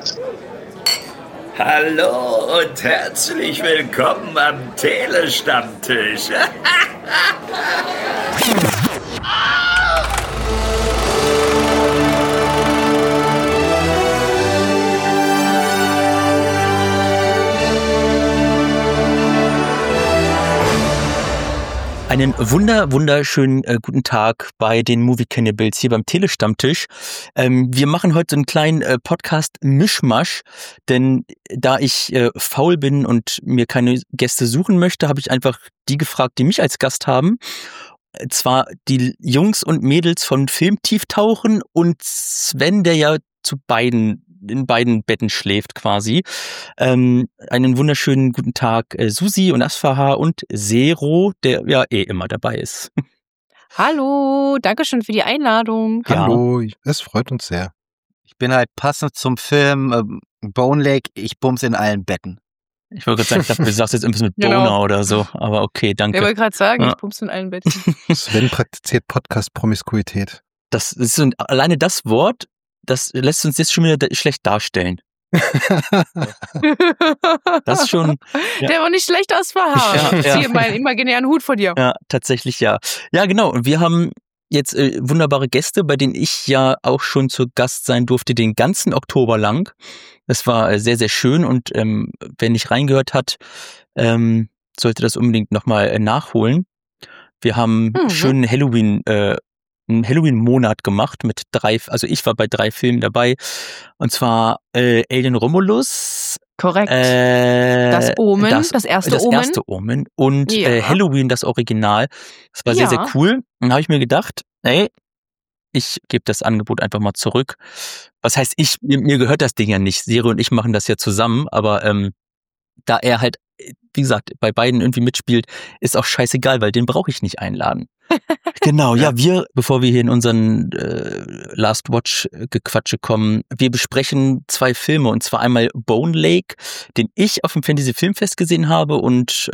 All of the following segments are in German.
Hallo und herzlich willkommen am Telestammtisch. Einen wunderschönen guten Tag bei den Movie Cannibals hier beim Telestammtisch. Wir machen heute so einen kleinen Podcast-Mischmasch, denn da ich faul bin und mir keine Gäste suchen möchte, habe ich einfach die gefragt, die mich als Gast haben. Zwar die Jungs und Mädels von Filmtieftauchen und Sven, der ja in beiden Betten schläft quasi. Einen wunderschönen guten Tag Susi und Asfaha und Zero, der ja immer dabei ist. Hallo, danke schön für die Einladung. Ja. Hallo, es freut uns sehr. Ich bin halt passend zum Film Bone Lake, ich bums in allen Betten. Ich wollte gerade sagen, ich dachte, du sagst jetzt irgendwas mit Genau. Boner oder so, aber okay, danke. Ich wollte gerade sagen, Ja. ich pumps in allen Betten. Sven praktiziert Podcast-Promiskuität. Das ist so alleine das Wort, das lässt uns jetzt schon wieder schlecht darstellen. Das ist schon, ja. Der war nicht schlecht aus Verhaar. Ja, Ich ja. ziehe meinen imaginären Hut vor dir. Ja, tatsächlich ja. Ja, genau. Und wir haben jetzt wunderbare Gäste, bei denen ich ja auch schon zu Gast sein durfte, den ganzen Oktober lang. Das war sehr, sehr schön und wer nicht reingehört hat, sollte das unbedingt nochmal nachholen. Wir haben schönen einen Halloween-Monat gemacht mit also ich war bei 3 Filmen dabei, und zwar Alien Romulus, Korrekt. Das Omen, das erste Omen und Ja. Halloween, das Original. Das war sehr, Ja. sehr cool. Dann habe ich mir gedacht, ich gebe das Angebot einfach mal zurück. Was heißt mir gehört das Ding ja nicht. Siri und ich machen das ja zusammen, aber da er halt, wie gesagt, bei beiden irgendwie mitspielt, ist auch scheißegal, weil den brauche ich nicht einladen. Genau, ja, bevor wir hier in unseren Last Watch Gequatsche kommen, wir besprechen 2 Filme, und zwar einmal Bone Lake, den ich auf dem Fantasy Filmfest gesehen habe, und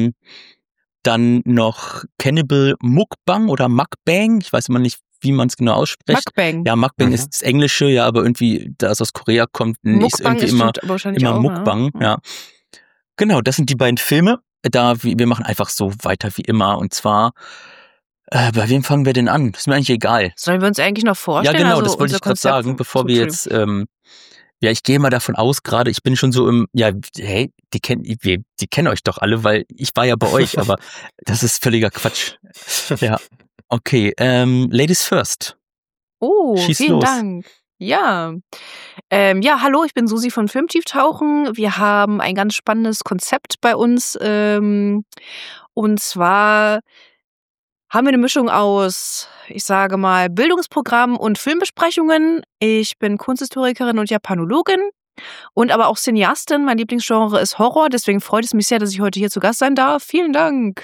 dann noch Cannibal Mukbang oder Mukbang, ich weiß immer nicht, wie man es genau ausspricht. Mukbang. Ja, Mukbang ist das Englische, ja, aber irgendwie, da es aus Korea kommt, ist Mukbang irgendwie ist immer stimmt wahrscheinlich auch, Mukbang, ja. Genau, das sind die beiden Filme. Wir machen einfach so weiter wie immer, und zwar bei wem fangen wir denn an? Ist mir eigentlich egal. Sollen wir uns eigentlich noch vorstellen? Ja, genau, also das wollte unser ich gerade Konzept sagen, bevor so, wir jetzt, ich gehe mal davon aus gerade, ich bin schon so die kennen euch doch alle, weil ich war ja bei euch, aber das ist völliger Quatsch. Ja, okay, Ladies first. Oh, Schieß vielen los. Dank. Ja. Ja, hallo, ich bin Susi von Filmtieftauchen. Wir haben ein ganz spannendes Konzept bei uns. Und zwar haben wir eine Mischung aus, ich sage mal, Bildungsprogramm und Filmbesprechungen. Ich bin Kunsthistorikerin und Japanologin und aber auch Cineastin. Mein Lieblingsgenre ist Horror, deswegen freut es mich sehr, dass ich heute hier zu Gast sein darf. Vielen Dank.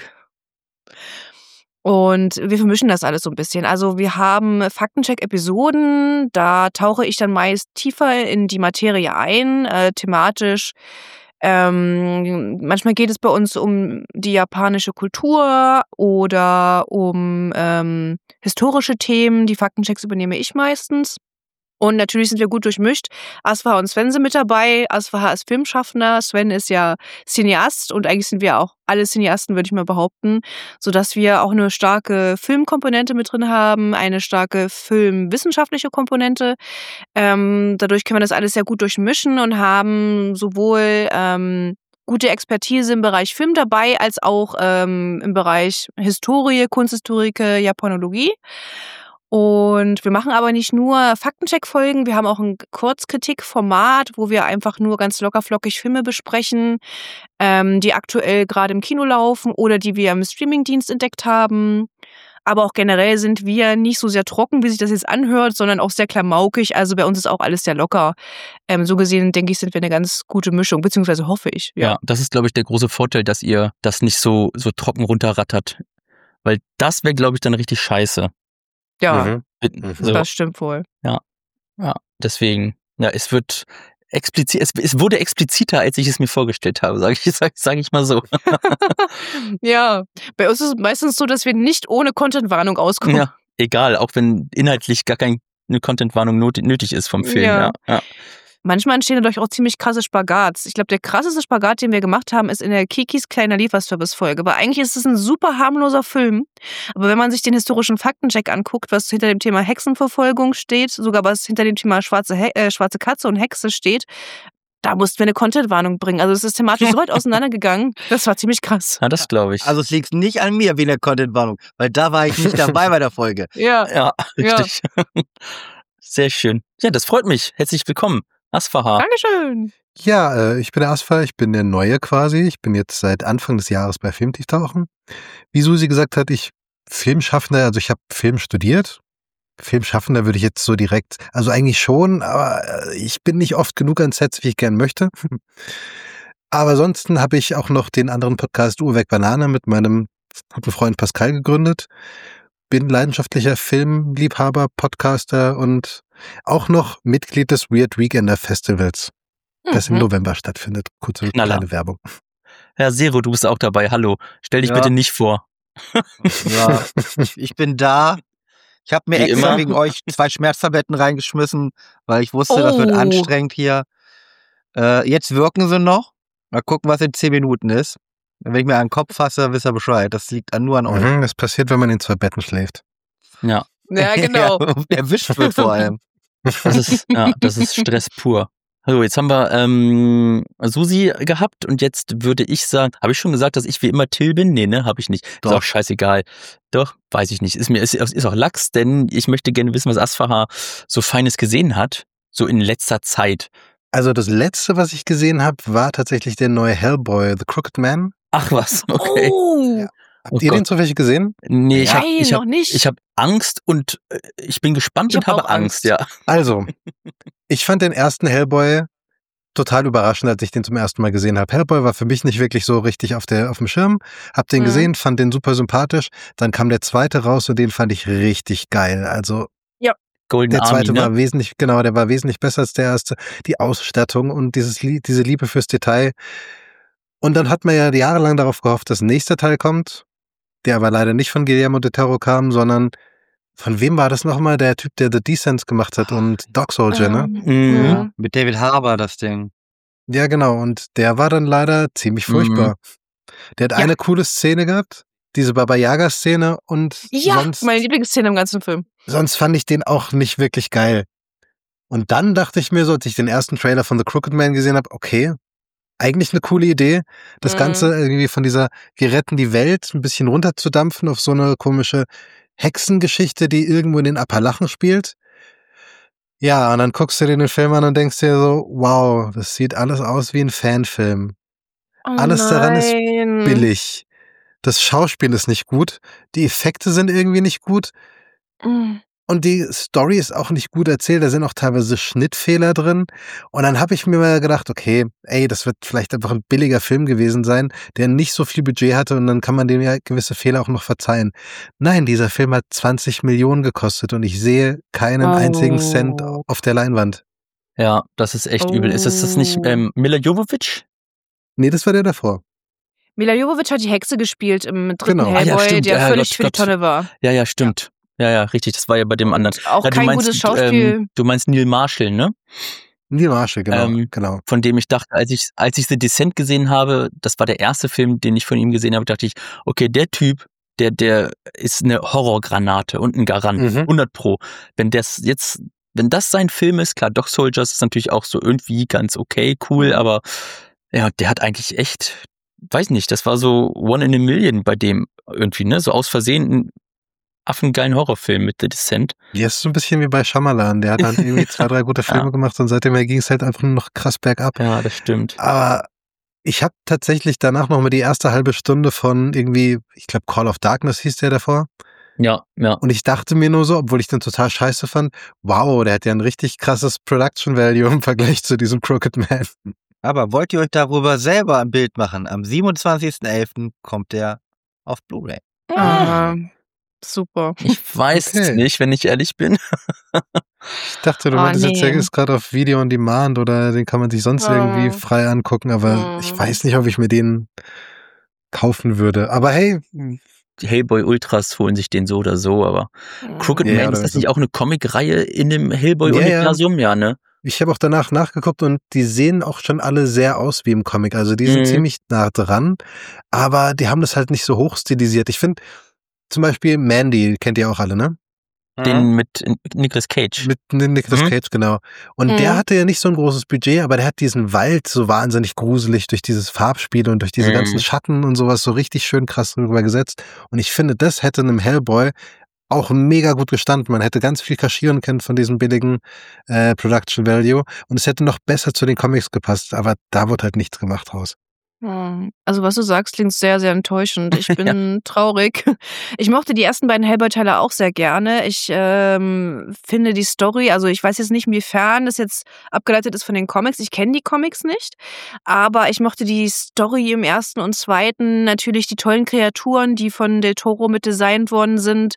Und wir vermischen das alles so ein bisschen. Also wir haben Faktencheck-Episoden, da tauche ich dann meist tiefer in die Materie ein, thematisch. Manchmal geht es bei uns um die japanische Kultur oder um historische Themen. Die Faktenchecks übernehme ich meistens. Und natürlich sind wir gut durchmischt. Asfaha und Sven sind mit dabei. Asfaha ist Filmschaffender, Sven ist ja Cineast und eigentlich sind wir auch alle Cineasten, würde ich mal behaupten, sodass wir auch eine starke Filmkomponente mit drin haben, eine starke filmwissenschaftliche Komponente. Dadurch können wir das alles sehr gut durchmischen und haben sowohl gute Expertise im Bereich Film dabei, als auch im Bereich Historie, Kunsthistorik, Japanologie. Und wir machen aber nicht nur Faktencheck-Folgen, wir haben auch ein Kurzkritik-Format, wo wir einfach nur ganz lockerflockig Filme besprechen, die aktuell gerade im Kino laufen oder die wir im Streamingdienst entdeckt haben. Aber auch generell sind wir nicht so sehr trocken, wie sich das jetzt anhört, sondern auch sehr klamaukig. Also bei uns ist auch alles sehr locker. So gesehen, denke ich, sind wir eine ganz gute Mischung, beziehungsweise hoffe ich. Ja, das ist, glaube ich, der große Vorteil, dass ihr das nicht so trocken runterrattert. Weil das wäre, glaube ich, dann richtig scheiße. Ja, So, das stimmt wohl. ja, deswegen, ja, es wird explizit, es wurde expliziter, als ich es mir vorgestellt habe, sage ich mal so. Ja, bei uns ist es meistens so, dass wir nicht ohne Content-Warnung auskommen. Ja, egal, auch wenn inhaltlich gar keine Content-Warnung nötig ist vom Film. Ja. Ja. manchmal entstehen dadurch auch ziemlich krasse Spagats. Ich glaube, der krasseste Spagat, den wir gemacht haben, ist in der Kikis kleiner Lieferservice-Folge. Weil eigentlich ist es ein super harmloser Film. Aber wenn man sich den historischen Faktencheck anguckt, was hinter dem Thema Hexenverfolgung steht, sogar was hinter dem Thema schwarze Katze und Hexe steht, da mussten wir eine Content-Warnung bringen. Also es ist thematisch so weit auseinandergegangen. Das war ziemlich krass. Ja, das glaube ich. Also es liegt nicht an mir wie eine Content-Warnung, weil da war ich nicht dabei bei der Folge. Ja. Ja, richtig. Sehr schön. Ja, das freut mich. Herzlich willkommen, Asfaha. Dankeschön. Ja, ich bin der Asfa, ich bin der Neue quasi. Ich bin jetzt seit Anfang des Jahres bei Filmtieftauchen. Wie Susi gesagt hat, ich Filmschaffender, also ich habe Film studiert. Filmschaffender würde ich jetzt so direkt, also eigentlich schon, aber ich bin nicht oft genug an Sets, wie ich gern möchte. Aber ansonsten habe ich auch noch den anderen Podcast Uwe Weg Banane mit meinem guten Freund Pascal gegründet. Bin leidenschaftlicher Filmliebhaber, Podcaster und auch noch Mitglied des Weird Weekender Festivals, das im November stattfindet. Kurze Knaller. kleine Werbung. Herr Zero, du bist auch dabei. Hallo. Stell dich Ja. bitte nicht vor. Ja, ich bin da. Ich habe mir Wie extra immer. wegen euch 2 Schmerztabletten reingeschmissen, weil ich wusste, das wird Oh. anstrengend hier. Jetzt wirken sie noch. Mal gucken, was in 10 Minuten ist. Wenn ich mir an den Kopf fasse, wisst ihr Bescheid. Das liegt nur an euch. Das passiert, wenn man in 2 Betten schläft. Ja, Ja, genau. Ja, erwischt wird vor allem. das ist Stress pur. So, jetzt haben wir Susi gehabt und jetzt würde ich sagen, habe ich schon gesagt, dass ich wie immer Till bin? Nee, ne, habe ich nicht. Doch. Ist auch scheißegal. Doch, weiß ich nicht. Ist auch Lachs, denn ich möchte gerne wissen, was Asfaha so Feines gesehen hat, so in letzter Zeit. Also das letzte, was ich gesehen habe, war tatsächlich der neue Hellboy, The Crooked Man. Ach was, okay. Oh. Ja. Habt Oh ihr den Gott. zufällig gesehen? Nee, Nein, ich noch nicht. Ich habe Angst und ich bin gespannt Ich und hab habe auch Angst, Angst. ja. Also, ich fand den ersten Hellboy total überraschend, als ich den zum ersten Mal gesehen habe. Hellboy war für mich nicht wirklich so richtig auf dem Schirm. Hab den gesehen, fand den super sympathisch. Dann kam der zweite raus und den fand ich richtig geil. Also Golden der Army, zweite ne? der war wesentlich besser als der erste. Die Ausstattung und diese Liebe fürs Detail. Und dann hat man ja jahrelang darauf gehofft, dass ein nächster Teil kommt, der aber leider nicht von Guillermo del Toro kam, sondern von wem war das nochmal? Der Typ, der The Descent gemacht hat und Dog Soldier, ne? Mhm. Ja, mit David Harbour das Ding. Ja, genau. Und der war dann leider ziemlich furchtbar. Der hat Ja. eine coole Szene gehabt, diese Baba Yaga-Szene und Ja, meine Lieblingsszene im ganzen Film. sonst fand ich den auch nicht wirklich geil. Und dann dachte ich mir so, als ich den ersten Trailer von The Crooked Man gesehen habe, okay, eigentlich eine coole Idee, das Ganze irgendwie von dieser wir retten die Welt ein bisschen runterzudampfen auf so eine komische Hexengeschichte, die irgendwo in den Appalachen spielt. Ja, und dann guckst du dir den Film an und denkst dir so, wow, das sieht alles aus wie ein Fanfilm. Oh Alles daran ist nein. Billig. Das Schauspiel ist nicht gut, die Effekte sind irgendwie nicht gut Mm. und die Story ist auch nicht gut erzählt, da sind auch teilweise Schnittfehler drin und dann habe ich mir mal gedacht, okay, das wird vielleicht einfach ein billiger Film gewesen sein, der nicht so viel Budget hatte und dann kann man dem ja gewisse Fehler auch noch verzeihen. Nein, dieser Film hat 20 Millionen gekostet und ich sehe keinen einzigen Cent auf der Leinwand. Ja, das ist echt übel. Ist das nicht Mila Jovovich? Nee, das war der davor. Mila Jovovich hat die Hexe gespielt im dritten Genau. Hellboy, Ah, ja, stimmt. der Ja, völlig Gott, für die Gott. Tonne war. Ja, stimmt. Ja, richtig. Das war ja bei dem anderen. Auch Ja, kein gutes Schauspiel. Du meinst Neil Marshall, ne? Neil Marshall, genau. Genau. Von dem ich dachte, als ich The Descent gesehen habe, das war der erste Film, den ich von ihm gesehen habe, dachte ich, okay, der Typ, der ist eine Horrorgranate und ein Garant, 100 Pro. Wenn das sein Film ist, klar, Dog Soldiers ist natürlich auch so irgendwie ganz okay, cool, aber ja, der hat eigentlich echt, weiß nicht, das war so One in a Million bei dem irgendwie, ne, so aus Versehen ein affengeilen Horrorfilm mit The Descent. Ja, ist so ein bisschen wie bei Shyamalan. Der hat halt irgendwie 2, 3 gute Filme gemacht und seitdem ging es halt einfach nur noch krass bergab. Ja, das stimmt. Aber ich habe tatsächlich danach noch mal die erste halbe Stunde von irgendwie, ich glaube Call of Darkness hieß der davor. Ja. Und ich dachte mir nur so, obwohl ich den total scheiße fand, wow, der hat ja ein richtig krasses Production Value im Vergleich zu diesem Crooked Man. Aber wollt ihr euch darüber selber ein Bild machen? Am 27.11. kommt der auf Blu-ray. Super. Ich weiß es Okay. nicht, wenn ich ehrlich bin. Ich dachte, du Oh, meintest jetzt, der nee. ist gerade auf Video on Demand oder den kann man sich sonst irgendwie frei angucken, aber ich weiß nicht, ob ich mir den kaufen würde. Aber hey, Die Hellboy Ultras holen sich den so oder so, aber Crooked Ja, Man, oder ist das so. nicht auch eine Comic-Reihe in dem Hellboy-Universum? Ja, ne? Ich habe auch danach nachgeguckt und die sehen auch schon alle sehr aus wie im Comic. Also die sind ziemlich nah dran, aber die haben das halt nicht so hoch stilisiert. Ich finde zum Beispiel Mandy, kennt ihr auch alle, ne? Den mit Nicolas Cage. Mit Nicolas Cage, genau. Und der hatte ja nicht so ein großes Budget, aber der hat diesen Wald so wahnsinnig gruselig durch dieses Farbspiel und durch diese ganzen Schatten und sowas so richtig schön krass drüber gesetzt. Und ich finde, das hätte einem Hellboy auch mega gut gestanden. Man hätte ganz viel kaschieren können von diesem billigen Production Value und es hätte noch besser zu den Comics gepasst, aber da wird halt nichts gemacht draus. Also was du sagst, klingt sehr, sehr enttäuschend. Ich bin traurig. Ich mochte die ersten beiden Hellboy-Teile auch sehr gerne. Ich finde die Story, also ich weiß jetzt nicht, inwiefern das jetzt abgeleitet ist von den Comics. Ich kenne die Comics nicht, aber ich mochte die Story im ersten und zweiten, natürlich die tollen Kreaturen, die von Del Toro mit designt worden sind.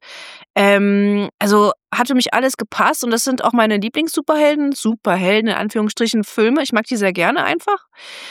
Also hat für mich alles gepasst und das sind auch meine Lieblings-Superhelden in Anführungsstrichen Filme. Ich mag die sehr gerne einfach.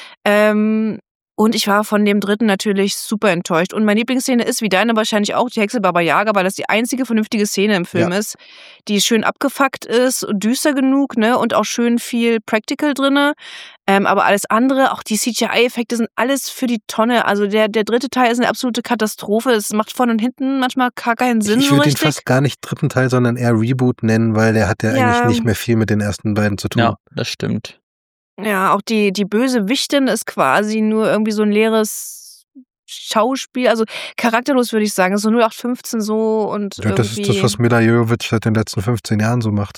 Und ich war von dem dritten natürlich super enttäuscht. Und meine Lieblingsszene ist, wie deine wahrscheinlich auch, die Hexe Baba Yaga, weil das die einzige vernünftige Szene im Film ist, die schön abgefuckt ist, düster genug, ne, und auch schön viel Practical drinne. Aber alles andere, auch die CGI-Effekte sind alles für die Tonne. Also der dritte Teil ist eine absolute Katastrophe. Es macht vorne und hinten manchmal gar keinen Sinn. Ich würde ihn fast gar nicht dritten Teil, sondern eher Reboot nennen, weil der hat ja eigentlich nicht mehr viel mit den ersten beiden zu tun. Ja, das stimmt. Ja, auch die böse Wichtin ist quasi nur irgendwie so ein leeres Schauspiel, also charakterlos würde ich sagen, so 0815 so und ja, das ist das, was Mila Jovovich seit den letzten 15 Jahren so macht.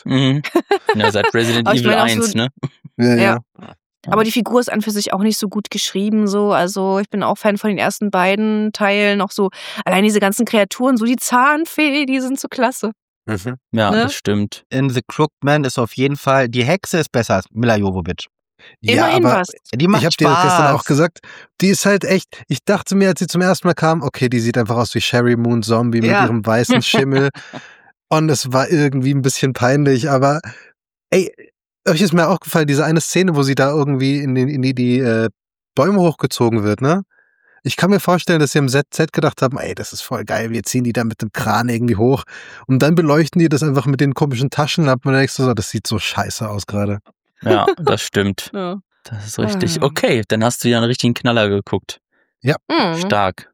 Ja, seit Resident Evil 1, so, ne? Ja. Aber die Figur ist an für sich auch nicht so gut geschrieben, so. Also ich bin auch Fan von den ersten beiden Teilen, auch so, allein diese ganzen Kreaturen, so die Zahnfee, die sind so klasse. Ja, Ne? das stimmt. In The Crooked Man ist auf jeden Fall, die Hexe ist besser als Mila Jovovich. Ja, Immerhin aber was. Die macht ich habe dir das gestern auch gesagt, die ist halt echt, ich dachte mir, als sie zum ersten Mal kam, okay, die sieht einfach aus wie Sherry Moon Zombie mit ihrem weißen Schimmel und es war irgendwie ein bisschen peinlich, aber ey, euch ist mir auch gefallen, diese eine Szene, wo sie da irgendwie in die Bäume hochgezogen wird, ne? Ich kann mir vorstellen, dass sie im ZZ gedacht haben, ey, das ist voll geil, wir ziehen die da mit dem Kran irgendwie hoch und dann beleuchten die das einfach mit den komischen Taschenlampen und dann denkst du so, das sieht so scheiße aus gerade. Ja, das stimmt. Ja. Das ist richtig. Okay, dann hast du ja einen richtigen Knaller geguckt. Ja. Stark.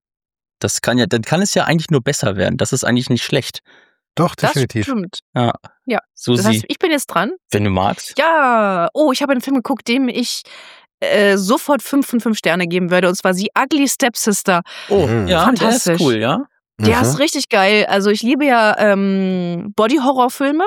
Dann kann es ja eigentlich nur besser werden. Das ist eigentlich nicht schlecht. Doch, definitiv. Das stimmt. Ja. Ja. Susi, Das heißt, ich bin jetzt dran. wenn du magst. Ja. Oh, ich habe einen Film geguckt, dem ich sofort 5 von 5 Sterne geben würde. Und zwar The Ugly Stepsister. Oh, ja, fantastisch. der ist cool, ja. Der ist richtig geil. Also ich liebe ja Body-Horror-Filme.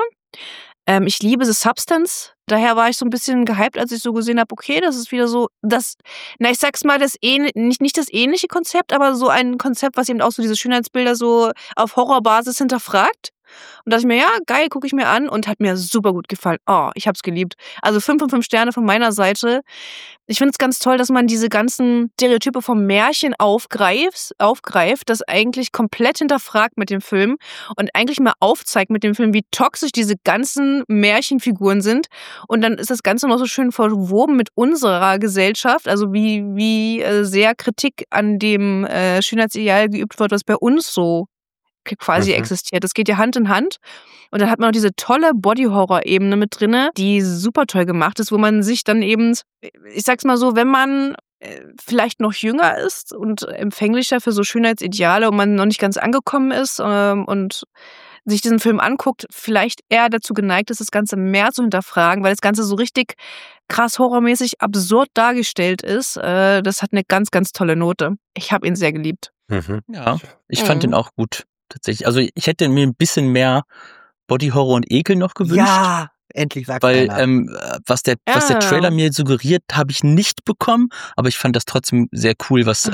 Ich liebe The Substance. Daher war ich so ein bisschen gehypt, als ich so gesehen habe, okay, das ist wieder so ich sag's mal, nicht das ähnliche Konzept, aber so ein Konzept, was eben auch so diese Schönheitsbilder so auf Horrorbasis hinterfragt. Und dachte ich mir, ja, geil, gucke ich mir an und hat mir super gut gefallen. Oh, ich hab's geliebt. Also 5 von 5 Sterne von meiner Seite. Ich finde es ganz toll, dass man diese ganzen Stereotype vom Märchen aufgreift, das eigentlich komplett hinterfragt mit dem Film und eigentlich mal aufzeigt mit dem Film, wie toxisch diese ganzen Märchenfiguren sind. Und dann ist das Ganze noch so schön verwoben mit unserer Gesellschaft, also wie sehr Kritik an dem Schönheitsideal geübt wird, was bei uns so quasi existiert. Das geht ja Hand in Hand. Und dann hat man auch diese tolle Body-Horror-Ebene mit drinne, die super toll gemacht ist, wo man sich dann eben, ich sag's mal so, wenn man vielleicht noch jünger ist und empfänglicher für so Schönheitsideale und man noch nicht ganz angekommen ist und sich diesen Film anguckt, vielleicht eher dazu geneigt ist, das Ganze mehr zu hinterfragen, weil das Ganze so richtig krass horrormäßig absurd dargestellt ist. Das hat eine ganz, ganz tolle Note. Ich habe ihn sehr geliebt. Ja, ich fand den auch gut. Tatsächlich. Also ich hätte mir ein bisschen mehr Body-Horror und Ekel noch gewünscht. Ja, endlich sagt weil einer. was der Trailer mir suggeriert, habe ich nicht bekommen, aber ich fand das trotzdem sehr cool, was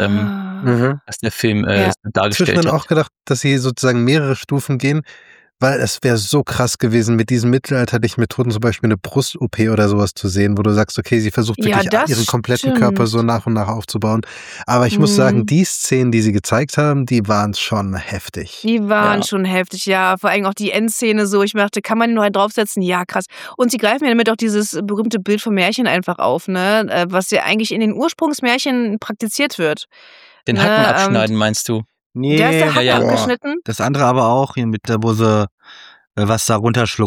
der Film dargestellt Ich habe mir hat. auch gedacht, dass sie sozusagen mehrere Stufen gehen, weil es wäre so krass gewesen, mit diesen mittelalterlichen Methoden zum Beispiel eine Brust-OP oder sowas zu sehen, wo du sagst, okay, sie versucht wirklich ihren kompletten Körper so nach und nach aufzubauen. Aber ich muss sagen, die Szenen, die sie gezeigt haben, die waren schon heftig. Die waren schon heftig, ja. Vor allem auch die Endszene so. Ich dachte, kann man die noch einen draufsetzen? Ja, krass. Und sie greifen ja damit auch dieses berühmte Bild vom Märchen einfach auf, ne? Was ja eigentlich in den Ursprungsmärchen praktiziert wird. Den Hacken abschneiden, meinst du? Nee, Der ist der Hacken abgeschnitten. das andere aber auch, hier mit der, wo sie was da runterschluckt.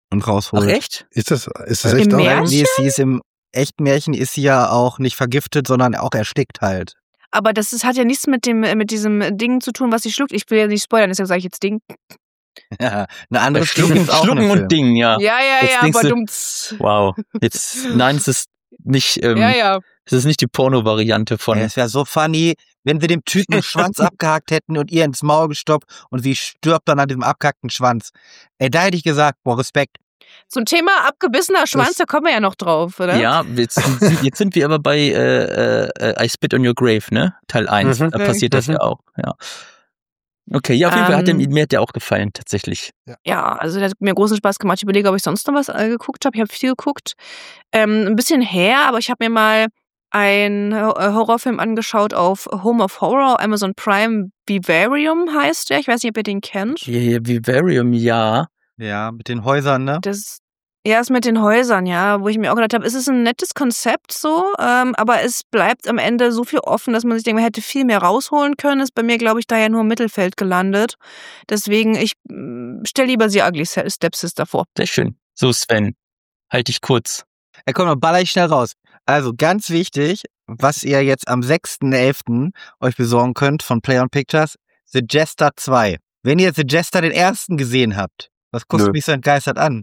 und Ach rausholt. echt? Ist das Im echt auch? Märchen? Nee, sie ist im echten Märchen ist sie ja auch nicht vergiftet, sondern auch erstickt halt. Aber hat ja nichts mit diesem Ding zu tun, was sie schluckt. Ich will ja nicht spoilern, deshalb sage ich jetzt Ding. Ja, ein anderes Ding Schlucken, gibt's auch in Schlucken dem und Film. Ding, ja. Ja, Jetzt denkst aber du- dummt's. Wow. Jetzt, nein, es ist nicht, Ja. es ist nicht die Porno-Variante von. Ey, es wäre so funny, wenn sie dem Typen den Schwanz abgehackt hätten und ihr ins Maul gestopft und sie stirbt dann an diesem abgehackten Schwanz. Ey, da hätte ich gesagt, boah, Respekt. Zum Thema abgebissener Schwanz, da kommen wir ja noch drauf, oder? Ja, jetzt sind wir aber bei I Spit on Your Grave, ne? Teil 1. Mhm. Da passiert das ja auch, ja. Okay, ja, auf jeden Fall mir hat der auch gefallen, tatsächlich. Ja, also der hat mir großen Spaß gemacht. Ich überlege, ob ich sonst noch was geguckt habe. Ich habe viel geguckt. Ein bisschen her, aber ich habe mir mal einen Horrorfilm angeschaut auf Home of Horror, Amazon Prime. Vivarium heißt der. Ich weiß nicht, ob ihr den kennt. Vivarium, ja. Ja, mit den Häusern, ne? Das ist mit den Häusern, ja, wo ich mir auch gedacht habe, es ist ein nettes Konzept so, aber es bleibt am Ende so viel offen, dass man sich denkt, man hätte viel mehr rausholen können. Ist bei mir, glaube ich, daher nur im Mittelfeld gelandet. Deswegen, ich stelle lieber The Ugly Stepsister vor. Sehr schön. So, Sven, halt dich kurz. Ja, komm, dann baller ich schnell raus. Also, ganz wichtig, was ihr jetzt am 6.11. euch besorgen könnt von Play on Pictures, The Jester 2. Wenn ihr The Jester den ersten gesehen habt, was guckst du Nö. mich so entgeistert an?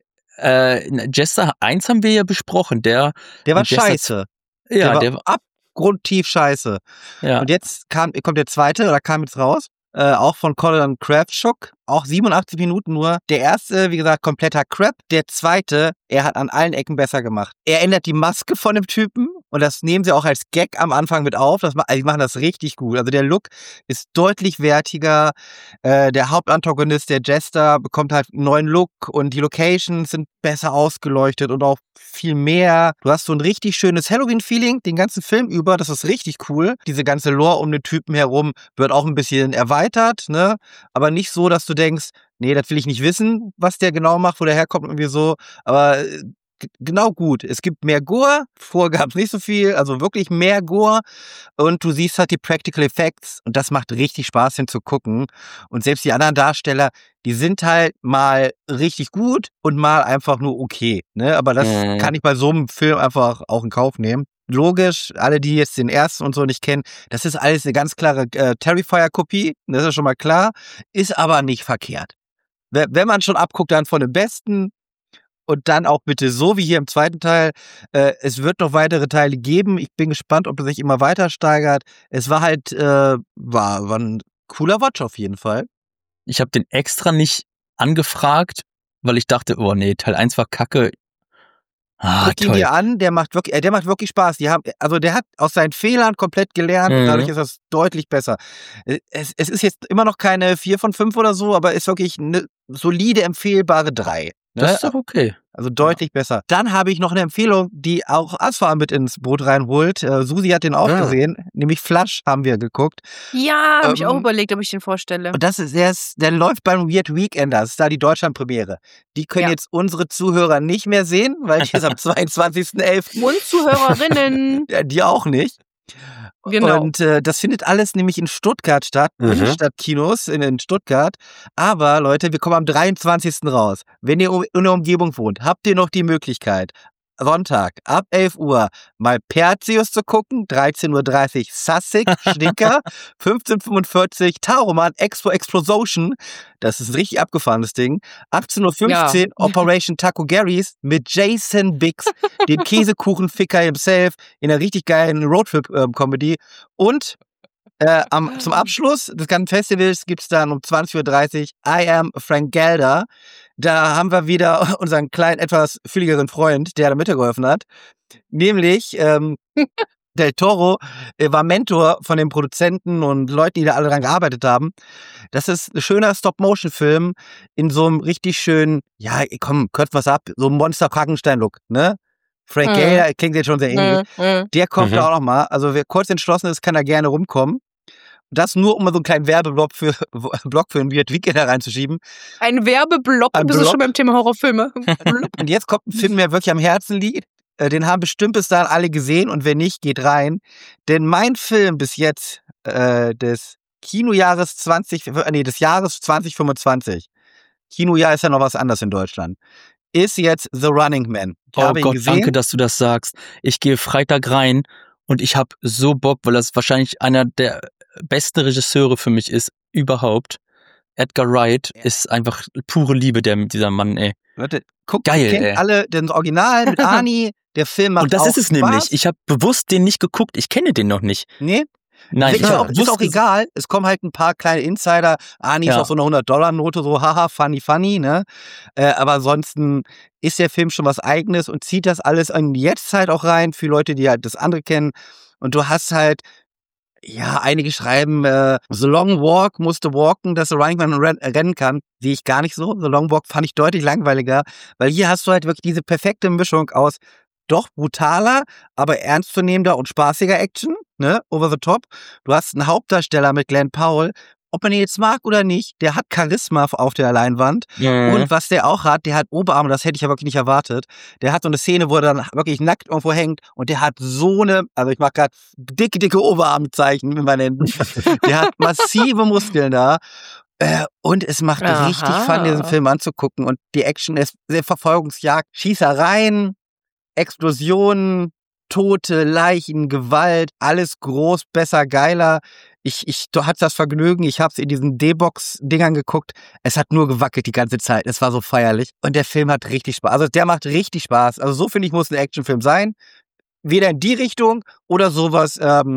Jester 1 haben wir ja besprochen, der Der war Und Jester scheiße. ja, der war abgrundtief scheiße. ja. Und jetzt kommt der zweite, oder kam jetzt raus, auch von Colin Kraftschuk, auch 87 Minuten nur. Der erste, wie gesagt, kompletter Crap. Der zweite, er hat an allen Ecken besser gemacht. Er ändert die Maske von dem Typen und das nehmen sie auch als Gag am Anfang mit auf. Die machen das richtig gut. Also der Look ist deutlich wertiger. Der Hauptantagonist, der Jester, bekommt halt einen neuen Look und die Locations sind besser ausgeleuchtet und auch viel mehr. Du hast so ein richtig schönes Halloween-Feeling den ganzen Film über. Das ist richtig cool. Diese ganze Lore um den Typen herum wird auch ein bisschen erweitert, ne? Aber nicht so, dass du denkst, nee, das will ich nicht wissen, was der genau macht, wo der herkommt, irgendwie so. Aber genau gut. Es gibt mehr Gore. Vorher gab es nicht so viel, also wirklich mehr Gore. Und du siehst halt die Practical Effects und das macht richtig Spaß hinzugucken. Und selbst die anderen Darsteller, die sind halt mal richtig gut und mal einfach nur okay. Ne? Aber das kann ich bei so einem Film einfach auch in Kauf nehmen. Logisch, alle, die jetzt den ersten und so nicht kennen, das ist alles eine ganz klare Terrifier-Kopie, das ist schon mal klar, ist aber nicht verkehrt. Wenn man schon abguckt, dann von dem Besten und dann auch bitte so wie hier im zweiten Teil, es wird noch weitere Teile geben, ich bin gespannt, ob es sich immer weiter steigert. Es war halt, war ein cooler Watch auf jeden Fall. Ich habe den extra nicht angefragt, weil ich dachte, oh nee, Teil 1 war kacke. Guck ihn Toll. dir an, der macht wirklich Spaß. Der hat aus seinen Fehlern komplett gelernt und dadurch ist das deutlich besser. Es ist jetzt immer noch keine 4 von 5 oder so, aber ist wirklich eine solide, empfehlbare 3. Ne? Das ist doch okay. Also deutlich besser. Dann habe ich noch eine Empfehlung, die auch Asfa mit ins Boot reinholt. Susi hat den auch gesehen, nämlich Flush haben wir geguckt. Ja, habe ich auch überlegt, ob ich den vorstelle. Und der läuft beim Weird Weekender, das ist da die Deutschlandpremiere. Die können jetzt unsere Zuhörer nicht mehr sehen, weil die ist am 22.11. Und Zuhörerinnen. Ja, die auch nicht. Genau. Und das findet alles nämlich in Stuttgart statt, Stadtkinos in Stuttgart. Aber Leute, wir kommen am 23. raus. Wenn ihr in der Umgebung wohnt, habt ihr noch die Möglichkeit, Sonntag ab 11 Uhr mal Perseus zu gucken, 13.30 Uhr Sussex, Schnicker, 15.45 Uhr Taroman, Explosion, das ist ein richtig abgefahrenes Ding, 18.15 Uhr Operation Taco Garys mit Jason Biggs, dem Käsekuchenficker himself, in einer richtig geilen Roadtrip-Comedy und zum Abschluss des ganzen Festivals gibt's dann um 20.30 Uhr I Am Frank Gelder. Da haben wir wieder unseren kleinen, etwas fülligeren Freund, der da mitgeholfen hat. Nämlich Del Toro war Mentor von den Produzenten und Leuten, die da alle dran gearbeitet haben. Das ist ein schöner Stop-Motion-Film in so einem richtig schönen, ja komm, kürzt was ab, so ein Monster-Frankenstein-Look, ne? Frank Gelder klingt jetzt schon sehr ähnlich. Der kommt da auch noch mal. Also wer kurz entschlossen ist, kann da gerne rumkommen. Das nur, um mal so einen kleinen Werbeblock für einen Weird Weekend da reinzuschieben. Ein Werbeblock, du bist Block. schon beim Thema Horrorfilme. Und jetzt kommt ein Film, der mir wirklich am Herzen liegt. Den haben bestimmt bis dahin alle gesehen und wenn nicht, geht rein. Denn mein Film bis jetzt des Kinojahres des Jahres 2025 Kinojahr ist ja noch was anderes in Deutschland, ist jetzt The Running Man. Ich Oh habe ihn Gott, gesehen. danke, dass du das sagst. Ich gehe Freitag rein und ich habe so Bock, weil das wahrscheinlich einer der besten Regisseure für mich ist überhaupt. Edgar Wright ist einfach pure Liebe, dieser Mann, ey. Leute, guckt, Geil, ihr kennt ey. alle den Original mit Arnie. Der Film macht Und das auch ist es Spaß. nämlich. Ich habe bewusst den nicht geguckt. Ich kenne den noch nicht. Nee? Nein, ist auch egal. Es kommen halt ein paar kleine Insider. Arnie ist Ja. auf so einer $100-Note, so haha, funny, ne? Aber ansonsten ist der Film schon was Eigenes und zieht das alles in die Jetztzeit auch rein für Leute, die halt das andere kennen. Und du hast halt, ja, einige schreiben, The Long Walk musste walken, dass The Running Man rennen kann. Sehe ich gar nicht so. The Long Walk fand ich deutlich langweiliger, weil hier hast du halt wirklich diese perfekte Mischung aus doch brutaler, aber ernstzunehmender und spaßiger Action, ne, over the top. Du hast einen Hauptdarsteller mit Glenn Powell, ob man ihn jetzt mag oder nicht, der hat Charisma auf der Leinwand. Und was der auch hat, der hat Oberarme, das hätte ich ja wirklich nicht erwartet. Der hat so eine Szene, wo er dann wirklich nackt irgendwo hängt und der hat so eine, also ich mache gerade dicke Oberarmzeichen mit meinen Händen. Der hat massive Muskeln da. Und es macht richtig Fun, diesen Film anzugucken. Und die Action ist sehr Verfolgungsjagd, Schießereien, Explosionen, Tote, Leichen, Gewalt, alles groß, besser, geiler. Ich hatte das Vergnügen, ich habe es in diesen D-Box-Dingern geguckt. Es hat nur gewackelt die ganze Zeit. Es war so feierlich. Und der Film hat richtig Spaß. Also der macht richtig Spaß. Also so, finde ich, muss ein Actionfilm sein. Weder in die Richtung oder sowas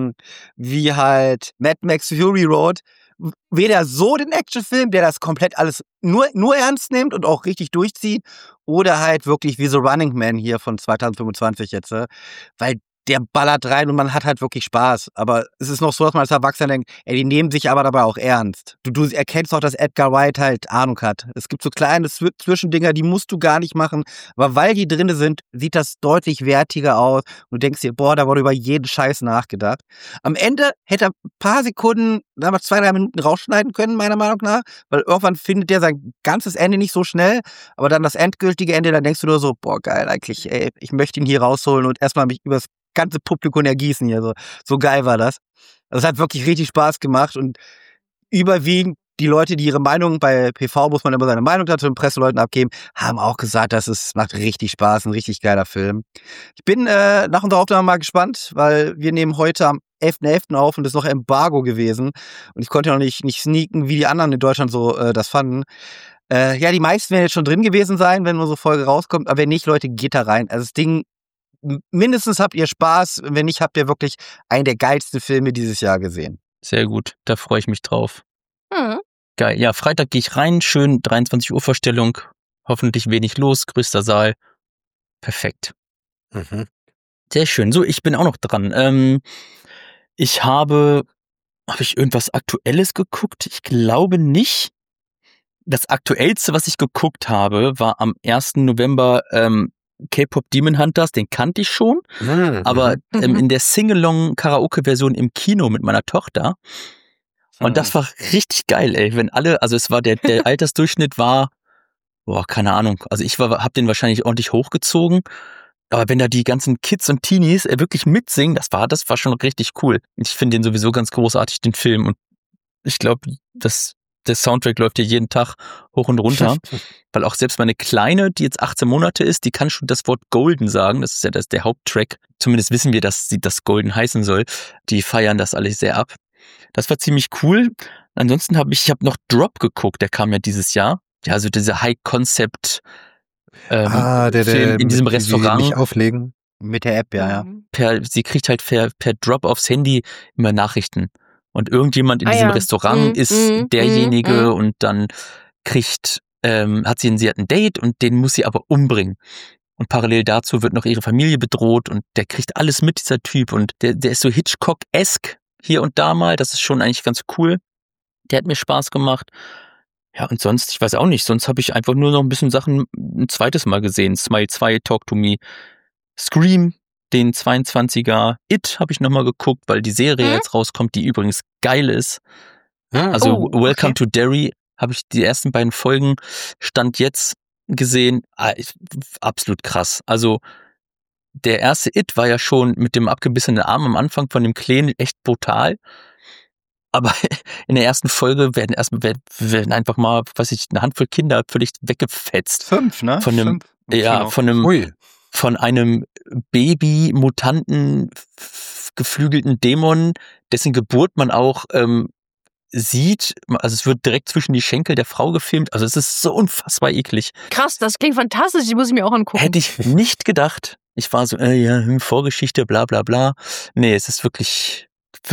wie halt Mad Max Fury Road. Weder so den Actionfilm, der das komplett alles nur ernst nimmt und auch richtig durchzieht, oder halt wirklich wie The Running Man hier von 2025 jetzt, weil der ballert rein und man hat halt wirklich Spaß. Aber es ist noch so, dass man als Erwachsener denkt, ey, die nehmen sich aber dabei auch ernst. Du erkennst auch, dass Edgar Wright halt Ahnung hat. Es gibt so kleine Zwischendinger, die musst du gar nicht machen. Aber weil die drin sind, sieht das deutlich wertiger aus. Und du denkst dir, boah, da wurde über jeden Scheiß nachgedacht. Am Ende hätte er ein paar Sekunden, sagen wir 2-3 Minuten rausschneiden können, meiner Meinung nach. Weil irgendwann findet der sein ganzes Ende nicht so schnell. Aber dann das endgültige Ende, dann denkst du nur so, boah, geil eigentlich, ey, ich möchte ihn hier rausholen und erstmal mich übers ganze Publikum ergießen hier. So geil war das. Also es hat wirklich richtig Spaß gemacht und überwiegend die Leute, die ihre Meinung, bei PV muss man immer seine Meinung dazu den Presseleuten abgeben, haben auch gesagt, dass es macht richtig Spaß, ein richtig geiler Film. Ich bin nach unserer Aufnahme mal gespannt, weil wir nehmen heute am 11.11. auf und es ist noch Embargo gewesen und ich konnte noch nicht sneaken, wie die anderen in Deutschland so das fanden. Ja, die meisten werden jetzt schon drin gewesen sein, wenn unsere Folge rauskommt, aber wenn nicht, Leute, geht da rein. Also das Ding, mindestens habt ihr Spaß, wenn nicht, habt ihr wirklich einen der geilsten Filme dieses Jahr gesehen. Sehr gut, da freue ich mich drauf. Mhm. Geil. Ja, Freitag gehe ich rein, schön 23 Uhr Vorstellung, hoffentlich wenig los, größter Saal. Perfekt. Mhm. Sehr schön. So, ich bin auch noch dran. Habe ich irgendwas Aktuelles geguckt? Ich glaube nicht. Das Aktuellste, was ich geguckt habe, war am 1. November K-Pop Demon Hunters, den kannte ich schon, aber in der Sing-Along-Karaoke-Version im Kino mit meiner Tochter. Und das war richtig geil, ey. Wenn alle, also es war der Altersdurchschnitt war, boah, keine Ahnung. Also ich hab den wahrscheinlich ordentlich hochgezogen. Aber wenn da die ganzen Kids und Teenies wirklich mitsingen, das war schon richtig cool. Ich finde den sowieso ganz großartig, den Film. Und ich glaube, der Soundtrack läuft ja jeden Tag hoch und runter. Weil auch selbst meine Kleine, die jetzt 18 Monate ist, die kann schon das Wort Golden sagen. Das ist ja der Haupttrack. Zumindest wissen wir, dass sie das Golden heißen soll. Die feiern das alle sehr ab. Das war ziemlich cool. Ansonsten habe ich noch Drop geguckt, der kam ja dieses Jahr. Ja, also dieser High-Concept der Film in diesem Restaurant. Nicht auflegen. Mit der App, ja. Sie kriegt halt per Drop aufs Handy immer Nachrichten. Und irgendjemand in diesem Restaurant ist derjenige und dann hat sie ein Date und den muss sie aber umbringen. Und parallel dazu wird noch ihre Familie bedroht und der kriegt alles mit, dieser Typ. Und der ist so Hitchcock-esque hier und da mal. Das ist schon eigentlich ganz cool. Der hat mir Spaß gemacht. Ja, und sonst, ich weiß auch nicht, sonst habe ich einfach nur noch ein bisschen Sachen ein zweites Mal gesehen. Smile 2, Talk to Me, Scream, den 22er, It habe ich nochmal geguckt, weil die Serie jetzt rauskommt, die übrigens geil ist. Also Welcome to Derry habe ich die ersten beiden Folgen Stand jetzt gesehen. Absolut krass. Also der erste It war ja schon mit dem abgebissenen Arm am Anfang von dem Kleinen echt brutal. Aber in der ersten Folge werden einfach mal, weiß ich, eine Handvoll Kinder völlig weggefetzt. 5, ne? Von einem, 5 im ja, Kino. von einem Baby-Mutanten geflügelten Dämon, dessen Geburt man auch sieht. Also es wird direkt zwischen die Schenkel der Frau gefilmt. Also es ist so unfassbar eklig. Krass, das klingt fantastisch, die muss ich mir auch angucken. Hätte ich nicht gedacht. Ich war so, Vorgeschichte, bla bla bla. Nee, es ist wirklich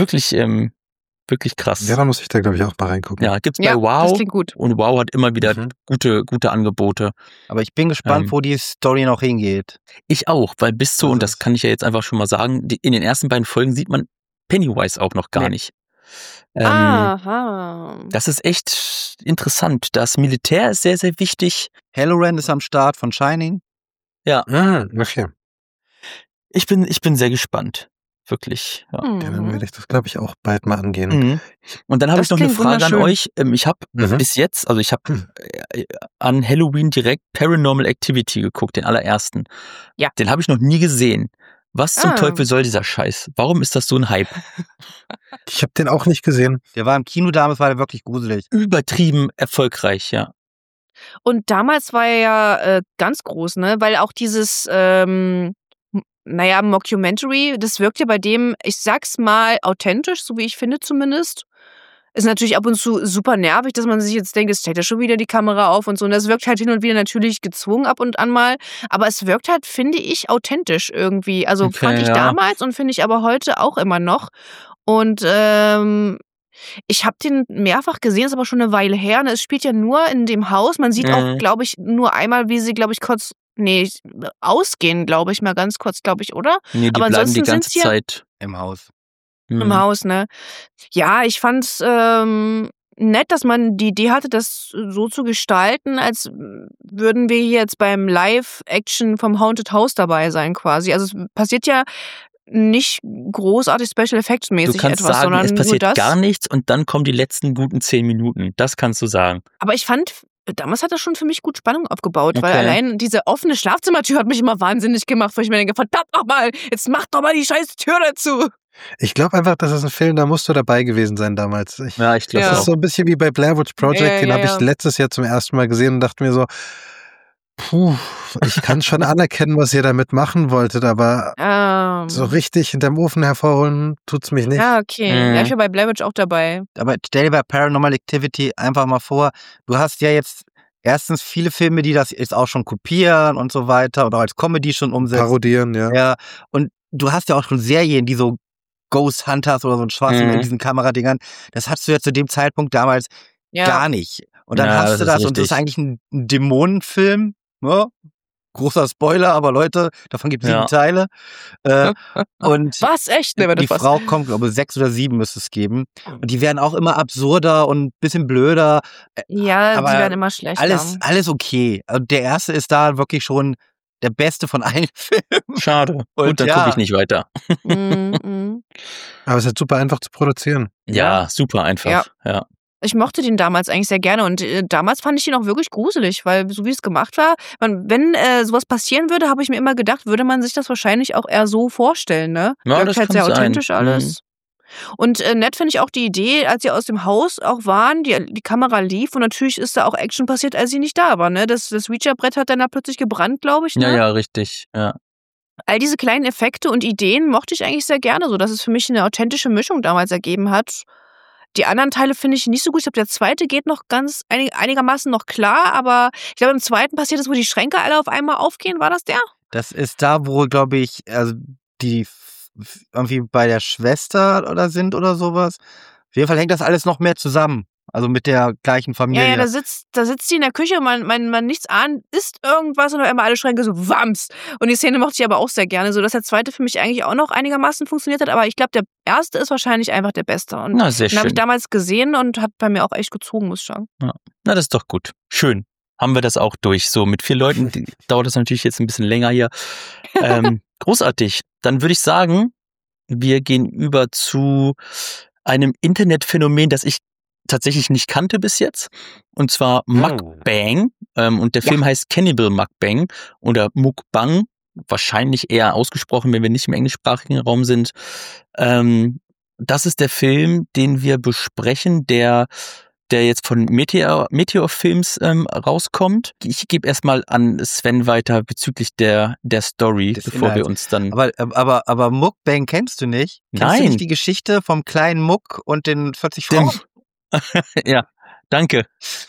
krass. Ja, da muss ich da, glaube ich, auch mal reingucken. Ja, gibt's Ja, bei Wow. das klingt gut. Und Wow hat immer wieder gute Angebote. Aber ich bin gespannt, wo die Story noch hingeht. Ich auch, weil bis zu, Also und das kann ich ja jetzt einfach schon mal sagen, in den ersten beiden Folgen sieht man Pennywise auch noch gar Nee. nicht. Aha. Das ist echt interessant. Das Militär ist sehr, sehr wichtig. Halloran ist am Start von Shining. Okay. Ich bin sehr gespannt. Wirklich. Ja. Ja, dann werde ich das, glaube ich, auch bald mal angehen. Mhm. Und dann habe Das ich noch eine klingt Frage an wunderschön. euch. Ich habe bis jetzt, also ich habe an Halloween direkt Paranormal Activity geguckt, den allerersten. Ja. Den habe ich noch nie gesehen. Was zum Ah. Teufel soll dieser Scheiß? Warum ist das so ein Hype? Ich habe den auch nicht gesehen. Der war im Kino damals, war der wirklich gruselig. Übertrieben erfolgreich, ja. Und damals war er ja ganz groß, ne? Weil auch dieses, Mockumentary, das wirkt ja bei dem, ich sag's mal, authentisch, so wie ich finde zumindest. Ist natürlich ab und zu super nervig, dass man sich jetzt denkt, es stellt ja schon wieder die Kamera auf und so. Und das wirkt halt hin und wieder natürlich gezwungen ab und an mal. Aber es wirkt halt, finde ich, authentisch irgendwie. Also Okay, fand ich ja. damals und finde ich aber heute auch immer noch. Und ich habe den mehrfach gesehen, ist aber schon eine Weile her. Und es spielt ja nur in dem Haus. Man sieht auch, glaube ich, nur einmal, wie sie, glaube ich, ausgehen, glaube ich, mal ganz kurz, glaube ich, oder? Nee, die Aber bleiben ansonsten die ganze sind's ja Zeit. Im Haus. Im Haus, ne? Ja, ich fand's nett, dass man die Idee hatte, das so zu gestalten, als würden wir jetzt beim Live-Action vom Haunted House dabei sein quasi. Also es passiert ja nicht großartig Special Effects Du mäßig kannst etwas, sagen, sondern es nur passiert das. gar nichts und dann kommen die letzten guten 10 Minuten. Das kannst du sagen. Aber ich fand, damals hat das schon für mich gut Spannung aufgebaut, weil Okay. allein diese offene Schlafzimmertür hat mich immer wahnsinnig gemacht, weil ich mir denke, verdammt nochmal, jetzt mach doch mal die scheiß Tür dazu. Ich glaube einfach, das ist ein Film, da musst du dabei gewesen sein damals. Ja, ich glaube Ja. Das ist auch. so ein bisschen wie bei Blair Witch Project, Ja, den ja, habe ich ja. letztes Jahr zum ersten Mal gesehen und dachte mir so, ich kann schon anerkennen, was ihr damit machen wolltet, aber so richtig hinterm Ofen hervorholen tut's mich nicht. Ja, okay. Mhm. Ja, ich war bei Blair Witch auch dabei. Aber stell dir bei Paranormal Activity einfach mal vor, du hast ja jetzt erstens viele Filme, die das jetzt auch schon kopieren und so weiter oder als Comedy schon umsetzen. Parodieren, ja. Ja, und du hast ja auch schon Serien, die so Ghost Hunters oder so ein Schwarzen in diesen Kameradingern, das hattest du ja zu dem Zeitpunkt damals Ja. gar nicht. Und dann Ja, hast das du ist das und das ist richtig. eigentlich ein Dämonenfilm, ne? Großer Spoiler, aber Leute, davon gibt es Ja. 7 Teile. Und Was? Echt? Ne, war das die was? Frau kommt, glaube ich, 6 oder 7 müsste es geben. Und die werden auch immer absurder und ein bisschen blöder. Ja, aber die werden immer schlechter. Alles okay. Also der erste ist da wirklich schon der beste von allen Filmen. Schade. Und Gut, dann ja. gucke ich nicht weiter. Mhm. Aber es ist halt super einfach zu produzieren. Ja, super einfach. Ja. Ich mochte den damals eigentlich sehr gerne und damals fand ich ihn auch wirklich gruselig, weil so wie es gemacht war, wenn sowas passieren würde, habe ich mir immer gedacht, würde man sich das wahrscheinlich auch eher so vorstellen, ne? Ja, Wirkt das halt kann sehr sein. authentisch alles. Und nett finde ich auch die Idee, als sie aus dem Haus auch waren, die Kamera lief und natürlich ist da auch Action passiert, als sie nicht da war, ne? Das Ouija-Brett hat dann da plötzlich gebrannt, glaube ich, ne? Ja, richtig. Ja. All diese kleinen Effekte und Ideen mochte ich eigentlich sehr gerne, so dass es für mich eine authentische Mischung damals ergeben hat. Die anderen Teile finde ich nicht so gut. Ich glaube, der zweite geht noch ganz einigermaßen noch klar, aber ich glaube, im zweiten passiert es, wo die Schränke alle auf einmal aufgehen. War das der? Das ist da, wo, glaube ich, also die irgendwie bei der Schwester oder sind oder sowas. Auf jeden Fall hängt das alles noch mehr zusammen. Also mit der gleichen Familie. Ja, da sitzt sie in der Küche und man nichts ahnt, isst irgendwas und auf einmal alle Schränke so wams. Und die Szene mochte ich aber auch sehr gerne, so dass der zweite für mich eigentlich auch noch einigermaßen funktioniert hat. Aber ich glaube, der erste ist wahrscheinlich einfach der beste. Und Na, sehr den habe schön. ich damals gesehen und hat bei mir auch echt gezogen, muss ich sagen. Ja. Na, das ist doch gut. Schön. Haben wir das auch durch. So, mit 4 Leuten dauert das natürlich jetzt ein bisschen länger hier. Großartig. Dann würde ich sagen, wir gehen über zu einem Internetphänomen, das ich tatsächlich nicht kannte bis jetzt. Und zwar Mukbang. Und der Film heißt Cannibal Mukbang oder Mukbang. Wahrscheinlich eher ausgesprochen, wenn wir nicht im englischsprachigen Raum sind. das ist der Film, den wir besprechen, der jetzt von Meteor Films rauskommt. Ich gebe erstmal an Sven weiter bezüglich der Story, Des bevor wir Inhalts. uns dann... Aber Mukbang kennst du nicht? Kennst du Nein. nicht die Geschichte vom kleinen Muck und den 40 Frauen? Ja, danke.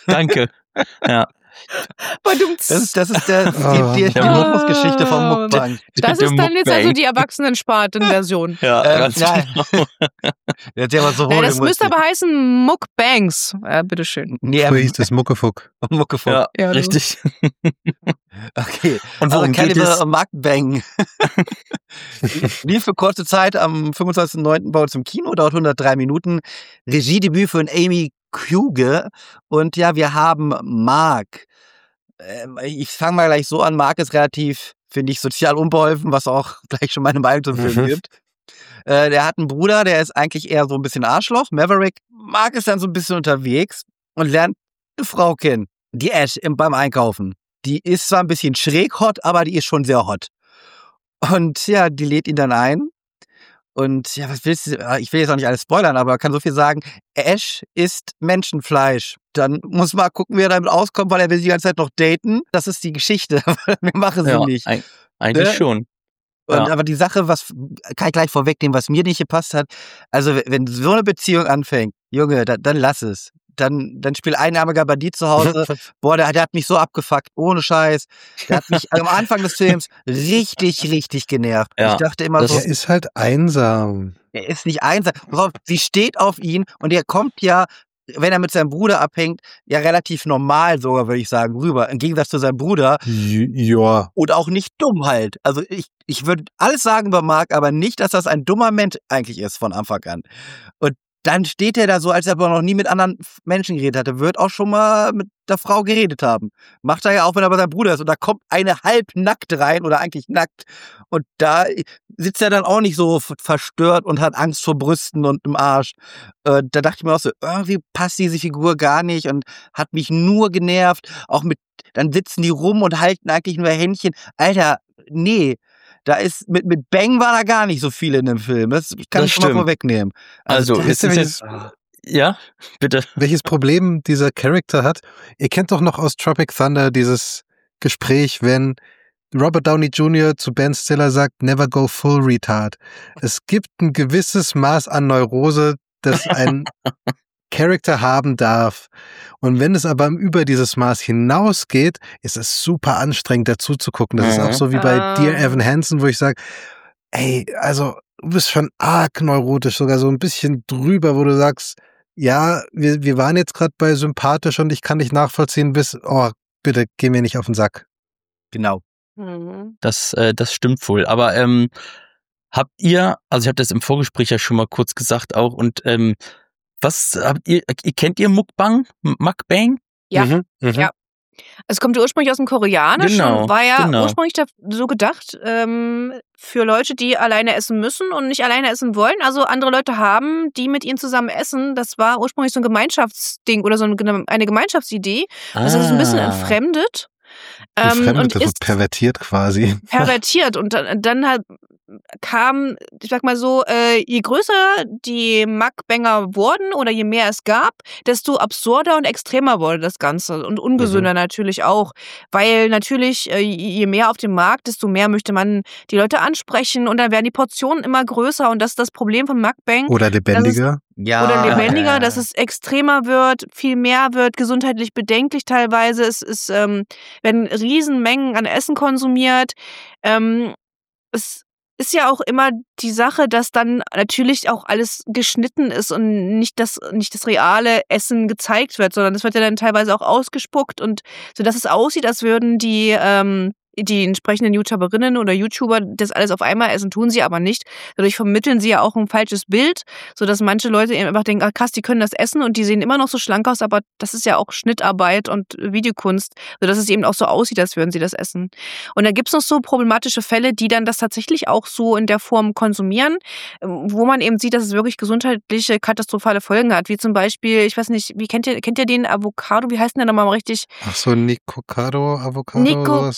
Ja. Das ist die der Rhythmusgeschichte vom Mukbang. Das Der ist dann jetzt also Mukbang. die Erwachsenensparten-Version. Ja, ganz nein. genau. Der ist ja aber so Nein, das müsste hohl. aber heißen Mukbangs. Bitteschön. Nee, Früher hieß das Muckefuck. Muckefuck. Ja, Ja, du. richtig. Okay. Und worum geht Cannibal es? Mukbang. Lief für kurze Zeit am 25.09. bei uns im Kino, dauert 103 Minuten. Regiedebüt von Amy Kuge. Und ja, wir haben Mark. Ich fange mal gleich so an. Mark ist relativ, finde ich, sozial unbeholfen, was auch gleich schon meine Meinung zum Film gibt. Der hat einen Bruder, der ist eigentlich eher so ein bisschen Arschloch, Maverick. Mark ist dann so ein bisschen unterwegs und lernt eine Frau kennen, die Ash beim Einkaufen. Die ist zwar ein bisschen schräg hot, aber die ist schon sehr hot. Und ja, die lädt ihn dann ein. Und ja, was willst du? Ich will jetzt auch nicht alles spoilern, aber kann so viel sagen. Ash isst Menschenfleisch. Dann muss man gucken, wie er damit auskommt, weil er will die ganze Zeit noch daten. Das ist die Geschichte. Wir machen sie Ja, nicht. eigentlich Ne? schon. Und, Ja. aber die Sache, was kann ich gleich vorwegnehmen, was mir nicht gepasst hat, also wenn so eine Beziehung anfängt, Junge, dann lass es. Dann spiel einarmiger Bandit zu Hause. Boah, der hat mich so abgefuckt, ohne Scheiß. Der hat mich am Anfang des Films richtig genervt. Ja, Ich dachte immer das- so, Er ist halt einsam. er ist nicht einsam. Pass auf, sie steht auf ihn und er kommt ja, wenn er mit seinem Bruder abhängt, ja relativ normal sogar, würde ich sagen, rüber. Im Gegensatz zu seinem Bruder. Ja. Und auch nicht dumm halt. Also ich würde alles sagen über Mark, aber nicht, dass das ein dummer Mensch eigentlich ist von Anfang an. Und dann steht er da so, als ob er noch nie mit anderen Menschen geredet hatte. Wird auch schon mal mit der Frau geredet haben. Macht er ja auch, wenn er bei seinem Bruder ist. Und da kommt eine halb nackt rein oder eigentlich nackt. Und da sitzt er dann auch nicht so verstört und hat Angst vor Brüsten und im Arsch. Da dachte ich mir auch so, irgendwie passt diese Figur gar nicht und hat mich nur genervt. Auch dann sitzen die rum und halten eigentlich nur Händchen. Alter, nee. Da ist, mit Bang war da gar nicht so viel in dem Film. Das kann Das ich schon mal stimmt. vorwegnehmen. Also, das es Wisst ihr, ist jetzt... Ja, bitte. welches Problem dieser Charakter hat? Ihr kennt doch noch aus Tropic Thunder dieses Gespräch, wenn Robert Downey Jr. zu Ben Stiller sagt, never go full retard. Es gibt ein gewisses Maß an Neurose, das ein Charakter haben darf. Und wenn es aber über dieses Maß hinausgeht, ist es super anstrengend dazu zu gucken. Das ist auch so wie bei Dear Evan Hansen, wo ich sage, ey, also du bist schon arg neurotisch, sogar so ein bisschen drüber, wo du sagst, ja, wir waren jetzt gerade bei sympathisch und ich kann dich nachvollziehen bis, oh, bitte, geh mir nicht auf den Sack. Genau. Mhm. Das stimmt wohl. Aber habt ihr, also ich habe das im Vorgespräch ja schon mal kurz gesagt auch, und was habt ihr kennt ihr Mukbang? Mukbang? Ja. Mhm. Ja. Es kommt ja ursprünglich aus dem Koreanischen Genau, und war ja genau. ursprünglich so gedacht für Leute, die alleine essen müssen und nicht alleine essen wollen. Also andere Leute haben, die mit ihnen zusammen essen. Das war ursprünglich so ein Gemeinschaftsding oder so eine Gemeinschaftsidee. Das ist ein bisschen entfremdet. Befremdet, Und also ist pervertiert quasi. pervertiert. Und dann halt kam, ich sag mal so, je größer die Mukbanger wurden oder je mehr es gab, desto absurder und extremer wurde das Ganze und ungesünder natürlich auch, weil natürlich je mehr auf dem Markt, desto mehr möchte man die Leute ansprechen und dann werden die Portionen immer größer und das ist das Problem von Mukbang. Oder lebendiger. Ja. Oder lebendiger, dass es extremer wird, viel mehr wird, gesundheitlich bedenklich teilweise. Es werden Riesenmengen an Essen konsumiert. Es ist ja auch immer die Sache, dass dann natürlich auch alles geschnitten ist und nicht das reale Essen gezeigt wird, sondern es wird ja dann teilweise auch ausgespuckt und so, dass es aussieht, als würden die entsprechenden YouTuberinnen oder YouTuber das alles auf einmal essen, tun sie aber nicht. Dadurch vermitteln sie ja auch ein falsches Bild, sodass manche Leute eben einfach denken, krass, die können das essen und die sehen immer noch so schlank aus, aber das ist ja auch Schnittarbeit und Videokunst, sodass es eben auch so aussieht, als würden sie das essen. Und dann gibt's noch so problematische Fälle, die dann das tatsächlich auch so in der Form konsumieren, wo man eben sieht, dass es wirklich gesundheitliche, katastrophale Folgen hat, wie zum Beispiel, ich weiß nicht, kennt ihr den Avocado, wie heißt denn der nochmal richtig? Ach so, Avocado, sowas, ja. Ja,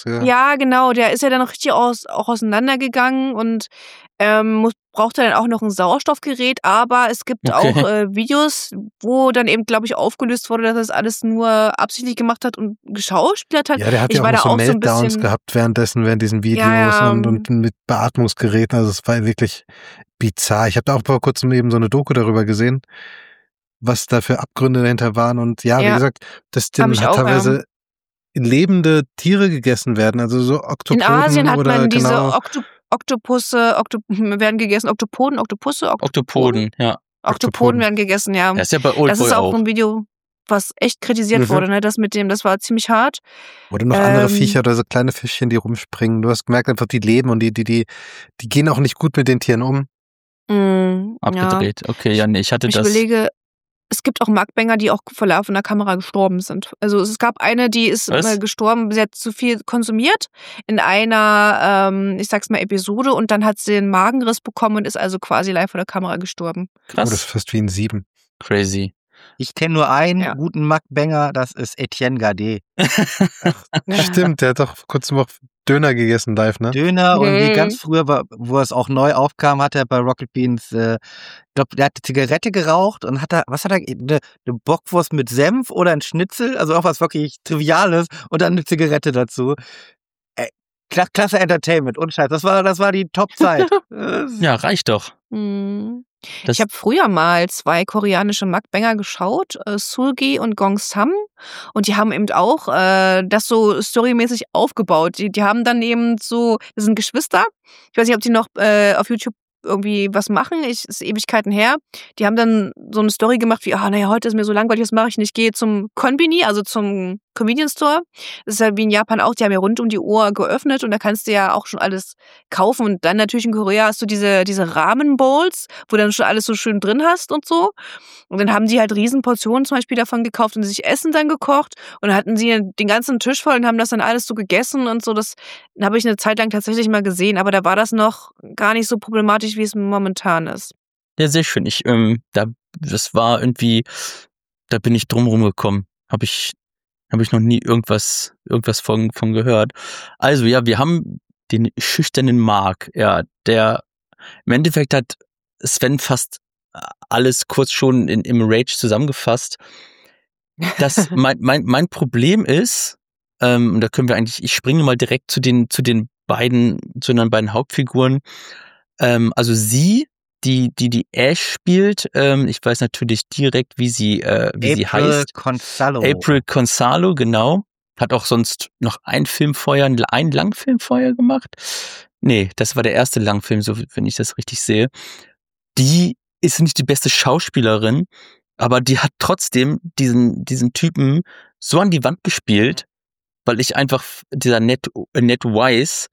Ja, genau, der ist ja dann noch richtig auch auseinandergegangen und brauchte dann auch noch ein Sauerstoffgerät, aber es gibt auch Okay. Videos, wo dann eben, glaube ich, aufgelöst wurde, dass er das alles nur absichtlich gemacht hat und geschauspielert hat. Ja, der hat Ich ja auch war noch da so auch so ein Meltdowns bisschen, gehabt während diesen Videos ja, und mit Beatmungsgeräten. Also es war wirklich bizarr. Ich habe da auch vor kurzem eben so eine Doku darüber gesehen, was da für Abgründe dahinter waren. Und ja, wie ja, gesagt, dass habe dann ich hat auch, ja. teilweise lebende Tiere gegessen werden. Also so In Asien Oktopoden hat oder man diese genau Oktopusse, werden gegessen, Oktopoden, Oktopusse, Oktopoden, ja. Oktopoden Oktopoden. werden gegessen, ja. Ja, ist ja bei Das Oldboy ist auch auch. ein Video, was echt kritisiert Mhm. wurde, ne? Das war ziemlich hart. Oder noch andere Ähm, Viecher oder so kleine Fischchen, die rumspringen. Du hast gemerkt einfach, die leben und die gehen auch nicht gut mit den Tieren um. ja. Abgedreht. Okay, ja, nee, ich hatte Ich das. überlege, es gibt auch Mukbanger, die auch vor laufender Kamera gestorben sind. Also es gab eine, die ist Was? gestorben, sie hat zu viel konsumiert in einer, ich sag's mal, Episode und dann hat sie einen Magenriss bekommen und ist also quasi live vor der Kamera gestorben. Oh, das ist Krass. fast wie ein 7. Crazy. Ich kenne nur einen Ja. guten Mukbanger, das ist Etienne Gade. Stimmt, der hat doch vor kurzem auch Döner gegessen live, ne? Döner und wie Mhm. ganz früher, wo es auch neu aufkam, hat er bei Rocket Beans, ich glaube, der hat eine Zigarette geraucht und was hat er, eine Bockwurst mit Senf oder ein Schnitzel, also auch was wirklich Triviales und dann eine Zigarette dazu. Klasse Entertainment, und Scheiß, das war die Top-Zeit. Ja, reicht doch. Mhm. Das, Ich habe früher mal 2 koreanische Mukbanger geschaut, Sulgi und Gong Sam. Und die haben eben auch das so storymäßig aufgebaut. Die haben dann eben so, das sind Geschwister. Ich weiß nicht, ob die noch auf YouTube irgendwie was machen. Ist Ewigkeiten her. Die haben dann so eine Story gemacht wie, naja, heute ist mir so langweilig, was mache ich nicht? Ich gehe zum Konbini, also zum Convenience Store. Das ist halt wie in Japan auch, die haben ja rund um die Uhr geöffnet und da kannst du ja auch schon alles kaufen. Und dann natürlich in Korea hast du diese Ramen Bowls, wo dann schon alles so schön drin hast und so. Und dann haben die halt Riesenportionen zum Beispiel davon gekauft und sich Essen dann gekocht. Und dann hatten sie den ganzen Tisch voll und haben das dann alles so gegessen und so. Das habe ich eine Zeit lang tatsächlich mal gesehen, aber da war das noch gar nicht so problematisch, wie es momentan ist. ja, sehr schön. Das war irgendwie, da bin ich drum rumgekommen. Habe ich noch nie irgendwas von gehört. Also ja, wir haben den schüchternen Mark, ja, der im Endeffekt hat Sven fast alles kurz schon im Rage zusammengefasst. Mein Problem ist, und da können wir eigentlich, ich springe mal direkt zu den beiden Hauptfiguren. Also sie, die Ash spielt, ich weiß natürlich direkt, wie sie heißt. April Consalo, genau. Hat auch sonst noch einen Langfilm vorher gemacht. Nee, das war der erste Langfilm, so wenn ich das richtig sehe. Die ist nicht die beste Schauspielerin, aber die hat trotzdem diesen Typen so an die Wand gespielt, weil ich einfach, dieser Ned Wise,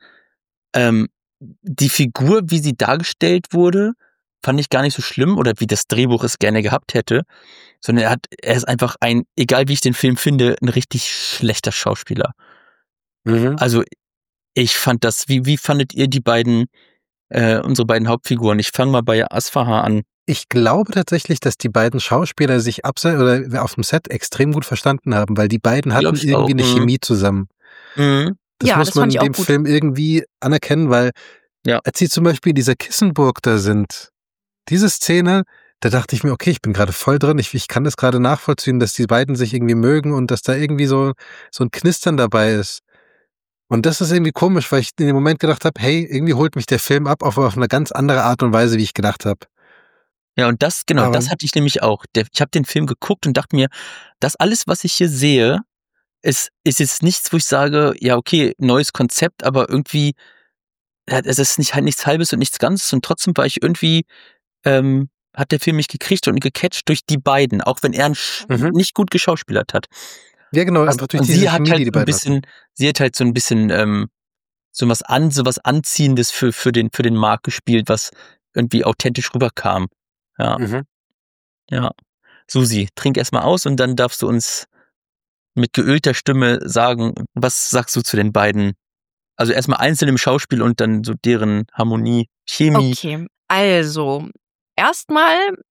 die Figur, wie sie dargestellt wurde, fand ich gar nicht so schlimm oder wie das Drehbuch es gerne gehabt hätte, sondern er ist einfach egal wie ich den Film finde, ein richtig schlechter Schauspieler. Mhm. Also ich fand das, wie fandet ihr die beiden, unsere beiden Hauptfiguren? Ich fange mal bei Asfaha an. Ich glaube tatsächlich, dass die beiden Schauspieler sich oder auf dem Set extrem gut verstanden haben, weil die beiden hatten Glaub ich irgendwie auch, eine Chemie zusammen. Mhm. Das Ja, muss das man fand in ich auch dem gut. Film irgendwie anerkennen, weil Ja. als sie zum Beispiel in dieser Kissenburg da sind, diese Szene, da dachte ich mir, okay, ich bin gerade voll drin, ich kann das gerade nachvollziehen, dass die beiden sich irgendwie mögen und dass da irgendwie so ein Knistern dabei ist. Und das ist irgendwie komisch, weil ich in dem Moment gedacht habe, hey, irgendwie holt mich der Film ab auf eine ganz andere Art und Weise, wie ich gedacht habe. Ja, und das Aber- hatte ich nämlich auch. Ich habe den Film geguckt und dachte mir, das alles, was ich hier sehe, ist jetzt nichts, wo ich sage, ja, okay, neues Konzept, aber irgendwie, es ist nichts Halbes und nichts Ganzes und trotzdem war ich irgendwie, hat der Film mich gekriegt und gecatcht durch die beiden, auch wenn er nicht gut geschauspielert hat. Ja, genau, einfach durch Und diese sie hat Chemie, halt die die beiden hatten. sie hat halt so ein bisschen so was Anziehendes für den Markt gespielt, was irgendwie authentisch rüberkam. Ja. Mhm. Ja. Susi, trink erstmal aus und dann darfst du uns mit geölter Stimme sagen, was sagst du zu den beiden? Also erstmal einzeln im Schauspiel und dann so deren Harmonie, Chemie. Okay, also erstmal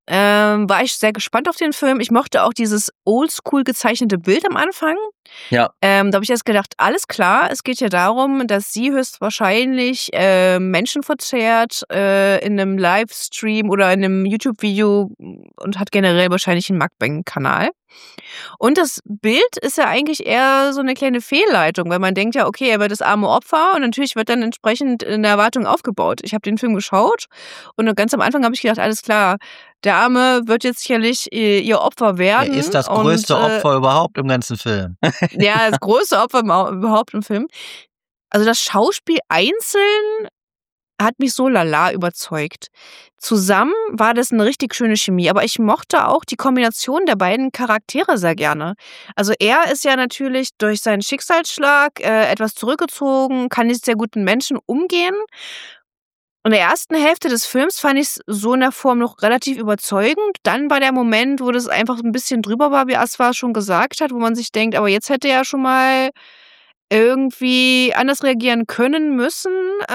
war ich sehr gespannt auf den Film. Ich mochte auch dieses oldschool gezeichnete Bild am Anfang. Ja. Da habe ich erst gedacht, alles klar, es geht ja darum, dass sie höchstwahrscheinlich Menschen verzehrt in einem Livestream oder in einem YouTube-Video und hat generell wahrscheinlich einen Mukbang-Kanal. Und das Bild ist ja eigentlich eher so eine kleine Fehlleitung, weil man denkt ja, okay, er wird das arme Opfer und natürlich wird dann entsprechend in der Erwartung aufgebaut. Ich habe den Film geschaut und ganz am Anfang habe ich gedacht, alles klar, der Arme wird jetzt sicherlich ihr Opfer werden. Er ist das größte Opfer überhaupt im ganzen Film. Ja, das größte Opfer überhaupt im Film. Also das Schauspiel einzeln hat mich so lala überzeugt. Zusammen war das eine richtig schöne Chemie, aber ich mochte auch die Kombination der beiden Charaktere sehr gerne. Also er ist ja natürlich durch seinen Schicksalsschlag etwas zurückgezogen, kann nicht sehr gut mit Menschen umgehen. In der ersten Hälfte des Films fand ich es so in der Form noch relativ überzeugend. Dann war der Moment, wo das einfach ein bisschen drüber war, wie Aswa schon gesagt hat, wo man sich denkt, aber jetzt hätte er schon mal irgendwie anders reagieren können müssen.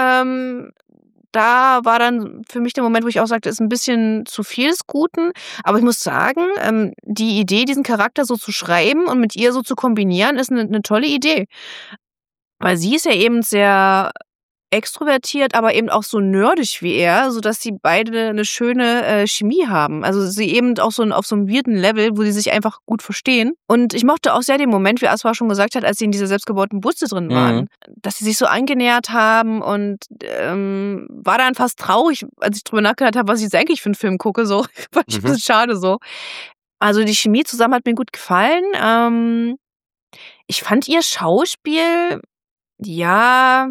Da war dann für mich der Moment, wo ich auch sagte, ist ein bisschen zu viel des Guten. Aber ich muss sagen, die Idee, diesen Charakter so zu schreiben und mit ihr so zu kombinieren, ist eine tolle Idee. Weil sie ist ja eben sehr extrovertiert, aber eben auch so nerdig wie er, sodass sie beide eine schöne Chemie haben. Also sie eben auch so auf so einem weirden Level, wo sie sich einfach gut verstehen. Und ich mochte auch sehr den Moment, wie Aswa schon gesagt hat, als sie in dieser selbstgebauten Busse drin waren, dass sie sich so angenähert haben und war dann fast traurig, als ich drüber nachgedacht habe, was ich jetzt eigentlich für einen Film gucke. So, fand ich ein bisschen schade so. Also die Chemie zusammen hat mir gut gefallen. Ich fand ihr Schauspiel, ja,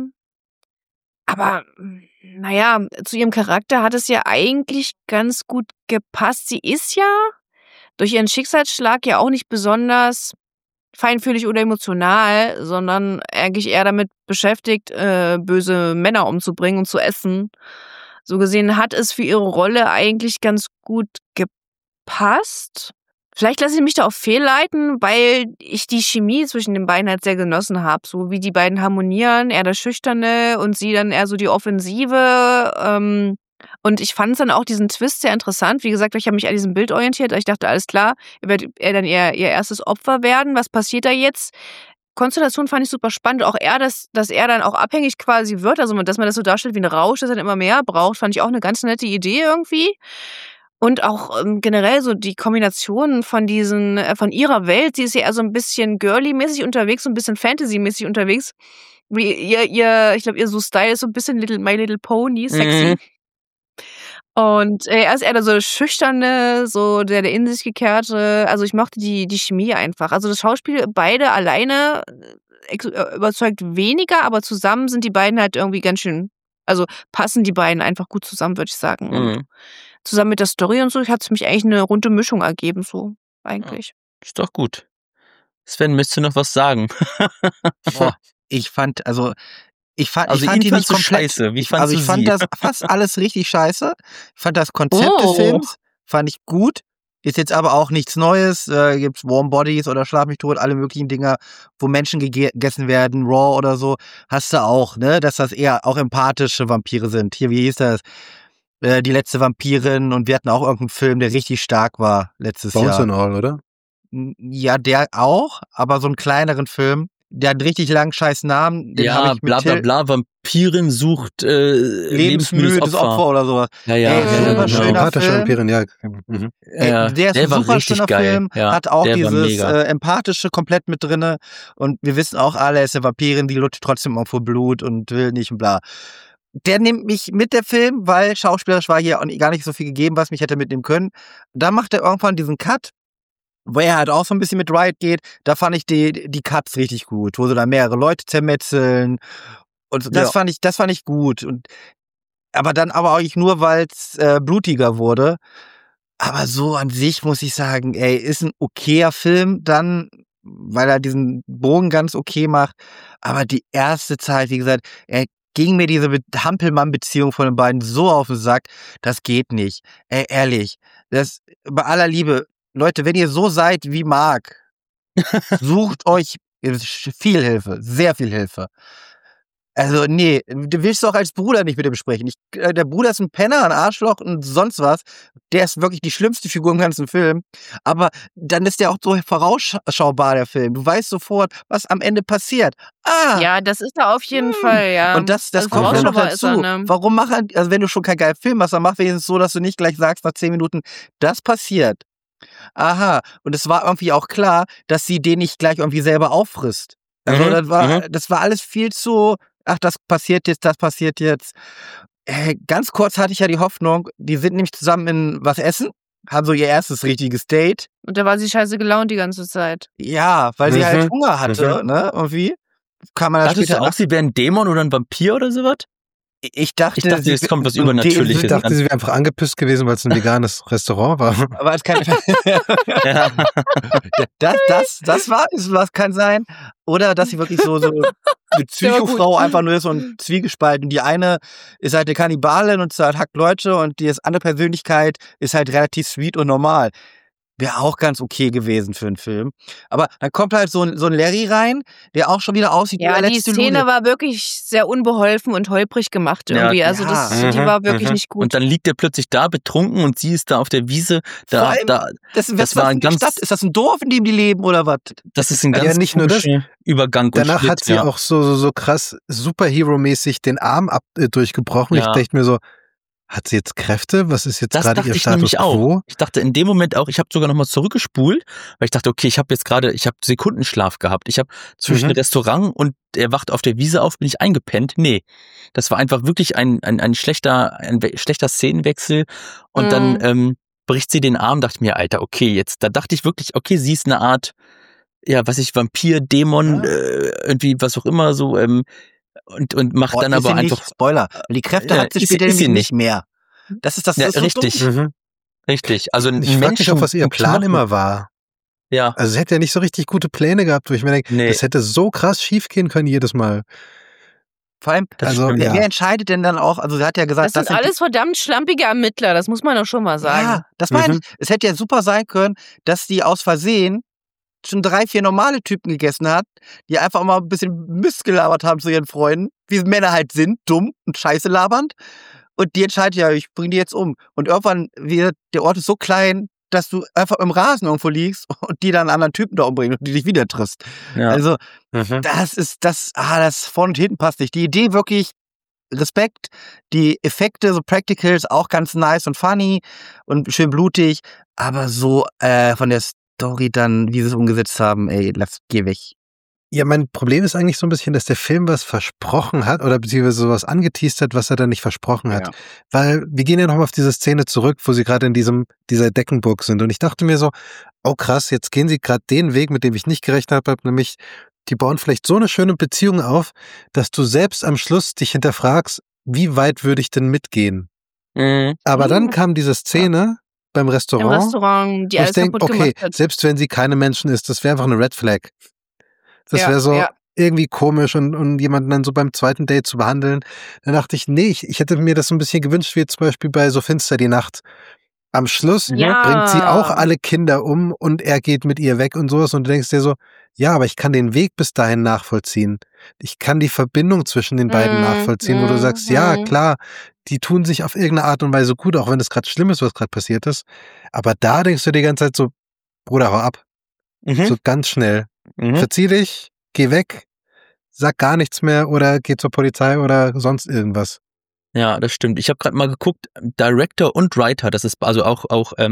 aber naja, zu ihrem Charakter hat es ja eigentlich ganz gut gepasst. Sie ist ja durch ihren Schicksalsschlag ja auch nicht besonders feinfühlig oder emotional, sondern eigentlich eher damit beschäftigt, böse Männer umzubringen und zu essen. So gesehen hat es für ihre Rolle eigentlich ganz gut gepasst. Vielleicht lasse ich mich da auch fehlleiten, weil ich die Chemie zwischen den beiden halt sehr genossen habe. So wie die beiden harmonieren, er das Schüchterne und sie dann eher so die Offensive. Und ich fand dann auch diesen Twist sehr interessant. Wie gesagt, ich habe mich an diesem Bild orientiert. Ich dachte, alles klar, wird er dann ihr erstes Opfer werden. Was passiert da jetzt? Konstellation fand ich super spannend. Auch er, dass er dann auch abhängig quasi wird. Also, dass man das so darstellt wie ein Rausch, dass er dann immer mehr braucht, fand ich auch eine ganz nette Idee irgendwie. Und auch generell so die Kombination von von ihrer Welt, sie ist ja eher so ein bisschen girly-mäßig unterwegs, so ein bisschen Fantasy-mäßig unterwegs. Ich glaube, ihr so Style ist so ein bisschen My Little Pony, sexy. Und er ist eher so schüchterne, so der in sich gekehrte. Also ich mochte die Chemie einfach. Also das Schauspiel, beide alleine überzeugt weniger, aber zusammen sind die beiden halt irgendwie ganz schön, also passen die beiden einfach gut zusammen, würde ich sagen. Und zusammen mit der Story und so hat es mich eigentlich eine runde Mischung ergeben, so eigentlich. Ja, ist doch gut. Sven, möchtest du noch was sagen? Boah, ich fand die ihn nicht fandst du komplett scheiße. Wie ich fandst du fand sie? das fast alles richtig scheiße. Ich fand das Konzept des Films fand ich gut. Ist jetzt aber auch nichts Neues. Gibt's Warm Bodies oder Schlag mich tot, alle möglichen Dinger, wo Menschen gegessen werden, Raw oder so. Hast du auch, ne? Dass das eher auch empathische Vampire sind. Hier, wie hieß das? Die letzte Vampirin, und wir hatten auch irgendeinen Film, der richtig stark war letztes Bones Jahr. and All, oder? Ja, der auch, aber so einen kleineren Film. Der hat einen richtig langen scheiß Namen. Den hab Ja, ich mit bla bla bla, Vampirin sucht lebensmüdes Opfer. oder sowas. Ja, super schöner Empathische Film. Vampirin, ja. Der ist ein war super richtig schöner geil. Film, Ja, hat auch der war dieses mega. Empathische komplett mit drinne, und wir wissen auch alle, er ist eine Vampirin, die lutscht trotzdem auch vor Blut und will nicht und bla. Der nimmt mich mit, der Film, weil schauspielerisch war hier auch gar nicht so viel gegeben, was mich hätte mitnehmen können. Da macht er irgendwann diesen Cut, wo er halt auch so ein bisschen mit Riot geht. Da fand ich die Cuts richtig gut, wo so da mehrere Leute zermetzeln. Und das fand ich gut. Aber dann auch nur, weil es blutiger wurde. Aber so an sich muss ich sagen, ist ein okayer Film dann, weil er diesen Bogen ganz okay macht. Aber die erste Zeit, wie gesagt, ging mir diese Hampelmann-Beziehung von den beiden so auf den Sack, das geht nicht. Ehrlich, das bei aller Liebe, Leute, wenn ihr so seid wie Marc, sucht euch viel Hilfe, sehr viel Hilfe. Also, nee, du willst doch als Bruder nicht mit ihm sprechen. Der Bruder ist ein Penner, ein Arschloch und sonst was. Der ist wirklich die schlimmste Figur im ganzen Film. Aber dann ist der auch so vorausschaubar, der Film. Du weißt sofort, was am Ende passiert. Ja, das ist er auf jeden Fall, ja. Und das Also kommt ja noch vorausschaubar ist dazu. er, ne? Warum also wenn du schon keinen geilen Film hast, dann mach wenigstens so, dass du nicht gleich sagst nach 10 Minuten, das passiert. Aha. Und es war irgendwie auch klar, dass sie den nicht gleich irgendwie selber auffrisst. Also das war alles viel zu, ach, das passiert jetzt, das passiert jetzt. Ganz kurz hatte ich ja die Hoffnung, die sind nämlich zusammen in was essen, haben so ihr erstes richtiges Date. Und da war sie scheiße gelaunt die ganze Zeit. Ja, weil sie halt Hunger hatte, ne, irgendwie. Kann man das Dachtest du später auch, sie wäre ein Dämon oder ein Vampir oder sowas? Ich dachte, jetzt kommt was Ich Übernatürliches. dachte, sie wäre einfach angepisst gewesen, weil es ein veganes Restaurant war. aber es kann Ja. das kann sein. Oder dass sie wirklich so eine Psychofrau einfach nur ist und zwiegespalten. Die eine ist halt eine Kannibalin und hackt Leute und die andere Persönlichkeit ist halt relativ sweet und normal. Wäre auch ganz okay gewesen für einen Film. Aber dann kommt halt so ein Larry rein, der auch schon wieder aussieht wie Ja, der die letzte Szene Lude. war wirklich sehr unbeholfen und holprig gemacht irgendwie. Also die war wirklich nicht gut. Und dann liegt er plötzlich da betrunken und sie ist da auf der Wiese. Vor allem, Das war ein ganz, Stadt. Ist das ein Dorf, in dem die leben oder was? das ist ein Ja, ganz nicht nur das. komischer Übergang. Und Danach Schnitt, hat sie auch so krass Superhero-mäßig den Arm durchgebrochen. Ja. Ich dachte mir so, hat sie jetzt Kräfte? Was ist jetzt Das gerade dachte ihr ich Status nämlich auch. quo? Ich dachte in dem Moment auch, ich habe sogar nochmal zurückgespult, weil ich dachte, okay, ich habe Sekundenschlaf gehabt. Ich habe zwischen Restaurant und er wacht auf der Wiese auf, bin ich eingepennt. Nee, das war einfach wirklich ein schlechter Szenenwechsel. Und dann bricht sie den Arm, dachte ich mir, Alter, okay, da dachte ich wirklich, okay, sie ist eine Art, Vampir, Dämon, irgendwie, was auch immer, so, und macht dann aber einfach. Nicht, Spoiler. Die Kräfte hat sie ist später sie nämlich nicht nicht mehr. Das ist das. Ja, Das ist so richtig. dumm. Richtig. Also Ich frage mich auch, was ihr Plan immer war. Ja. Also sie hätte ja nicht so richtig gute Pläne gehabt, wo ich mir denke, Nee. das hätte so krass schief gehen können jedes Mal. Vor allem, Also, stimmt, ja. wer entscheidet denn dann auch? Also sie hat ja gesagt, Das sind alles verdammt schlampige Ermittler, das muss man doch schon mal sagen. Ja, das meine ich. Es hätte ja super sein können, dass die aus Versehen schon 3, 4 normale Typen gegessen hat, die einfach mal ein bisschen Mist gelabert haben zu ihren Freunden, wie Männer halt sind, dumm und scheiße labernd. Und die entscheidet ja, ich bringe die jetzt um. Und irgendwann wird der Ort ist so klein, dass du einfach im Rasen irgendwo liegst und die dann einen anderen Typen da umbringen und die dich wieder triffst. Ja. Also, das vorne und hinten passt nicht. Die Idee wirklich Respekt, die Effekte, so Practicals, auch ganz nice und funny und schön blutig, aber so von der Story dann, wie sie es umgesetzt haben, geh weg. Ja, mein Problem ist eigentlich so ein bisschen, dass der Film was versprochen hat oder beziehungsweise sowas angeteased hat, was er dann nicht versprochen hat. Ja. Weil wir gehen ja nochmal auf diese Szene zurück, wo sie gerade in dieser Deckenburg sind. Und ich dachte mir so, oh krass, jetzt gehen sie gerade den Weg, mit dem ich nicht gerechnet habe, nämlich die bauen vielleicht so eine schöne Beziehung auf, dass du selbst am Schluss dich hinterfragst, wie weit würde ich denn mitgehen? Aber dann kam diese Szene beim Im Restaurant, Restaurant, die wo ich alles denke, kaputt okay, gemacht hat. selbst wenn sie keine Menschen ist, das wäre einfach eine Red Flag. Das Ja, wäre so ja. irgendwie komisch und jemanden dann so beim zweiten Date zu behandeln. Dann dachte ich, nee, ich hätte mir das so ein bisschen gewünscht, wie zum Beispiel bei So finster die Nacht. Am Schluss Ja. bringt sie auch alle Kinder um und er geht mit ihr weg und sowas und du denkst dir so, ja, aber ich kann den Weg bis dahin nachvollziehen. Ich kann die Verbindung zwischen den beiden nachvollziehen, wo du sagst, ja, klar, die tun sich auf irgendeine Art und Weise gut, auch wenn es gerade schlimm ist, was gerade passiert ist. Aber da denkst du die ganze Zeit so, Bruder, hau ab. So ganz schnell. Verzieh dich, geh weg, sag gar nichts mehr oder geh zur Polizei oder sonst irgendwas. Ja, das stimmt. Ich habe gerade mal geguckt, Director und Writer, das ist also auch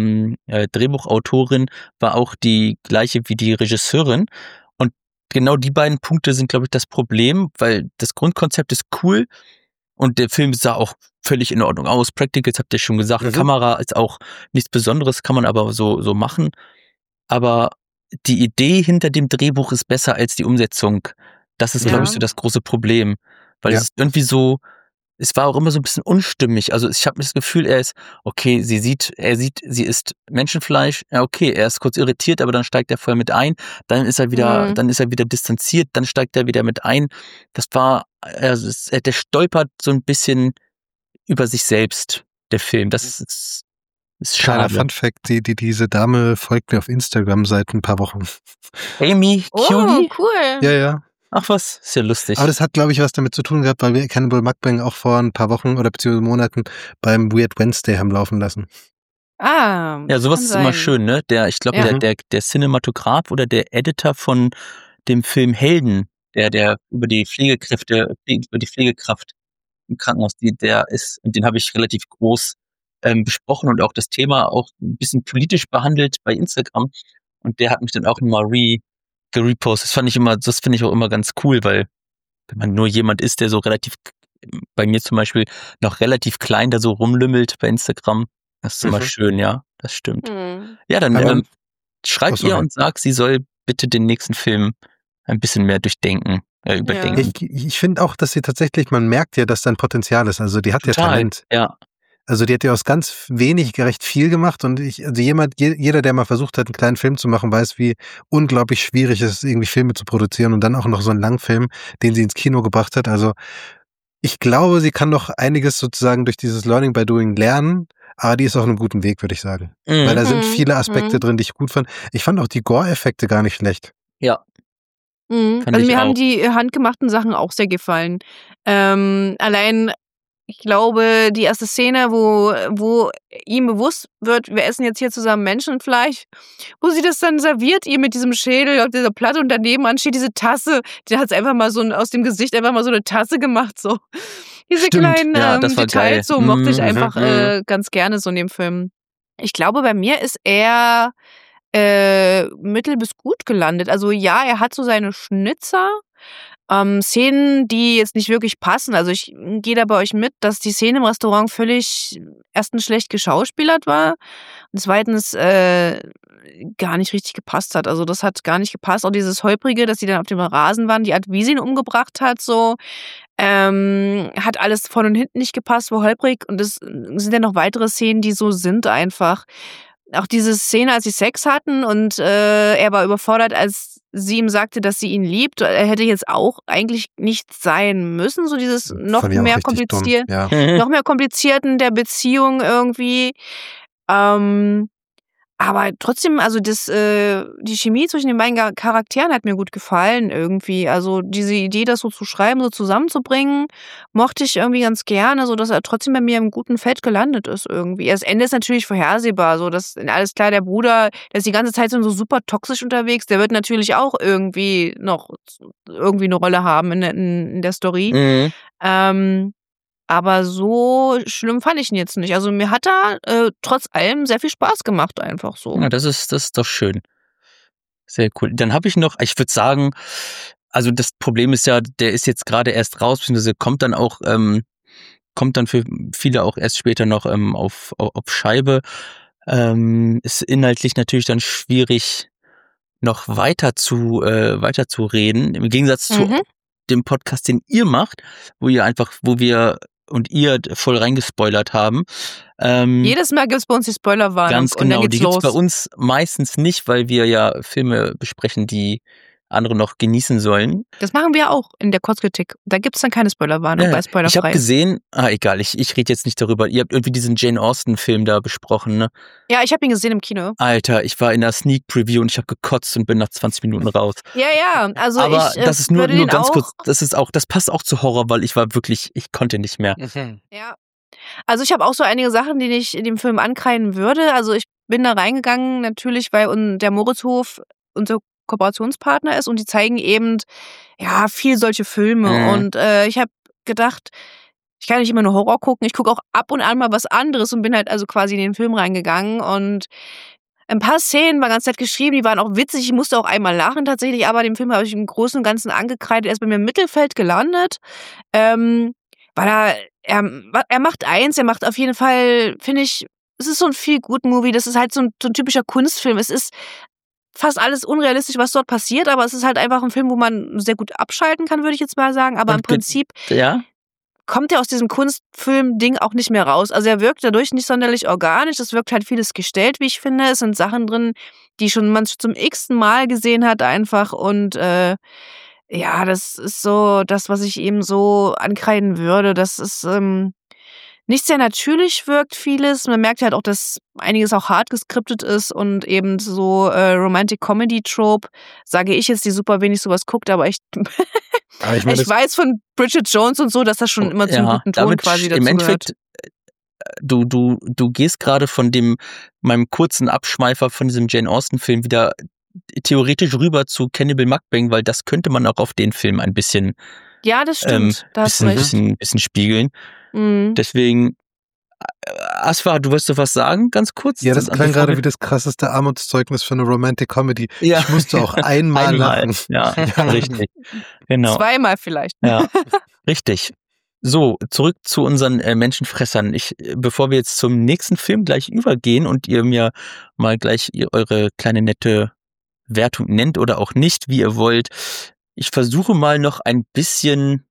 Drehbuchautorin, war auch die gleiche wie die Regisseurin. Und genau die beiden Punkte sind, glaube ich, das Problem, weil das Grundkonzept ist cool und der Film sah auch völlig in Ordnung aus. Practicals habt ihr schon gesagt, Kamera ist auch nichts Besonderes, kann man aber so machen. Aber die Idee hinter dem Drehbuch ist besser als die Umsetzung. Das ist, glaube ich, so das große Problem. Weil es ist irgendwie so, es war auch immer so ein bisschen unstimmig. Also ich habe das Gefühl, er sieht, sie isst Menschenfleisch. Ja, okay, er ist kurz irritiert, aber dann steigt er voll mit ein. Dann ist er wieder distanziert, dann steigt er wieder mit ein. Das war, der stolpert so ein bisschen über sich selbst, der Film. Das ist Kleiner schade. Funfact, diese Dame folgt mir auf Instagram seit ein paar Wochen. Amy Oh, Curie? cool. Ja. Ach was, ist ja lustig. Aber das hat, glaube ich, was damit zu tun gehabt, weil wir Cannibal Mukbang auch vor ein paar Wochen oder beziehungsweise Monaten beim Weird Wednesday haben laufen lassen. Ah, Ja, das sowas kann ist immer sein. schön, ne? Ich glaube, Ja. der Cinematograph oder der Editor von dem Film Helden, der über die Pflegekraft im Krankenhaus, und den habe ich relativ groß besprochen und auch das Thema auch ein bisschen politisch behandelt bei Instagram. Und der hat mich dann auch nochmal gerepostet. Das finde ich auch immer ganz cool, weil wenn man nur jemand ist, der so relativ, bei mir zum Beispiel, noch relativ klein da so rumlümmelt bei Instagram, das ist immer schön, ja, das stimmt. Mhm. Ja, dann Aber- schreib sorry. ihr und sag, sie soll bitte den nächsten Film ein bisschen mehr überdenken. Überdenken. Ich finde auch, dass sie tatsächlich, man merkt ja, dass da ein Potenzial ist. Also die hat ja Total, Talent. ja. Also die hat ja aus ganz wenig recht viel gemacht und jeder, der mal versucht hat, einen kleinen Film zu machen, weiß, wie unglaublich schwierig es ist, irgendwie Filme zu produzieren und dann auch noch so einen Langfilm, den sie ins Kino gebracht hat. Also ich glaube, sie kann noch einiges sozusagen durch dieses Learning by Doing lernen, aber die ist auf einem guten Weg, würde ich sagen. Weil da sind viele Aspekte drin, die ich gut fand. Ich fand auch die Gore-Effekte gar nicht schlecht. Ja. Mhm. Fand Also ich mir haben auch. die handgemachten Sachen auch sehr gefallen. Allein, ich glaube, die erste Szene, wo ihm bewusst wird, wir essen jetzt hier zusammen Menschenfleisch, wo sie das dann serviert, ihr mit diesem Schädel auf dieser Platte und daneben steht diese Tasse, die hat es einfach mal so aus dem Gesicht einfach mal so eine Tasse gemacht, so. Diese Stimmt, kleinen ja, das war geil. Details, so mochte ich einfach Mhm. ganz gerne so in dem Film. Ich glaube, bei mir ist er mittel bis gut gelandet. Also ja, er hat so seine Schnitzer, Szenen, die jetzt nicht wirklich passen. Also ich gehe da bei euch mit, dass die Szene im Restaurant völlig erstens schlecht geschauspielert war und zweitens gar nicht richtig gepasst hat. Also das hat gar nicht gepasst. Auch dieses Holprige, dass die dann auf dem Rasen waren, die Art, wie sie ihn umgebracht hat, so hat alles vorne und hinten nicht gepasst, war holprig. Und es sind ja noch weitere Szenen, die so sind einfach. Auch diese Szene, als sie Sex hatten und er war überfordert, als sie ihm sagte, dass sie ihn liebt. Er hätte jetzt auch eigentlich nicht sein müssen, so dieses noch Fand ich auch mehr richtig dumm, kompliziert, ja. noch mehr kompliziert in der Beziehung irgendwie. Aber trotzdem, also die Chemie zwischen den beiden Charakteren hat mir gut gefallen irgendwie. Also diese Idee, das so zu schreiben, so zusammenzubringen, mochte ich irgendwie ganz gerne, so dass er trotzdem bei mir im guten Feld gelandet ist irgendwie. Das Ende ist natürlich vorhersehbar, so dass alles klar, der Bruder, der ist die ganze Zeit so super toxisch unterwegs, der wird natürlich auch irgendwie noch irgendwie eine Rolle haben in der Story. Mhm. Aber so schlimm fand ich ihn jetzt nicht. Also mir hat er trotz allem sehr viel Spaß gemacht, einfach so. Ja, das ist doch schön. Sehr cool. Dann habe ich noch, ich würde sagen, also das Problem ist ja, der ist jetzt gerade erst raus, beziehungsweise kommt dann für viele auch erst später noch auf Scheibe. Ist inhaltlich natürlich dann schwierig, noch weiter zu reden. Im Gegensatz zu dem Podcast, den ihr macht, wo wir und ihr voll reingespoilert haben. Jedes Mal gibt's bei uns die Spoilerwarnung Ganz und dann genau, geht's die gibt's los. bei uns meistens nicht, weil wir ja Filme besprechen, die andere noch genießen sollen. Das machen wir auch in der Kurzkritik. Da gibt's dann keine Spoilerwarnung bei Ich Spoilerfrei. habe gesehen, egal, ich rede jetzt nicht darüber. Ihr habt irgendwie diesen Jane Austen-Film da besprochen, ne? Ja, ich habe ihn gesehen im Kino. Alter, ich war in der Sneak Preview und ich habe gekotzt und bin nach 20 Minuten raus. Ja, also Aber ich das ist nur würde den ganz auch, kurz, das passt auch zu Horror, weil ich konnte nicht mehr. Ja. Also ich habe auch so einige Sachen, die ich in dem Film ankreiden würde. Also ich bin da reingegangen, natürlich, weil der Moritzhof unser Kooperationspartner ist und die zeigen eben ja viel solche Filme. Und ich habe gedacht, ich kann nicht immer nur Horror gucken, ich gucke auch ab und an mal was anderes und bin halt also quasi in den Film reingegangen und ein paar Szenen waren ganz nett geschrieben, die waren auch witzig, ich musste auch einmal lachen tatsächlich, aber den Film habe ich im Großen und Ganzen angekreidet, er ist bei mir im Mittelfeld gelandet, weil er macht eins, er macht auf jeden Fall, finde ich, es ist so ein Feel-Good-Movie, das ist halt so ein typischer Kunstfilm, es ist fast alles unrealistisch, was dort passiert, aber es ist halt einfach ein Film, wo man sehr gut abschalten kann, würde ich jetzt mal sagen, aber im Prinzip Ja? kommt er aus diesem Kunstfilm-Ding auch nicht mehr raus. Also er wirkt dadurch nicht sonderlich organisch, es wirkt halt vieles gestellt, wie ich finde, es sind Sachen drin, die man schon zum x-ten Mal gesehen hat einfach und ja, das ist so das, was ich ihm so ankreiden würde, das ist nicht sehr natürlich wirkt vieles. Man merkt halt auch, dass einiges auch hart geskriptet ist und eben so Romantic-Comedy-Trope, sage ich jetzt, die super wenig sowas guckt, aber ich Aber ich meine, ich weiß von Bridget Jones und so, dass das schon immer zum guten Ton damit quasi dazu im gehört. Endeffekt, du gehst gerade von meinem kurzen Abschweifer von diesem Jane Austen-Film wieder theoretisch rüber zu Cannibal Mukbang, weil das könnte man auch auf den Film ein bisschen, Ja, das stimmt. Da hast du recht. bisschen spiegeln. Mhm. Deswegen, Asfa, du wolltest doch was sagen, ganz kurz? Ja, das klang gerade wie das krasseste Armutszeugnis für eine Romantic Comedy. Ja. Ich musste auch einmal lachen. Ja, richtig. Genau. Zweimal vielleicht. Ja, richtig. So, zurück zu unseren Menschenfressern. Bevor wir jetzt zum nächsten Film gleich übergehen und ihr mir mal gleich eure kleine nette Wertung nennt oder auch nicht, wie ihr wollt, ich versuche mal noch ein bisschen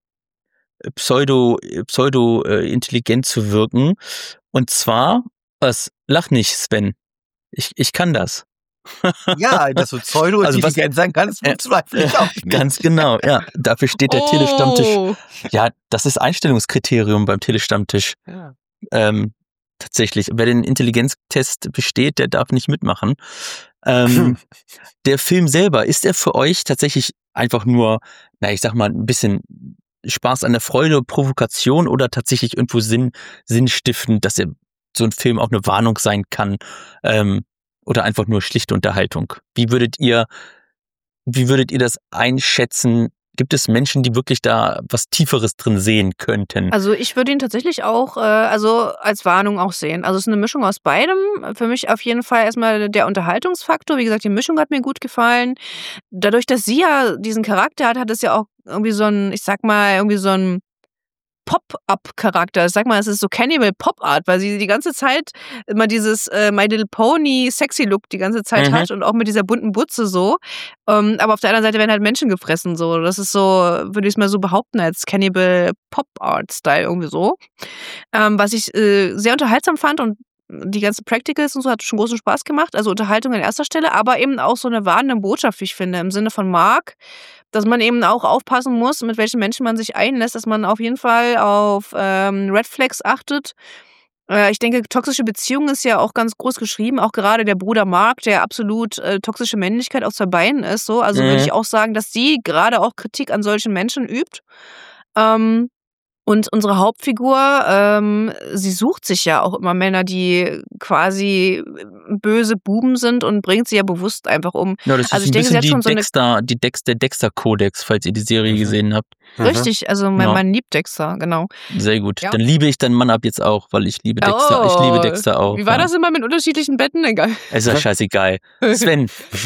pseudo-intelligent zu wirken. Und zwar, lach nicht, Sven. Ich kann das. Ja, dass du pseudo-intelligent sein kannst, bezweifle ich auch nicht. Ganz genau, ja. Dafür steht der Telestammtisch. Ja, das ist Einstellungskriterium beim Telestammtisch. Ja. Tatsächlich. Wer den Intelligenztest besteht, der darf nicht mitmachen. Der Film selber, ist er für euch tatsächlich einfach nur, ich sag mal, ein bisschen Spaß an der Freude, Provokation oder tatsächlich irgendwo sinnstiftend, dass er so ein Film auch eine Warnung sein kann, oder einfach nur schlichte Unterhaltung? Wie würdet ihr das einschätzen? Gibt es Menschen, die wirklich da was Tieferes drin sehen könnten? Also ich würde ihn tatsächlich auch als Warnung auch sehen. Also es ist eine Mischung aus beidem. Für mich auf jeden Fall erstmal der Unterhaltungsfaktor. Wie gesagt, die Mischung hat mir gut gefallen. Dadurch, dass sie ja diesen Charakter hat es ja auch irgendwie so ein Pop-Up-Charakter. Ich sag mal, es ist so Cannibal Pop-Art, weil sie die ganze Zeit immer dieses My Little Pony sexy Look die ganze Zeit hat und auch mit dieser bunten Butze so. Aber auf der anderen Seite werden halt Menschen gefressen so. Das ist so, würde ich es mal so behaupten, als Cannibal Pop-Art-Style irgendwie so. Was ich sehr unterhaltsam fand und die ganzen Practicals und so hat schon großen Spaß gemacht. Also Unterhaltung an erster Stelle, aber eben auch so eine warnende Botschaft, wie ich finde, im Sinne von Mark, dass man eben auch aufpassen muss, mit welchen Menschen man sich einlässt, dass man auf jeden Fall auf Red Flags achtet. Ich denke, toxische Beziehung ist ja auch ganz groß geschrieben, auch gerade der Bruder Mark, der absolut toxische Männlichkeit auf zwei Beinen ist. So. Also würde ich auch sagen, dass sie gerade auch Kritik an solchen Menschen übt. Und unsere Hauptfigur, sie sucht sich ja auch immer Männer, die quasi böse Buben sind und bringt sie ja bewusst einfach um. Ja, das ist Also ich ein denke, sie bisschen hat schon so der Dexter-Kodex, falls ihr die Serie gesehen habt. Richtig, also mein liebt Dexter, genau. Sehr gut. Ja. Dann liebe ich deinen Mann ab jetzt auch, weil ich liebe Dexter. Ich liebe Dexter auch. Wie war das immer mit unterschiedlichen Betten? Egal. Es ist ja scheißegal. Sven,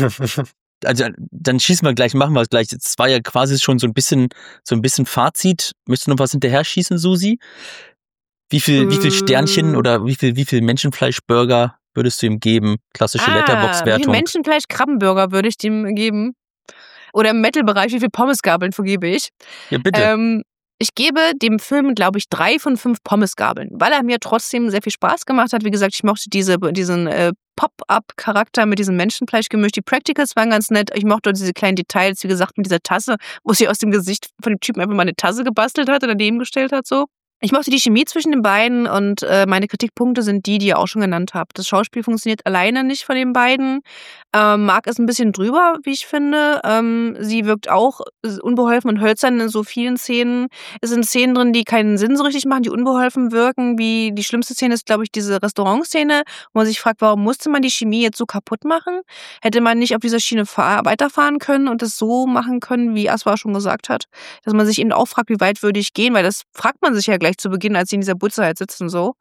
also dann machen wir es gleich. Es war ja quasi schon so ein bisschen Fazit. Möchtest du noch was hinterher schießen, Susi? Wie viel Sternchen oder wie viel Menschenfleischburger würdest du ihm geben? Klassische Letterbox-Wertung. Wie viel Menschenfleisch-Krabbenburger würde ich dem geben? Oder im Metal-Bereich, wie viel Pommesgabeln vergebe ich? Ja, bitte. Ich gebe dem Film, glaube ich, 3 von 5 Pommesgabeln, weil er mir trotzdem sehr viel Spaß gemacht hat. Wie gesagt, ich mochte diesen Pop-Up-Charakter mit diesem Menschenfleischgemisch. Die Practicals waren ganz nett. Ich mochte diese kleinen Details, wie gesagt, mit dieser Tasse, wo sie aus dem Gesicht von dem Typen einfach mal eine Tasse gebastelt hat oder daneben gestellt hat, so. Ich mochte die Chemie zwischen den beiden und meine Kritikpunkte sind die ihr auch schon genannt habt. Das Schauspiel funktioniert alleine nicht von den beiden. Mark ist ein bisschen drüber, wie ich finde. Sie wirkt auch unbeholfen und hölzern in so vielen Szenen. Es sind Szenen drin, die keinen Sinn so richtig machen, die unbeholfen wirken. Wie die schlimmste Szene ist, glaube ich, diese Restaurantszene, wo man sich fragt, warum musste man die Chemie jetzt so kaputt machen? Hätte man nicht auf dieser Schiene weiterfahren können und das so machen können, wie Aswa schon gesagt hat? Dass man sich eben auch fragt, wie weit würde ich gehen? Weil das fragt man sich ja gleich zu Beginn, als sie in dieser Butze halt sitzen, so.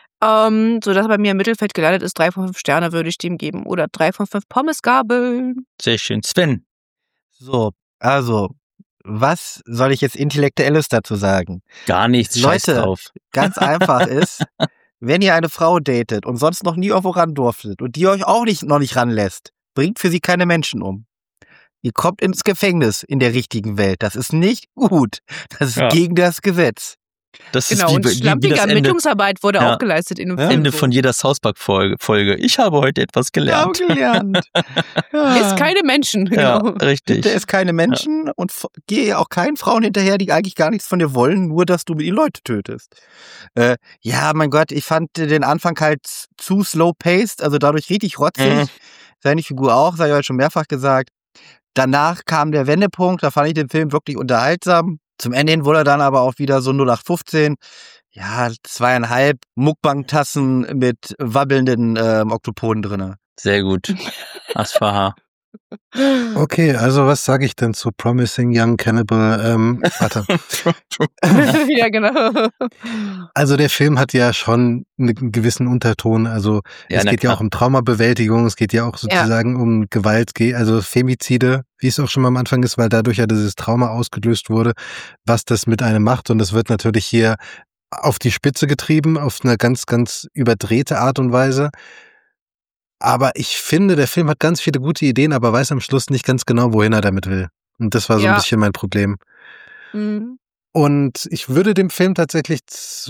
So dass er bei mir im Mittelfeld gelandet ist. 3 von 5 Sterne würde ich dem geben. Oder 3 von 5 Pommesgabeln. Sehr schön. Sven. So, also, was soll ich jetzt Intellektuelles dazu sagen? Gar nichts, scheiß Leute, drauf. ganz einfach ist, wenn ihr eine Frau datet und sonst noch nie irgendwo ran durftet und die euch auch noch nicht ranlässt, bringt für sie keine Menschen um. Ihr kommt ins Gefängnis in der richtigen Welt. Das ist nicht gut. Das ist gegen das Gesetz. Das Genau, ist und wie das schlampige Ende, Ermittlungsarbeit wurde ja, auch geleistet in dem Film. Ende So. von jeder South Park-Folge. Ich habe heute etwas gelernt. gelernt. Ist keine Menschen, Ja, genau. richtig. Hinter ist keine Menschen und gehe auch keinen Frauen hinterher, die eigentlich gar nichts von dir wollen, nur dass du mit ihnen Leute tötest. Ja, mein Gott, ich fand den Anfang halt zu slow-paced, also dadurch richtig rotzig. Mhm. Seine Figur auch, das habe ich heute schon mehrfach gesagt. Danach kam der Wendepunkt, da fand ich den Film wirklich unterhaltsam. Zum Ende hin wurde er dann aber auch wieder so 0815. Ja, 2,5 Mukbang-Tassen mit wabbelnden Oktopoden drinne. Sehr gut. Asfaha. Okay, also was sage ich denn zu Promising Young Cannibal? Warte. Ja, genau. Also der Film hat ja schon einen gewissen Unterton. Also Ja, es na geht ja klar. auch um Traumabewältigung, es geht ja auch sozusagen um Gewalt, also Femizide, wie es auch schon mal am Anfang ist, weil dadurch ja dieses Trauma ausgelöst wurde, was das mit einem macht. Und das wird natürlich hier auf die Spitze getrieben, auf eine ganz, ganz überdrehte Art und Weise. Aber ich finde, der Film hat ganz viele gute Ideen, aber weiß am Schluss nicht ganz genau, wohin er damit will. Und das war so ein Ja. bisschen mein Problem. Mhm. Und ich würde dem Film tatsächlich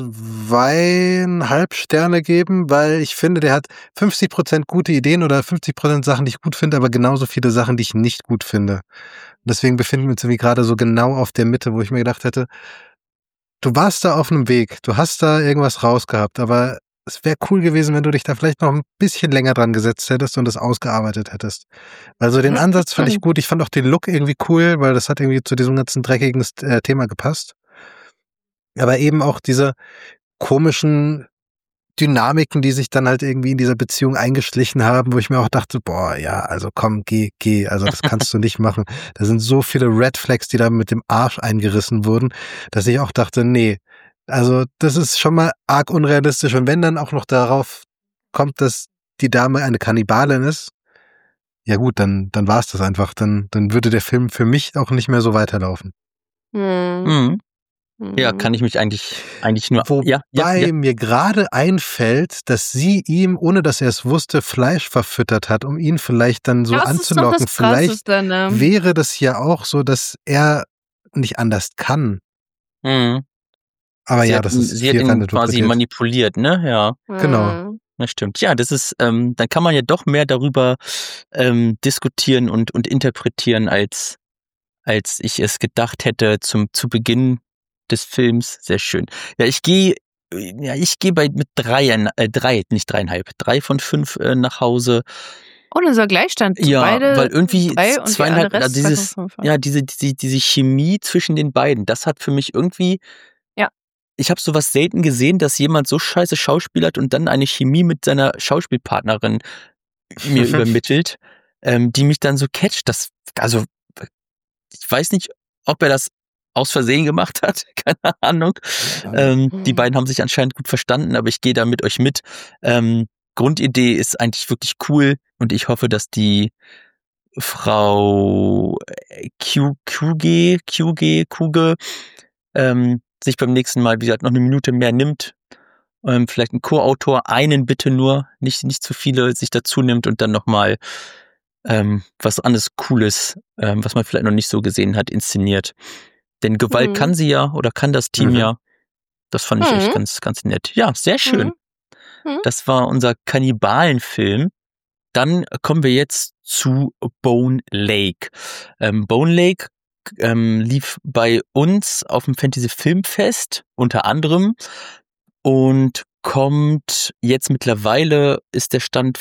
2,5 Sterne geben, weil ich finde, der hat 50% gute Ideen oder 50% Sachen, die ich gut finde, aber genauso viele Sachen, die ich nicht gut finde. Und deswegen befinden wir uns irgendwie gerade so genau auf der Mitte, wo ich mir gedacht hätte, du warst da auf einem Weg, du hast da irgendwas rausgehabt, aber es wäre cool gewesen, wenn du dich da vielleicht noch ein bisschen länger dran gesetzt hättest und das ausgearbeitet hättest. Also den Ansatz fand ich gut. Ich fand auch den Look irgendwie cool, weil das hat irgendwie zu diesem ganzen dreckigen Thema gepasst. Aber eben auch diese komischen Dynamiken, die sich dann halt irgendwie in dieser Beziehung eingeschlichen haben, wo ich mir auch dachte, boah, ja, also komm, geh, also das kannst du nicht machen. Da sind so viele Red Flags, die da mit dem Arsch eingerissen wurden, dass ich auch dachte, nee, also das ist schon mal arg unrealistisch. Und wenn dann auch noch darauf kommt, dass die Dame eine Kannibalin ist, ja gut, dann war es das einfach. Dann würde der Film für mich auch nicht mehr so weiterlaufen. Mhm. Ja, kann ich mich eigentlich nur... Wobei Ja. mir gerade einfällt, dass sie ihm, ohne dass er es wusste, Fleisch verfüttert hat, um ihn vielleicht dann so Das ist doch anzulocken. das Vielleicht Krasseste, ne? wäre das ja auch so, dass er nicht anders kann. Mhm. Aber Sie ja, hat das ihn, ist sie hat viel ihn quasi manipuliert, ne? Ja, Genau. das stimmt. Ja, das ist, dann kann man ja doch mehr darüber diskutieren und interpretieren, als ich es gedacht hätte zu Beginn des Films. Sehr schön. Ja, ich gehe mit 3, nicht 3,5, 3 von 5 nach Hause. Oh, das war Gleichstand. Ja, Beide weil irgendwie 3 und die 2,5, andere Rest dieses, 2,5. ja, diese Chemie zwischen den beiden, das hat für mich irgendwie, Ja. ich habe sowas selten gesehen, dass jemand so scheiße schauspielert und dann eine Chemie mit seiner Schauspielpartnerin mir übermittelt, die mich dann so catcht. Also, ich weiß nicht, ob er das aus Versehen gemacht hat, keine Ahnung. Die beiden haben sich anscheinend gut verstanden, aber ich gehe da mit euch mit. Grundidee ist eigentlich wirklich cool und ich hoffe, dass die Frau Kuge sich beim nächsten Mal, wie gesagt, noch eine Minute mehr nimmt. Vielleicht ein Co-Autor, einen bitte nur, nicht zu viele sich dazu nimmt und dann nochmal was anderes Cooles, was man vielleicht noch nicht so gesehen hat, inszeniert. Denn Gewalt kann sie ja oder kann das Team ja. Das fand ich echt ganz, ganz nett. Ja, sehr schön. Das war unser Kannibalenfilm. Dann kommen wir jetzt zu Bone Lake. Bone Lake lief bei uns auf dem Fantasy Filmfest unter anderem und kommt jetzt mittlerweile, ist der Stand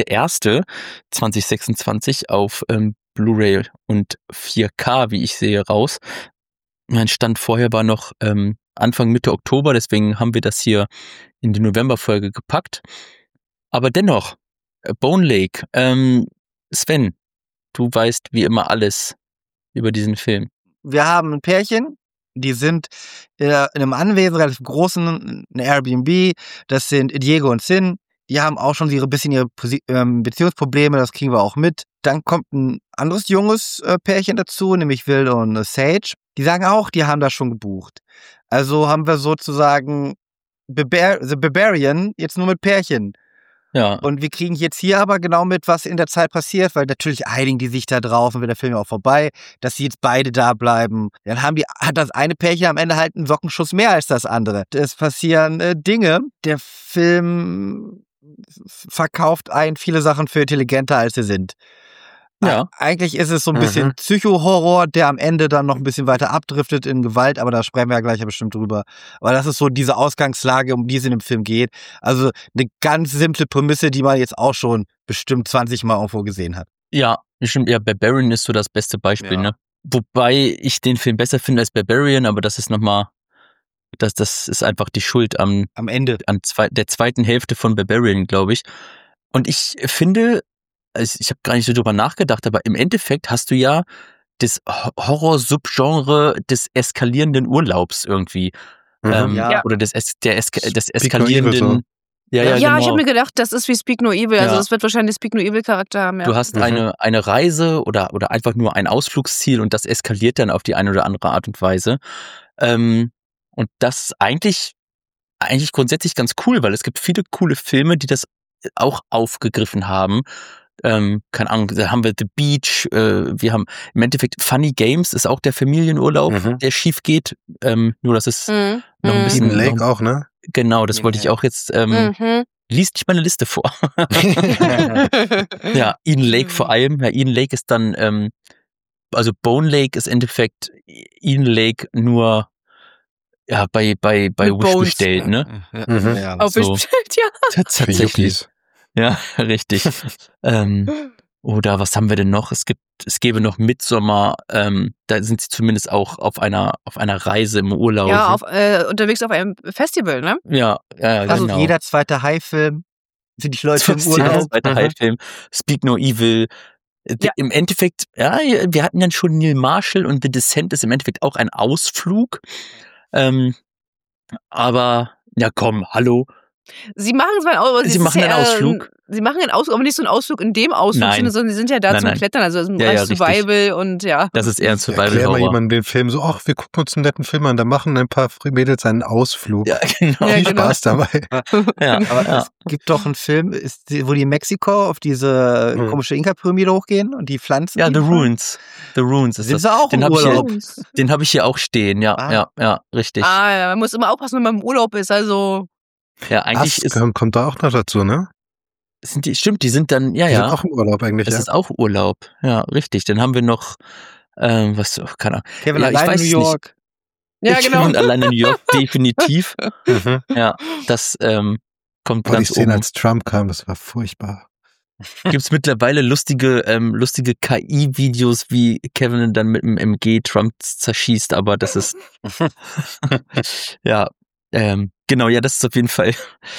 15.01.2026 auf Blu-ray und 4K, wie ich sehe, raus. Mein Stand vorher war noch Anfang Mitte Oktober, deswegen haben wir das hier in die Novemberfolge gepackt. Aber dennoch, Bone Lake, Sven, du weißt wie immer alles über diesen Film. Wir haben ein Pärchen, die sind in einem Anwesen, relativ großen, ein Airbnb. Das sind Diego und Sin. Die haben auch schon ihre Beziehungsprobleme, das kriegen wir auch mit. Dann kommt ein anderes junges Pärchen dazu, nämlich Will und Sage. Die sagen auch, die haben das schon gebucht. Also haben wir sozusagen The Barbarian jetzt nur mit Pärchen. Ja. Und wir kriegen jetzt hier aber genau mit, was in der Zeit passiert, weil natürlich einigen die sich da drauf und wird der Film ja auch vorbei, dass sie jetzt beide da bleiben. Dann hat das eine Pärchen am Ende halt einen Sockenschuss mehr als das andere. Es passieren Dinge. Der Film verkauft einen viele Sachen für intelligenter, als sie sind. Ja. Eigentlich ist es so ein bisschen Psycho-Horror, der am Ende dann noch ein bisschen weiter abdriftet in Gewalt, aber da sprechen wir ja gleich ja bestimmt drüber. Aber das ist so diese Ausgangslage, um die es in dem Film geht. Also eine ganz simple Prämisse, die man jetzt auch schon bestimmt 20 Mal irgendwo gesehen hat. Ja, bestimmt. Ja, Barbarian ist so das beste Beispiel, Ja. ne? Wobei ich den Film besser finde als Barbarian, aber das ist nochmal, das ist einfach die Schuld Am Ende. der zweiten Hälfte von Barbarian, glaube ich. Und ich finde, ich habe gar nicht so drüber nachgedacht, aber im Endeffekt hast du ja das Horror-Subgenre des eskalierenden Urlaubs irgendwie. Ja. Oder des Speak No Evil eskalierenden. so. Ja, Ja, genau. ich habe mir gedacht, das ist wie Speak No Evil. Also Ja. das wird wahrscheinlich Speak No Evil Charakter haben. Ja. Du hast eine Reise oder einfach nur ein Ausflugsziel und das eskaliert dann auf die eine oder andere Art und Weise. Und das ist eigentlich grundsätzlich ganz cool, weil es gibt viele coole Filme, die das auch aufgegriffen haben. Keine Ahnung, da haben wir The Beach, wir haben im Endeffekt Funny Games ist auch der Familienurlaub, der schief geht. Nur dass es noch ein bisschen Eden Lake auch, ne? Genau, das wollte ich auch jetzt. Liest nicht meine Liste vor. Ja, Eden Lake vor allem. Ja, Eden Lake ist dann, also Bone Lake ist im Endeffekt Eden Lake nur ja bei Wish Bones. bestellt, ne? Ja. Auf So. bestellt, ja. Tatsächlich. Yuppis. Ja, richtig. Oder was haben wir denn noch? Es gäbe noch Midsommar, da sind sie zumindest auch auf einer Reise im Urlaub. Ja, unterwegs auf einem Festival, ne? Ja, Also genau. jeder zweite High-Film sind die Leute im Das ist der Urlaub. zweite High-Film. Speak No Evil. Ja. Im Endeffekt, ja, wir hatten dann schon Neil Marshall und The Descent ist im Endeffekt auch ein Ausflug. Aber, ja komm, hallo. Sie machen zwar einen Ausflug. Sie machen einen Ausflug. Sie machen einen Ausflug, aber nicht so einen Ausflug in dem Ausflug, Nein. sondern sie sind ja da Nein, zum nein. Klettern, also im Ja, Bereich ja, richtig. Survival und ja. Das ist eher ein Erklär mal Survival-Horror. jemandem den Film so, ach, wir gucken uns einen netten Film an, da machen ein paar Mädels einen Ausflug. Ja, genau. Ja, Viel genau. Spaß dabei. Ja, Aber ja. es gibt doch einen Film, wo die in Mexiko auf diese komische Inka-Pyramide hochgehen und die Pflanzen. Ja, The die Ruins. The Ruins ist Sind das. sie auch Den im hab ich hier- Urlaub? Den habe ich hier auch stehen, ja, Ah. ja, richtig. Ja, man muss immer aufpassen, wenn man im Urlaub ist, also. Ja, eigentlich Kommt da auch noch dazu, ne? stimmt, die sind dann, Die sind ja, auch im Urlaub eigentlich, das ja. ist auch Urlaub. Ja, richtig. Dann haben wir noch, keine Ahnung. Kevin Ja, ich allein weiß in es New York. Ja, genau. Und allein in New York, definitiv. Mhm. Ja, das kommt Oh, die ganz Szene, oben. als Trump kam, das war furchtbar. Gibt's mittlerweile lustige KI-Videos, wie Kevin dann mit dem MG Trump zerschießt, aber das ist ja, genau, ja, das ist auf jeden Fall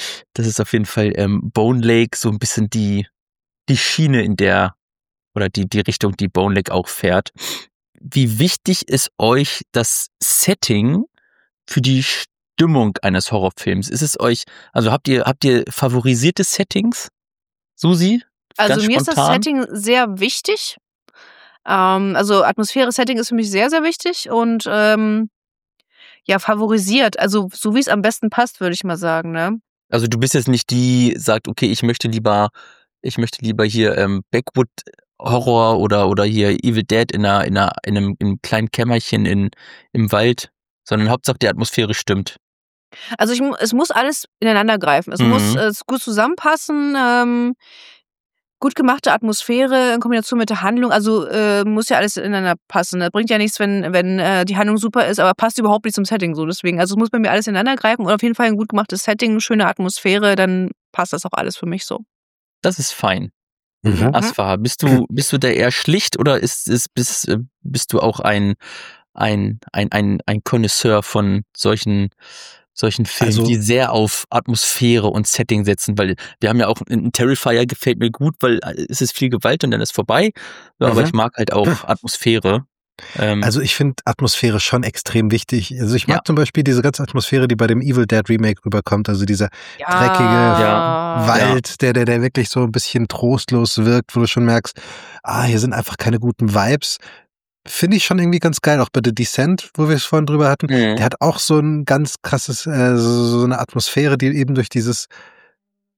Bone Lake, so ein bisschen die Schiene, in der oder die Richtung, die Bone Lake auch fährt. Wie wichtig ist euch das Setting für die Stimmung eines Horrorfilms? Ist es euch, also habt ihr favorisierte Settings? Susi? Also Ganz mir ist das spontan? Setting sehr wichtig. Also Atmosphäre-Setting ist für mich sehr, sehr wichtig und ja, favorisiert. Also so wie es am besten passt, würde ich mal sagen, ne? Also du bist jetzt nicht die, sagt, okay, ich möchte lieber hier Backwood Horror oder hier Evil Dead in einem kleinen Kämmerchen im Wald, sondern Hauptsache die Atmosphäre stimmt. Also es muss alles ineinander greifen. Es muss gut zusammenpassen. Gut gemachte Atmosphäre in Kombination mit der Handlung. Also muss ja alles ineinander passen. Das bringt ja nichts, wenn die Handlung super ist, aber passt überhaupt nicht zum Setting so. Deswegen, also es muss bei mir alles ineinander greifen und auf jeden Fall ein gut gemachtes Setting, schöne Atmosphäre, dann passt das auch alles für mich so. Das ist fein. Mhm. Asfa, bist du da eher schlicht oder bist du auch ein Connoisseur von solchen Filmen, Also- die sehr auf Atmosphäre und Setting setzen, weil wir haben ja auch ein Terrifier gefällt mir gut, weil es ist viel Gewalt und dann ist vorbei, so, aber Mhm. ich mag halt auch Atmosphäre. Also ich finde Atmosphäre schon extrem wichtig. Also ich mag Ja. zum Beispiel diese ganze Atmosphäre, die bei dem Evil Dead Remake rüberkommt. Also dieser dreckige Ja. Wald, der wirklich so ein bisschen trostlos wirkt, wo du schon merkst, hier sind einfach keine guten Vibes. Finde ich schon irgendwie ganz geil, auch bei The Descent, wo wir es vorhin drüber hatten. Mhm. Der hat auch so ein ganz krasses, so eine Atmosphäre, die eben durch dieses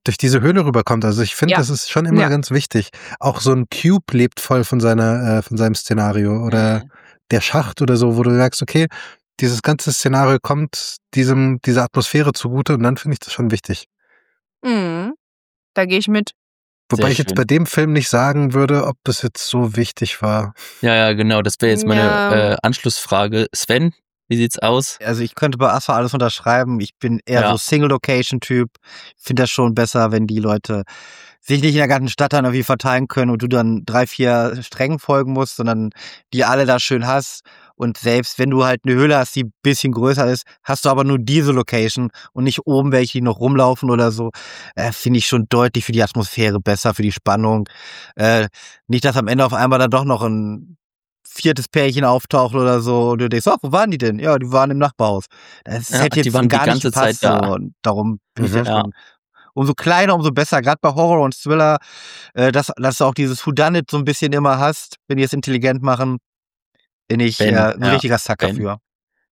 durch diese Höhle rüberkommt. Also ich finde, Ja. das ist schon immer Ja. ganz wichtig. Auch so ein Cube lebt voll von seinem Szenario oder der Schacht oder so, wo du sagst, okay, dieses ganze Szenario kommt dieser Atmosphäre zugute und dann finde ich das schon wichtig. Mhm. Da gehe ich mit. Wobei Sehr ich jetzt schön. bei dem Film nicht sagen würde, ob das jetzt so wichtig war. Ja, genau. Das wäre jetzt meine Ja. Anschlussfrage. Sven, wie sieht's aus? Also ich könnte bei Asphalt alles unterschreiben. Ich bin eher Ja. so Single-Location-Typ. Ich finde das schon besser, wenn die Leute sich nicht in der ganzen Stadt dann irgendwie verteilen können und du dann 3, 4 Strängen folgen musst, sondern die alle da schön hast. Und selbst wenn du halt eine Höhle hast, die ein bisschen größer ist, hast du aber nur diese Location und nicht oben welche, die noch rumlaufen oder so. Finde ich schon deutlich für die Atmosphäre besser, für die Spannung. Nicht, dass am Ende auf einmal dann doch noch ein 4. Pärchen auftaucht oder so und du denkst, ach, wo waren die denn? Ja, die waren im Nachbarhaus. Das Ja, hätte die jetzt waren die gar nicht ganze Zeit gepasst. da. So. Und darum bin ich Mhm. ja schon umso kleiner, umso besser. Gerade bei Horror und Thriller, dass du auch dieses Whodunit so ein bisschen immer hast, wenn die es intelligent machen, bin ich Ben, ein ja, richtiger Sucker Ben. für.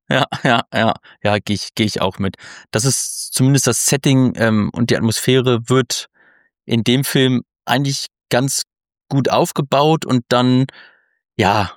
Ja, geh ich auch mit. Das ist zumindest das Setting und die Atmosphäre wird in dem Film eigentlich ganz gut aufgebaut und dann, ja,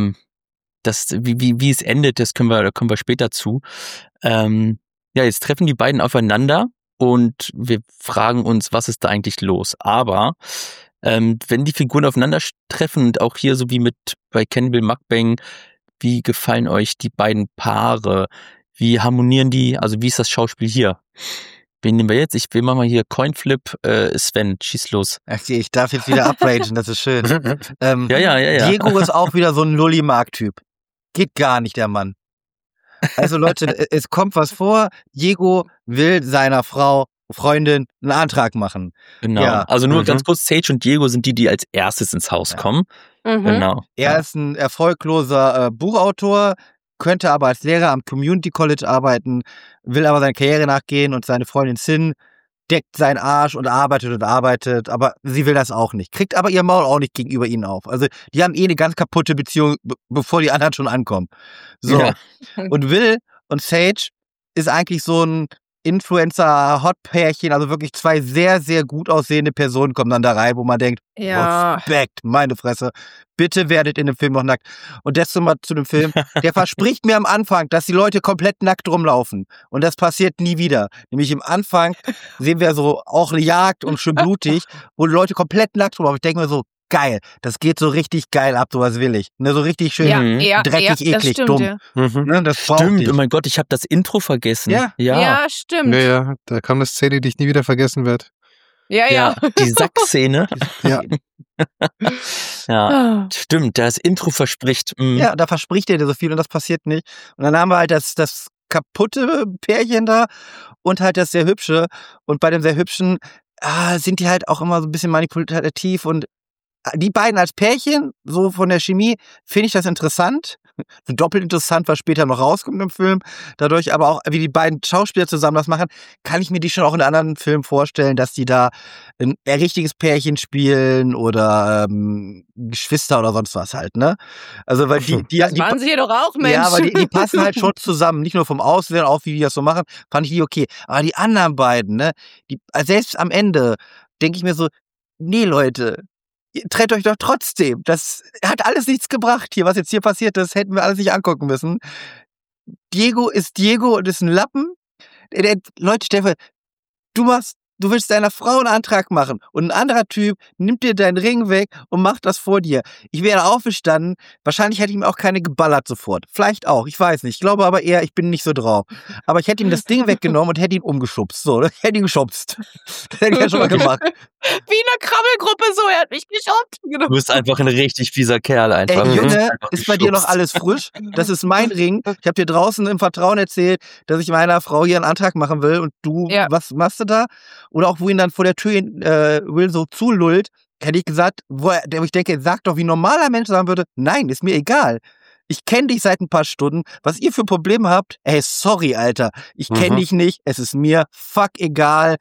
wie es endet, da kommen wir später zu. Ja, jetzt treffen die beiden aufeinander und wir fragen uns, was ist da eigentlich los? Aber wenn die Figuren aufeinander treffen und auch hier so wie bei Cannibal Mukbang, wie gefallen euch die beiden Paare? Wie harmonieren die? Also wie ist das Schauspiel hier? Wen nehmen wir jetzt? Wir machen mal hier Coinflip. Sven, schieß los. Okay, ich darf jetzt wieder upragen, das ist schön. Ja. Diego ist auch wieder so ein Lulli-Mark-Typ. Geht gar nicht, der Mann. Also Leute, es kommt was vor. Diego will seiner Freundin einen Antrag machen. Genau. Ja. Also nur Mhm. ganz kurz, Sage und Diego sind die als erstes ins Haus Ja. kommen. Mhm. Genau. Er ist ein erfolgloser Buchautor, könnte aber als Lehrer am Community College arbeiten, will aber seiner Karriere nachgehen und seine Freundin Sin deckt seinen Arsch und arbeitet, aber sie will das auch nicht. Kriegt aber ihr Maul auch nicht gegenüber ihnen auf. Also die haben eine ganz kaputte Beziehung, bevor die anderen schon ankommen. So. Ja. Und Will und Sage ist eigentlich so ein Influencer-Hot-Pärchen, also wirklich 2 sehr, sehr gut aussehende Personen kommen dann da rein, wo man denkt, Ja. Respekt, meine Fresse. Bitte werdet in dem Film noch nackt. Und das mal zu dem Film. Der verspricht mir am Anfang, dass die Leute komplett nackt rumlaufen. Und das passiert nie wieder. Nämlich im Anfang sehen wir so auch eine Jagd und schön blutig, wo die Leute komplett nackt rumlaufen. Ich denke mir so, geil, das geht so richtig geil ab, sowas will ich. Ne, so richtig schön Ja, dreckig, das eklig, stimmt, dumm. ja. Mhm. Ne, das braucht Stimmt, ich. oh mein Gott, ich habe das Intro vergessen. Ja. Ja, stimmt. Ja, da kam eine Szene, die ich nie wieder vergessen werde. Ja. Die Sackszene. Ja. Ja, Ah. stimmt, das Intro verspricht. Ja, da verspricht er dir so viel und das passiert nicht. Und dann haben wir halt das kaputte Pärchen da und halt das sehr hübsche. Und bei dem sehr hübschen sind die halt auch immer so ein bisschen manipulativ und die beiden als Pärchen, so von der Chemie, finde ich das interessant. Doppelt interessant, was später noch rauskommt im Film. Dadurch aber auch, wie die beiden Schauspieler zusammen das machen, kann ich mir die schon auch in anderen Filmen vorstellen, dass die da ein richtiges Pärchen spielen oder Geschwister oder sonst was halt, ne? Also, weil Das waren sie doch auch, Mensch. ja, aber die passen halt schon zusammen. Nicht nur vom Aussehen, auch wie die das so machen, fand ich die okay. Aber die anderen beiden, ne? Selbst am Ende denke ich mir so, nee, Leute, ihr trennt euch doch trotzdem. Das hat alles nichts gebracht hier. Was jetzt hier passiert ist, hätten wir alles nicht angucken müssen. Diego ist Diego und ist ein Lappen. Leute, Stefan, du willst deiner Frau einen Antrag machen und ein anderer Typ nimmt dir deinen Ring weg und macht das vor dir. Ich wäre aufgestanden, wahrscheinlich hätte ich ihm auch keine geballert sofort. Vielleicht auch, ich weiß nicht. Ich glaube aber eher, ich bin nicht so drauf. Aber ich hätte ihm das Ding weggenommen und hätte ihn umgeschubst. So, ich hätte ihn geschubst. Das hätte ich ja schon mal gemacht. Wie eine Krabbelgruppe, so, er hat mich geschubst. Genau. Du bist einfach ein richtig fieser Kerl Ey, einfach. Junge, Einfach ist bei dir noch geschubst. alles frisch? Das ist mein Ring. Ich habe dir draußen im Vertrauen erzählt, dass ich meiner Frau hier einen Antrag machen will und du, Ja. was machst du da? Oder auch, wo ihn dann vor der Tür Will so zulullt, hätte ich gesagt, wo ich denke, sag doch, wie ein normaler Mensch sagen würde, nein, ist mir egal. Ich kenne dich seit ein paar Stunden. Was ihr für Probleme habt, ey, sorry, Alter. Ich kenne dich nicht. Es ist mir fuck egal.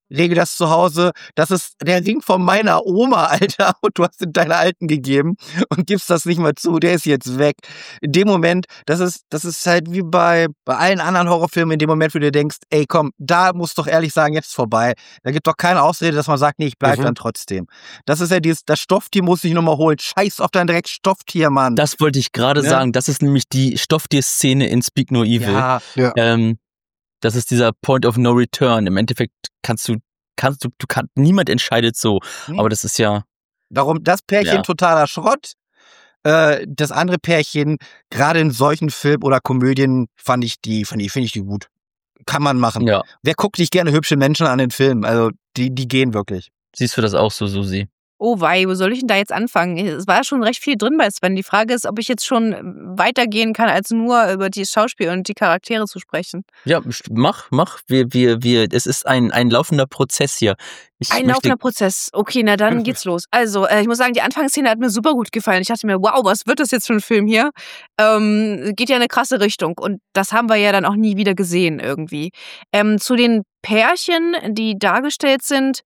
regel das zu Hause. Das ist der Ring von meiner Oma, Alter. Und du hast ihn deiner Alten gegeben und gibst das nicht mal zu. Der ist jetzt weg. In dem Moment, das ist halt wie bei allen anderen Horrorfilmen, in dem Moment, wo du dir denkst, ey, komm, da musst du doch ehrlich sagen, jetzt ist vorbei. Da gibt doch keine Ausrede, dass man sagt, nee, ich bleib dann trotzdem. Das ist ja das Stofftier muss ich nochmal holen. Scheiß auf dein Dreckstofftier, Mann. Das wollte ich gerade sagen. Das ist nämlich die Stofftier-Szene in Speak No Evil. Ja. Das ist dieser Point of No Return. Im Endeffekt niemand entscheidet so. Aber das ist ja. Darum, das Pärchen totaler Schrott. Das andere Pärchen, gerade in solchen Filmen oder Komödien, finde ich die gut. Kann man machen. Ja. Wer guckt nicht gerne hübsche Menschen an den Filmen? Also, die gehen wirklich. Siehst du das auch so, Susi? Oh wei, wo soll ich denn da jetzt anfangen? Es war schon recht viel drin bei Sven. Die Frage ist, ob ich jetzt schon weitergehen kann, als nur über die Schauspieler und die Charaktere zu sprechen. Ja, mach. Es ist ein laufender Prozess hier. Laufender Prozess. Okay, na dann geht's los. Also, ich muss sagen, die Anfangsszene hat mir super gut gefallen. Ich dachte mir, wow, was wird das jetzt für ein Film hier? Geht ja in eine krasse Richtung. Und das haben wir ja dann auch nie wieder gesehen irgendwie. Zu den Pärchen, die dargestellt sind,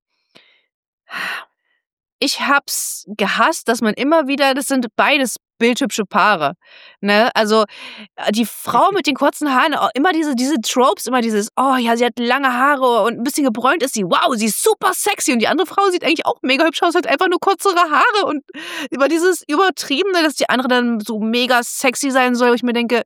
ich hab's gehasst, dass man immer wieder, das sind beides bildhübsche Paare, ne? Also die Frau mit den kurzen Haaren, immer diese Tropes, immer dieses, oh ja, sie hat lange Haare und ein bisschen gebräunt ist sie, wow, sie ist super sexy. Und die andere Frau sieht eigentlich auch mega hübsch aus, hat einfach nur kürzere Haare und über dieses Übertriebene, dass die andere dann so mega sexy sein soll, wo ich mir denke,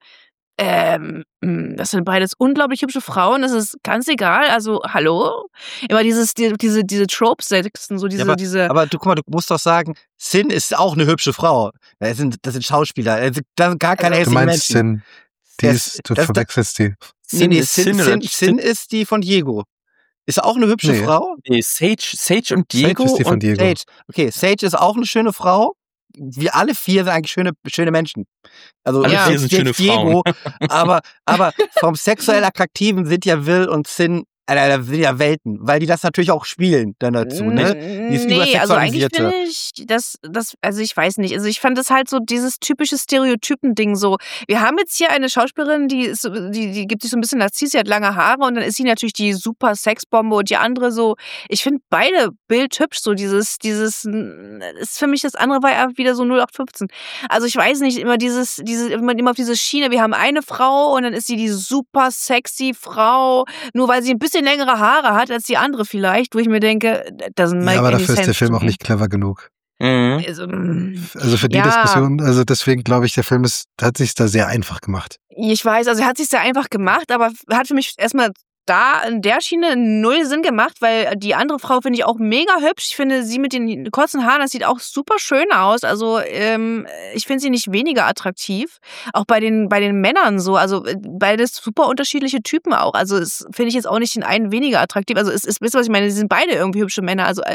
das sind beides unglaublich hübsche Frauen, das ist ganz egal, also, hallo? Immer diese Tropes, so diese. Aber guck mal, du musst doch sagen, Sin ist auch eine hübsche Frau. Das sind Schauspieler, das sind gar keine hässlichen Menschen. Du meinst Sin, du verwechselst die. Nee, Sin ist die von Diego. Ist auch eine hübsche Frau? Nee, Sage und Diego. Sage ist die von Diego. Sage. Okay, Sage ist auch eine schöne Frau. Wir alle vier sind eigentlich schöne Menschen. Also alle vier sind schöne Diego, Frauen. aber vom sexuell Attraktiven sind ja Will und Sin, da sind ja Welten, weil die das natürlich auch spielen dann dazu, ne? Nee, also eigentlich finde ich, also ich weiß nicht, also ich fand das halt so dieses typische Stereotypen-Ding so. Wir haben jetzt hier eine Schauspielerin, die gibt sich so ein bisschen Narziss, sie hat lange Haare und dann ist sie natürlich die super Sexbombe und die andere so, ich finde beide bildhübsch, so dieses, ist für mich, das andere war ja wieder so 0815. Also ich weiß nicht, immer immer auf diese Schiene, wir haben eine Frau und dann ist sie die super sexy Frau, nur weil sie ein bisschen längere Haare hat als die andere vielleicht, wo ich mir denke, doesn't make any sense. Aber dafür ist der Film auch nicht clever genug. Also für die Diskussion, also deswegen glaube ich, der Film hat sich da sehr einfach gemacht. Ich weiß, also er hat sich sehr einfach gemacht, aber hat für mich erstmal da in der Schiene null Sinn gemacht, weil die andere Frau finde ich auch mega hübsch. Ich finde sie mit den kurzen Haaren, das sieht auch super schön aus. Also ich finde sie nicht weniger attraktiv. Auch bei den Männern so. Also beides super unterschiedliche Typen auch. Also es finde ich jetzt auch nicht den einen weniger attraktiv. Also wisst ihr, was ich meine? Sie sind beide irgendwie hübsche Männer. Also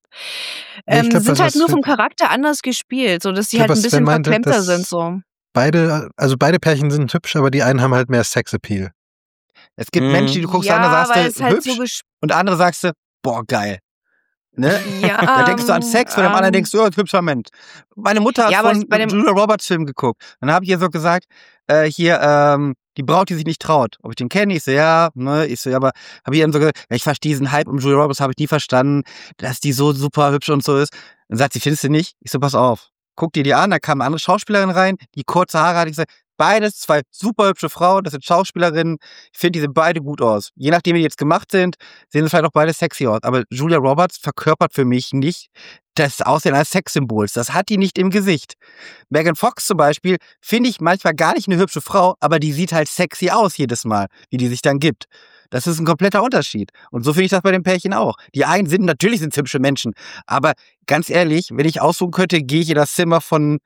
sind halt nur vom Charakter anders gespielt, so dass sie halt ein bisschen verklemmter sind. So. Beide Pärchen sind hübsch, aber die einen haben halt mehr Sexappeal. Es gibt Menschen, die du guckst an, da sagst du, halt hübsch, so und andere sagst du, boah, geil. Ne? Ja, da denkst du an Sex, von dem anderen denkst du, hübscher Mensch. Meine Mutter hat von Julia Roberts Film geguckt. Dann habe ich ihr so gesagt, die Braut, die sich nicht traut. Ob ich den kenne? Ich so, ja, ne? Ich so, ja, aber habe ich ihr so gesagt, ja, ich verstehe diesen Hype um Julia Roberts, habe ich nie verstanden, dass die so super hübsch und so ist. Dann sagt sie, findest du nicht? Ich so, pass auf. Guck dir die an, da kam eine andere Schauspielerin rein, die kurze Haare hatte. Ich gesagt, beides, zwei super hübsche Frauen, das sind Schauspielerinnen. Ich finde, die sehen beide gut aus. Je nachdem, wie die jetzt gemacht sind, sehen sie vielleicht auch beide sexy aus. Aber Julia Roberts verkörpert für mich nicht das Aussehen eines Sexsymbols. Das hat die nicht im Gesicht. Megan Fox zum Beispiel finde ich manchmal gar nicht eine hübsche Frau, aber die sieht halt sexy aus jedes Mal, wie die sich dann gibt. Das ist ein kompletter Unterschied. Und so finde ich das bei den Pärchen auch. Die einen natürlich sind hübsche Menschen. Aber ganz ehrlich, wenn ich aussuchen könnte, gehe ich in das Zimmer von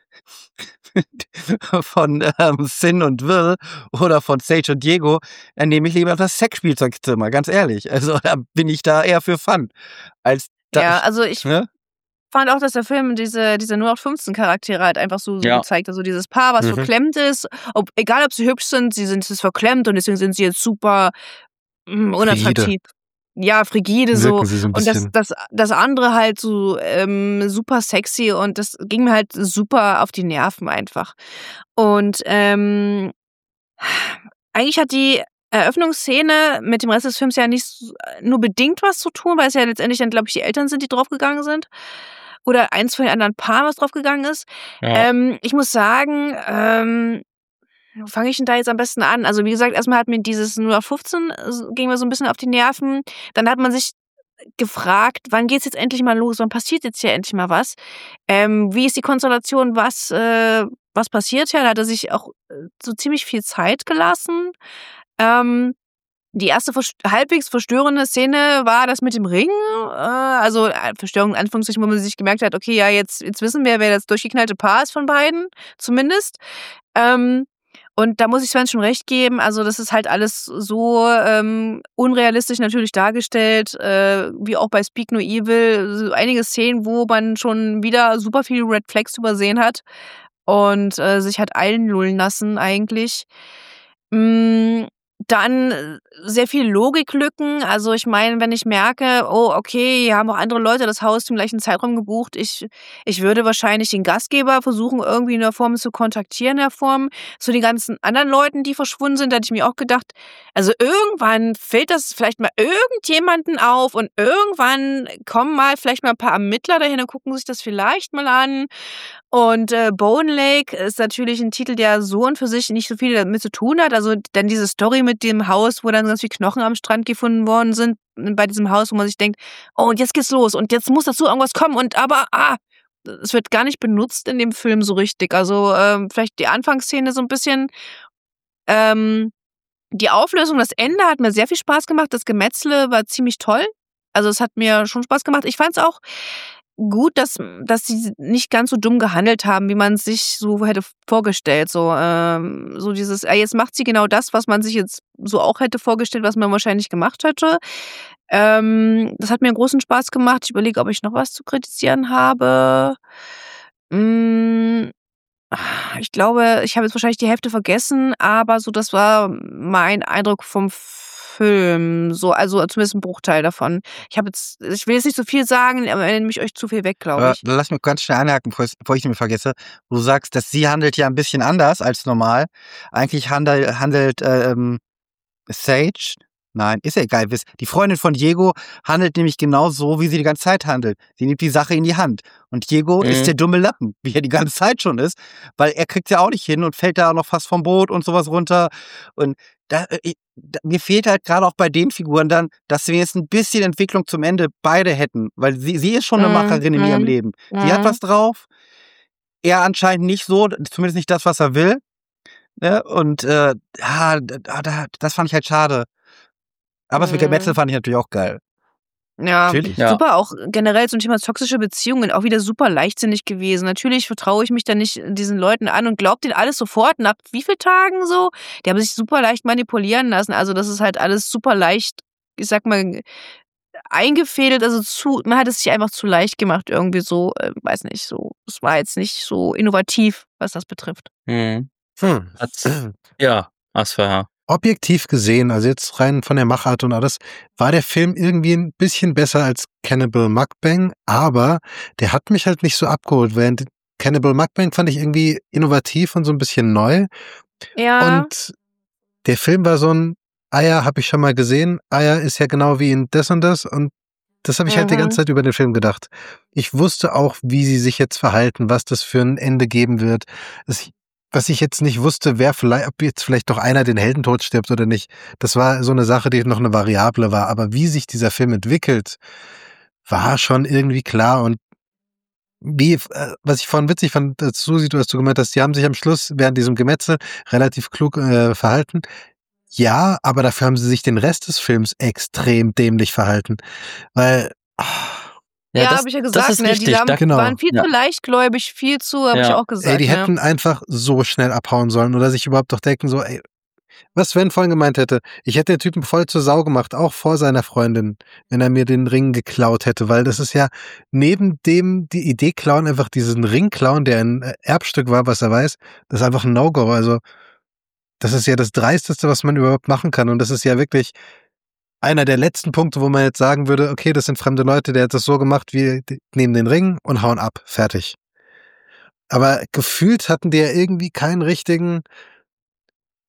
Sin und Will oder von Sage und Diego, dann nehme ich lieber das Sexspielzeugzimmer, ganz ehrlich. Also da bin ich da eher für Fun. Also ich fand auch, dass der Film diese 0815-Charaktere halt einfach so gezeigt. Also dieses Paar, was verklemmt ist, egal ob sie hübsch sind, sie sind verklemmt und deswegen sind sie jetzt super unattraktiv. Ja, frigide so. Und das andere halt so super sexy und das ging mir halt super auf die Nerven einfach. Und eigentlich hat die Eröffnungsszene mit dem Rest des Films ja nicht nur bedingt was zu tun, weil es ja letztendlich dann, glaube ich, die Eltern sind, die draufgegangen sind. Oder eins von den anderen Paaren, was draufgegangen ist. Ja. Ich muss sagen, wo fange ich denn da jetzt am besten an? Also wie gesagt, erstmal hat mir dieses 0815 ging mir so ein bisschen auf die Nerven. Dann hat man sich gefragt, wann geht's jetzt endlich mal los? Wann passiert jetzt hier endlich mal was? Wie ist die Konstellation? Was passiert hier? Da hat er sich auch so ziemlich viel Zeit gelassen. Die erste halbwegs verstörende Szene war das mit dem Ring. Also Verstörung in Anführungszeichen, wo man sich gemerkt hat, okay, ja, jetzt wissen wir, wer das durchgeknallte Paar ist von beiden, zumindest. Und da muss ich Sven schon recht geben, also das ist halt alles so unrealistisch natürlich dargestellt, wie auch bei Speak No Evil, so einige Szenen, wo man schon wieder super viele Red Flags übersehen hat und sich hat einlullen lassen eigentlich. Dann sehr viel Logiklücken. Also ich meine, wenn ich merke, oh, okay, hier haben auch andere Leute das Haus zum gleichen Zeitraum gebucht, ich würde wahrscheinlich den Gastgeber versuchen, irgendwie in der Form zu kontaktieren, in der Form. Zu den ganzen anderen Leuten, die verschwunden sind, da hatte ich mir auch gedacht, also irgendwann fällt das vielleicht mal irgendjemanden auf und irgendwann kommen mal vielleicht mal ein paar Ermittler dahin und gucken sich das vielleicht mal an. Und Bone Lake ist natürlich ein Titel, der so und für sich nicht so viel damit zu tun hat. Also dann diese Story mit dem Haus, wo dann ganz viele Knochen am Strand gefunden worden sind, bei diesem Haus, wo man sich denkt, oh, und jetzt geht's los und jetzt muss dazu irgendwas kommen und es wird gar nicht benutzt in dem Film so richtig. Also vielleicht die Anfangsszene so ein bisschen. Die Auflösung, das Ende hat mir sehr viel Spaß gemacht. Das Gemetzle war ziemlich toll. Also es hat mir schon Spaß gemacht. Ich fand es auch gut, dass sie nicht ganz so dumm gehandelt haben, wie man es sich so hätte vorgestellt. So dieses, jetzt macht sie genau das, was man sich jetzt so auch hätte vorgestellt, was man wahrscheinlich gemacht hätte. Das hat mir einen großen Spaß gemacht. Ich überlege, ob ich noch was zu kritisieren habe. Ich glaube, ich habe jetzt wahrscheinlich die Hälfte vergessen, aber so, das war mein Eindruck vom Film. So, also zumindest ein Bruchteil davon. Ich will jetzt nicht so viel sagen, aber nehme ich euch zu viel weg, glaube ich. Lass mich ganz schnell anhaken, bevor ich nicht mehr vergesse. Du sagst, dass sie handelt ja ein bisschen anders als normal. Eigentlich handelt Sage, nein, ist ja egal, die Freundin von Diego handelt nämlich genau so, wie sie die ganze Zeit handelt. Sie nimmt die Sache in die Hand. Und Diego ist der dumme Lappen, wie er die ganze Zeit schon ist, weil er kriegt ja auch nicht hin und fällt da auch noch fast vom Boot und sowas runter. Und mir fehlt halt gerade auch bei den Figuren dann, dass wir jetzt ein bisschen Entwicklung zum Ende beide hätten, weil sie ist schon eine Macherin in ihrem Leben. Sie hat was drauf, er anscheinend nicht so, zumindest nicht das, was er will. Ne? Und das fand ich halt schade. Aber das mit Gemetzel fand ich natürlich auch geil. Ja, Natürlich. super, auch generell zum Thema toxische Beziehungen auch wieder super leichtsinnig gewesen. Natürlich vertraue ich mich da nicht diesen Leuten an und glaube denen alles sofort nach wie vielen Tagen so. Die haben sich super leicht manipulieren lassen. Also das ist halt alles super leicht, ich sag mal, eingefädelt. Also man hat es sich einfach zu leicht gemacht irgendwie so, weiß nicht, so. Es war jetzt nicht so innovativ, was das betrifft. Ja, Asfer. Objektiv gesehen, also jetzt rein von der Machart und alles, war der Film irgendwie ein bisschen besser als Cannibal Mukbang, aber der hat mich halt nicht so abgeholt, während Cannibal Mukbang fand ich irgendwie innovativ und so ein bisschen neu. Ja. Und der Film war so ein, ja, habe ich schon mal gesehen, ja, ist ja genau wie in das und das und das habe ich halt die ganze Zeit über den Film gedacht. Ich wusste auch, wie sie sich jetzt verhalten, was das für ein Ende geben wird. Was ich jetzt nicht wusste, ob jetzt vielleicht doch einer den Heldentod stirbt oder nicht. Das war so eine Sache, die noch eine Variable war. Aber wie sich dieser Film entwickelt, war schon irgendwie klar. Und was ich vorhin witzig fand, Susi, du hast so gemeint, dass die haben sich am Schluss während diesem Gemetzel relativ klug verhalten. Ja, aber dafür haben sie sich den Rest des Films extrem dämlich verhalten. Weil... Ja, habe ich ja gesagt, das ist richtig. Die waren viel zu leichtgläubig, viel zu, habe ich auch gesagt. Die hätten einfach so schnell abhauen sollen oder sich überhaupt doch denken, so, was Sven vorhin gemeint hätte, ich hätte den Typen voll zur Sau gemacht, auch vor seiner Freundin, wenn er mir den Ring geklaut hätte, weil das ist ja neben dem die Idee klauen, einfach diesen Ring klauen, der ein Erbstück war, was er weiß, das ist einfach ein No-Go, also das ist ja das Dreisteste, was man überhaupt machen kann und das ist ja wirklich einer der letzten Punkte, wo man jetzt sagen würde, okay, das sind fremde Leute, der hat das so gemacht, wir nehmen den Ring und hauen ab, fertig. Aber gefühlt hatten die ja irgendwie keinen richtigen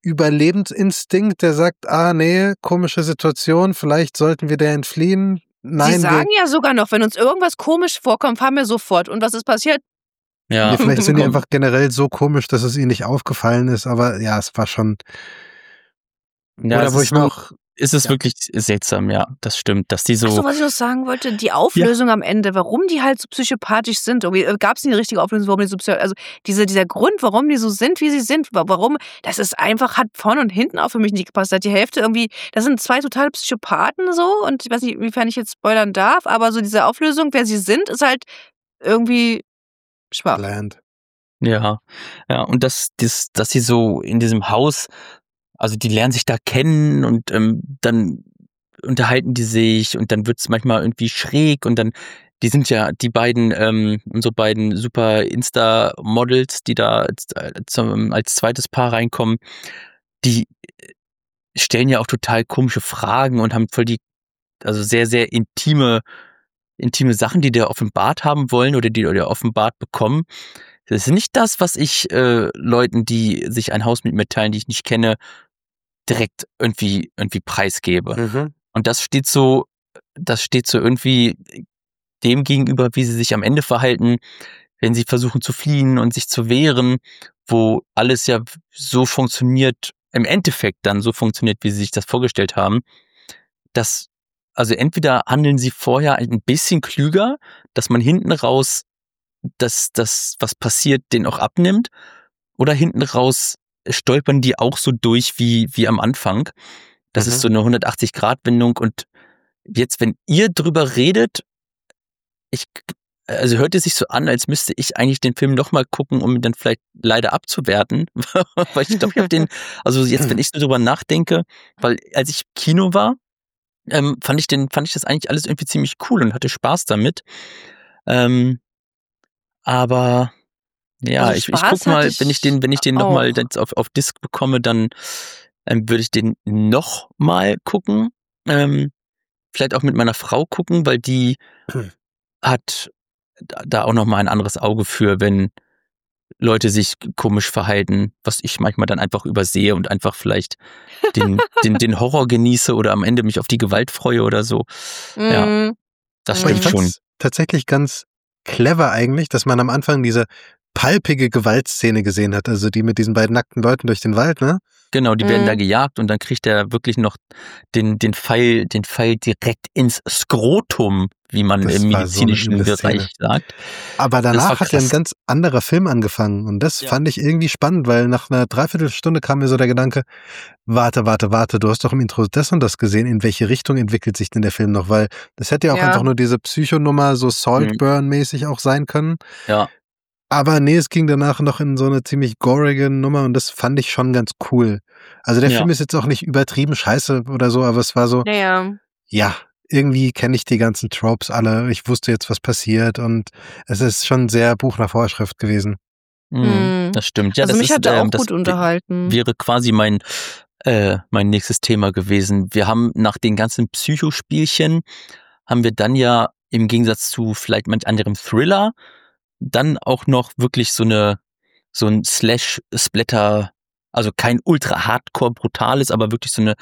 Überlebensinstinkt, der sagt, nee, komische Situation, vielleicht sollten wir der entfliehen. Nein, Sie sagen ja sogar noch, wenn uns irgendwas komisch vorkommt, fahren wir sofort. Und was ist passiert? Ja, vielleicht sind die einfach generell so komisch, dass es ihnen nicht aufgefallen ist, aber ja, es war schon. ja, Oder es wo ist ich mir so, auch. ist es Ja. wirklich seltsam, ja, das stimmt, dass die Ach so, so, was ich noch sagen wollte, die Auflösung am Ende, warum die halt so psychopathisch sind. Gab es nie eine richtige Auflösung, warum die so also dieser Grund, warum die so sind, wie sie sind, warum, das ist einfach, hat vorne und hinten auch für mich nicht gepasst. Die Hälfte irgendwie, das sind zwei totale Psychopathen so und ich weiß nicht, inwiefern ich jetzt spoilern darf, aber so diese Auflösung, wer sie sind, ist halt irgendwie schwach. Bland. ja, und dass sie so in diesem Haus, also die lernen sich da kennen und dann unterhalten die sich und dann wird's manchmal irgendwie schräg und dann, die sind ja die beiden, unsere beiden super Insta-Models, die da als zweites Paar reinkommen, die stellen ja auch total komische Fragen und haben voll also sehr, sehr intime Sachen, die die offenbart haben wollen oder die offenbart bekommen. Das ist nicht das, was ich Leuten, die sich ein Haus mit mir teilen, die ich nicht kenne, direkt irgendwie preisgebe. Mhm. Und das steht so irgendwie dem gegenüber, wie sie sich am Ende verhalten, wenn sie versuchen zu fliehen und sich zu wehren, wo alles ja so funktioniert, im Endeffekt dann so funktioniert, wie sie sich das vorgestellt haben. Also entweder handeln sie vorher ein bisschen klüger, dass man hinten raus das, was passiert, den auch abnimmt, oder hinten raus stolpern die auch so durch wie am Anfang. Das ist so eine 180-Grad-Wendung und jetzt, wenn ihr drüber redet, also hört es sich so an, als müsste ich eigentlich den Film nochmal gucken, um ihn dann vielleicht leider abzuwerten. Weil ich glaube, ich habe den, also jetzt, wenn ich so drüber nachdenke, weil als ich im Kino war, fand ich das eigentlich alles irgendwie ziemlich cool und hatte Spaß damit. Aber ja, Also ich Spaß guck mal, hatte wenn ich den auch. nochmal jetzt auf Disc bekomme, dann würde ich den nochmal gucken. Vielleicht auch mit meiner Frau gucken, weil die hat da auch nochmal ein anderes Auge für, wenn Leute sich komisch verhalten, was ich manchmal dann einfach übersehe und einfach vielleicht den Horror genieße oder am Ende mich auf die Gewalt freue oder so. Ja, Mhm. das Aber ich stimmt schon. fand's tatsächlich ganz clever eigentlich, dass man am Anfang diese palpige Gewaltszene gesehen hat, also die mit diesen beiden nackten Leuten durch den Wald, ne? Genau, die werden da gejagt und dann kriegt er wirklich noch den Pfeil direkt ins Skrotum, wie man Das im war so eine medizinischen üble Szene. Bereich sagt. Aber Das war danach hat ja ein krass. ganz anderer Film angefangen und das Ja. fand ich irgendwie spannend, weil nach einer Dreiviertelstunde kam mir so der Gedanke, warte, du hast doch im Intro das und das gesehen, in welche Richtung entwickelt sich denn der Film noch, weil das hätte ja auch Ja. einfach nur diese Psychonummer so Saltburn-mäßig auch sein können. Ja, Aber nee, es ging danach noch in so eine ziemlich gorige Nummer und das fand ich schon ganz cool. Also der Ja. Film ist jetzt auch nicht übertrieben scheiße oder so, aber es war so, Naja. ja, irgendwie kenne ich die ganzen Tropes alle. Ich wusste jetzt, was passiert und es ist schon sehr Buch nach Vorschrift gewesen. das stimmt. Ja, Also das mich ist, hat er auch das gut unterhalten. wäre quasi mein nächstes Thema gewesen. Wir haben nach den ganzen Psychospielchen, haben wir dann ja im Gegensatz zu vielleicht manch anderem Thriller dann auch noch wirklich so ein Slash-Splatter, also kein ultra hardcore brutales, aber wirklich so eine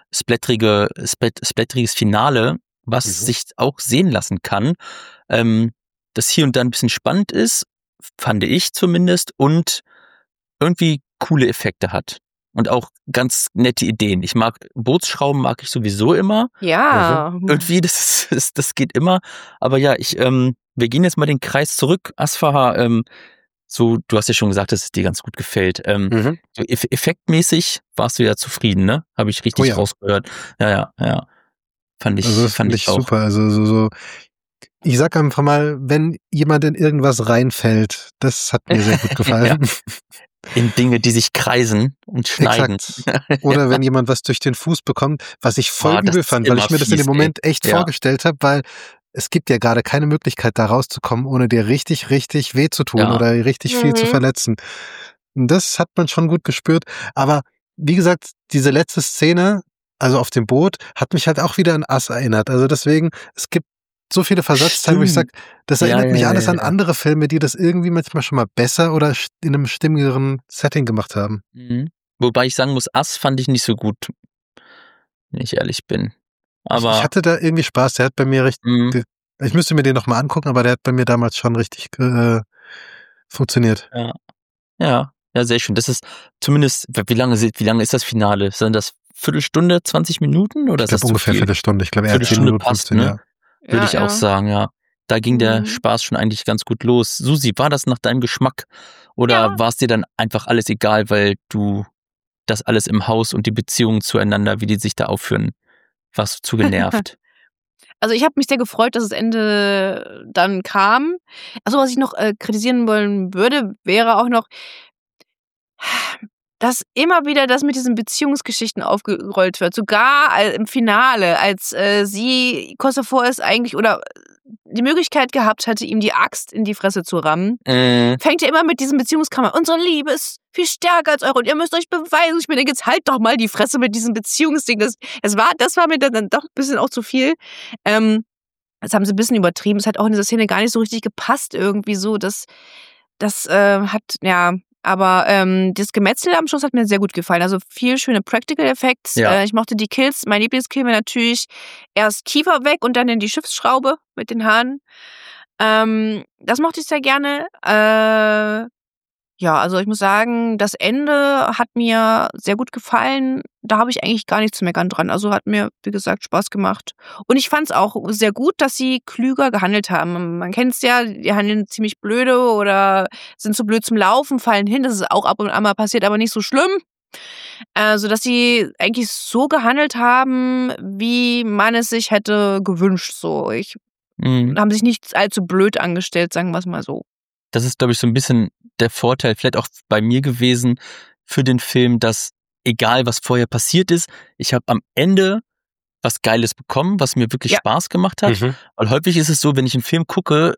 splatteriges Finale, was sich auch sehen lassen kann, das hier und da ein bisschen spannend ist, fand ich zumindest, und irgendwie coole Effekte hat. Und auch ganz nette Ideen. Ich mag Bootsschrauben, mag ich sowieso immer. Ja. Irgendwie, das geht immer. Aber ja, wir gehen jetzt mal den Kreis zurück. Asfaha, so, du hast ja schon gesagt, dass es dir ganz gut gefällt. So effektmäßig warst du ja zufrieden, ne? Habe ich richtig Oh ja. rausgehört. Ja. Fand ich, Also das fand fand ich ich auch. super. Also so, ich sag einfach mal, wenn jemand in irgendwas reinfällt, das hat mir sehr gut gefallen. In Dinge, die sich kreisen und schneiden. Exakt. Oder wenn jemand was durch den Fuß bekommt, was ich voll Das übel ist fand, weil immer ich mir das in dem fies, ey. Moment echt Ja. vorgestellt habe, weil es gibt ja gerade keine Möglichkeit, da rauszukommen, ohne dir richtig, richtig weh zu tun Ja. oder richtig viel zu verletzen. Und das hat man schon gut gespürt. Aber wie gesagt, diese letzte Szene, also auf dem Boot, hat mich halt auch wieder an Us erinnert. Also deswegen, es gibt so viele Versatzzeichen, wo ich sage, das Ja, erinnert mich ja, alles ja, an ja. andere Filme, die das irgendwie manchmal schon mal besser oder in einem stimmigeren Setting gemacht haben. Mhm. Wobei ich sagen muss, Us fand ich nicht so gut, wenn ich ehrlich bin. Aber Ich hatte da irgendwie Spaß. Der hat bei mir mh, ich müsste mir den nochmal angucken, aber der hat bei mir damals schon richtig funktioniert. ja, sehr schön. Das ist zumindest, wie lange ist das Finale? Sind das Viertelstunde, 20 Minuten oder Ich ist das glaube zu ungefähr viel? Viertelstunde. Ich glaube, er hat 10 Viertelstunde Minuten, passt, 15, ne? ja. Würde Ja, ich auch ja. sagen, ja. Da ging der Mhm. Spaß schon eigentlich ganz gut los. Susi, war das nach deinem Geschmack? Oder Ja. war es dir dann einfach alles egal, weil du das alles im Haus und die Beziehungen zueinander, wie die sich da aufführen, warst du zu genervt? Also, ich habe mich sehr gefreut, dass das Ende dann kam. Achso, was ich noch, kritisieren wollen würde, wäre auch noch, dass immer wieder das mit diesen Beziehungsgeschichten aufgerollt wird. Sogar im Finale, als sie kurz davor ist eigentlich oder die Möglichkeit gehabt hatte, ihm die Axt in die Fresse zu rammen, fängt ja immer mit diesem Beziehungskram an. Unsere Liebe ist viel stärker als eure und ihr müsst euch beweisen. Ich mir denke, jetzt halt doch mal die Fresse mit diesem Beziehungsding. Das war mir dann doch ein bisschen auch zu viel. Das haben sie ein bisschen übertrieben. Es hat auch in dieser Szene gar nicht so richtig gepasst irgendwie so. Das hat, ja, aber das Gemetzel am Schluss hat mir sehr gut gefallen. Also viel schöne Practical Effects. Ja. Ich mochte die Kills. Mein Lieblingskill war natürlich erst Kiefer weg und dann in die Schiffsschraube mit den Haaren. Das mochte ich sehr gerne. Ja, also ich muss sagen, das Ende hat mir sehr gut gefallen. Da habe ich eigentlich gar nichts zu meckern dran. Also hat mir, wie gesagt, Spaß gemacht. Und ich fand es auch sehr gut, dass sie klüger gehandelt haben. Man kennt es ja, die handeln ziemlich blöde oder sind zu blöd zum Laufen, fallen hin. Das ist auch ab und an mal passiert, aber nicht so schlimm. Also, dass sie eigentlich so gehandelt haben, wie man es sich hätte gewünscht. So, Mhm. haben sich nicht allzu blöd angestellt, sagen wir es mal so. Das ist, glaube ich, so ein bisschen der Vorteil, vielleicht auch bei mir gewesen für den Film, dass egal was vorher passiert ist, ich habe am Ende was Geiles bekommen, was mir wirklich Ja. Spaß gemacht hat. Mhm. Weil häufig ist es so, wenn ich einen Film gucke,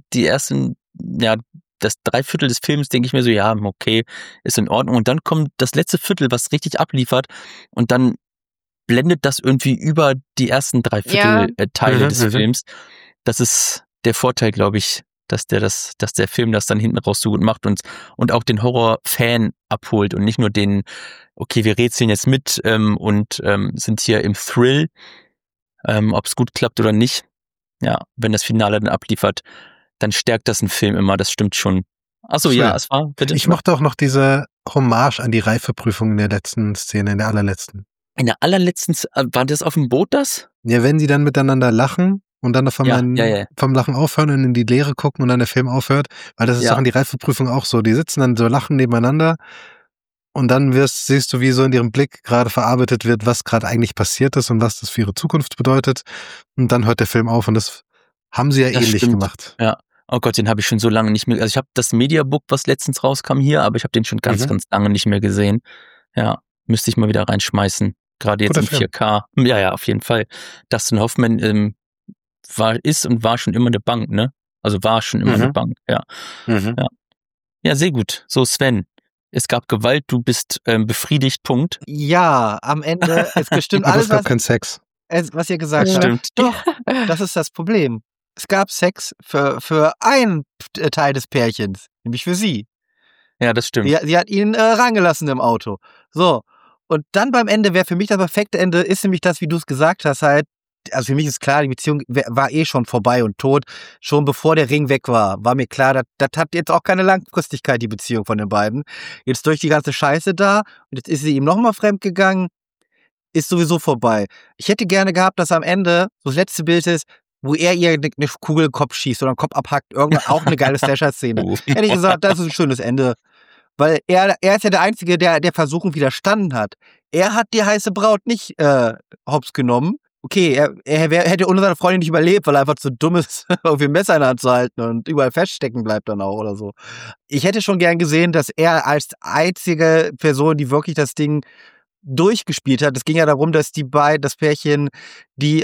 das Dreiviertel des Films denke ich mir so, ja, okay, ist in Ordnung. Und dann kommt das letzte Viertel, was richtig abliefert und dann blendet das irgendwie über die ersten Dreiviertel Teile Mhm, des mhm. Films. Das ist der Vorteil, glaube ich, dass der Film das dann hinten raus so gut macht und auch den Horror-Fan abholt und nicht nur den, okay, wir rätseln jetzt mit und sind hier im Thrill, ob es gut klappt oder nicht. Ja, wenn das Finale dann abliefert, dann stärkt das einen Film immer, das stimmt schon. Achso, ja, Schön. es war, bitte. Ich mochte auch noch diese Hommage an die Reifeprüfung in der letzten Szene, in der allerletzten. In der allerletzten, war das auf dem Boot das? Ja, wenn sie dann miteinander lachen und dann auf einmal Ja. vom Lachen aufhören und in die Leere gucken und dann der Film aufhört, weil das ist Ja. auch in die Reifeprüfung auch so. Die sitzen dann so lachen nebeneinander und dann siehst du, wie so in ihrem Blick gerade verarbeitet wird, was gerade eigentlich passiert ist und was das für ihre Zukunft bedeutet. Und dann hört der Film auf und das haben sie ja Das ähnlich stimmt. gemacht. Ja. Oh Gott, den habe ich schon so lange nicht mehr. Also ich habe das Mediabook, was letztens rauskam hier, aber ich habe den schon ganz lange nicht mehr gesehen. Ja, müsste ich mal wieder reinschmeißen. Gerade jetzt Guter in Film. 4K. Ja, auf jeden Fall. Dustin Hoffman war schon immer eine Bank, ne? Also war schon immer eine Bank, ja. Ja, sehr gut. So, Sven, es gab Gewalt, du bist befriedigt, Punkt. Ja, am Ende, es gestimmt Aber alles, es gab keinen Sex. was ihr gesagt habt. Stimmt. Doch, das ist das Problem. Es gab Sex für einen Teil des Pärchens, nämlich für sie. Ja, das stimmt. Sie hat ihn rangelassen im Auto. So. Und dann beim Ende wäre für mich das perfekte Ende, ist nämlich das, wie du es gesagt hast, halt, also für mich ist klar, die Beziehung war eh schon vorbei und tot. Schon bevor der Ring weg war mir klar, das hat jetzt auch keine Langfristigkeit, die Beziehung von den beiden. Jetzt durch die ganze Scheiße da und jetzt ist sie ihm nochmal fremdgegangen, ist sowieso vorbei. Ich hätte gerne gehabt, dass am Ende so das letzte Bild ist, wo er ihr eine Kugel im Kopf schießt oder einen Kopf abhackt. Auch eine geile Slasher-Szene. Hätte ich gesagt, das ist ein schönes Ende. Weil er ist ja der Einzige, der Versuchung widerstanden hat. Er hat die heiße Braut nicht hops genommen. Okay, er hätte ohne seine Freundin nicht überlebt, weil er einfach zu dumm ist, irgendwie ein Messer in der Hand zu halten und überall feststecken bleibt dann auch oder so. Ich hätte schon gern gesehen, dass er als einzige Person, die wirklich das Ding durchgespielt hat, es ging ja darum, dass das Pärchen, die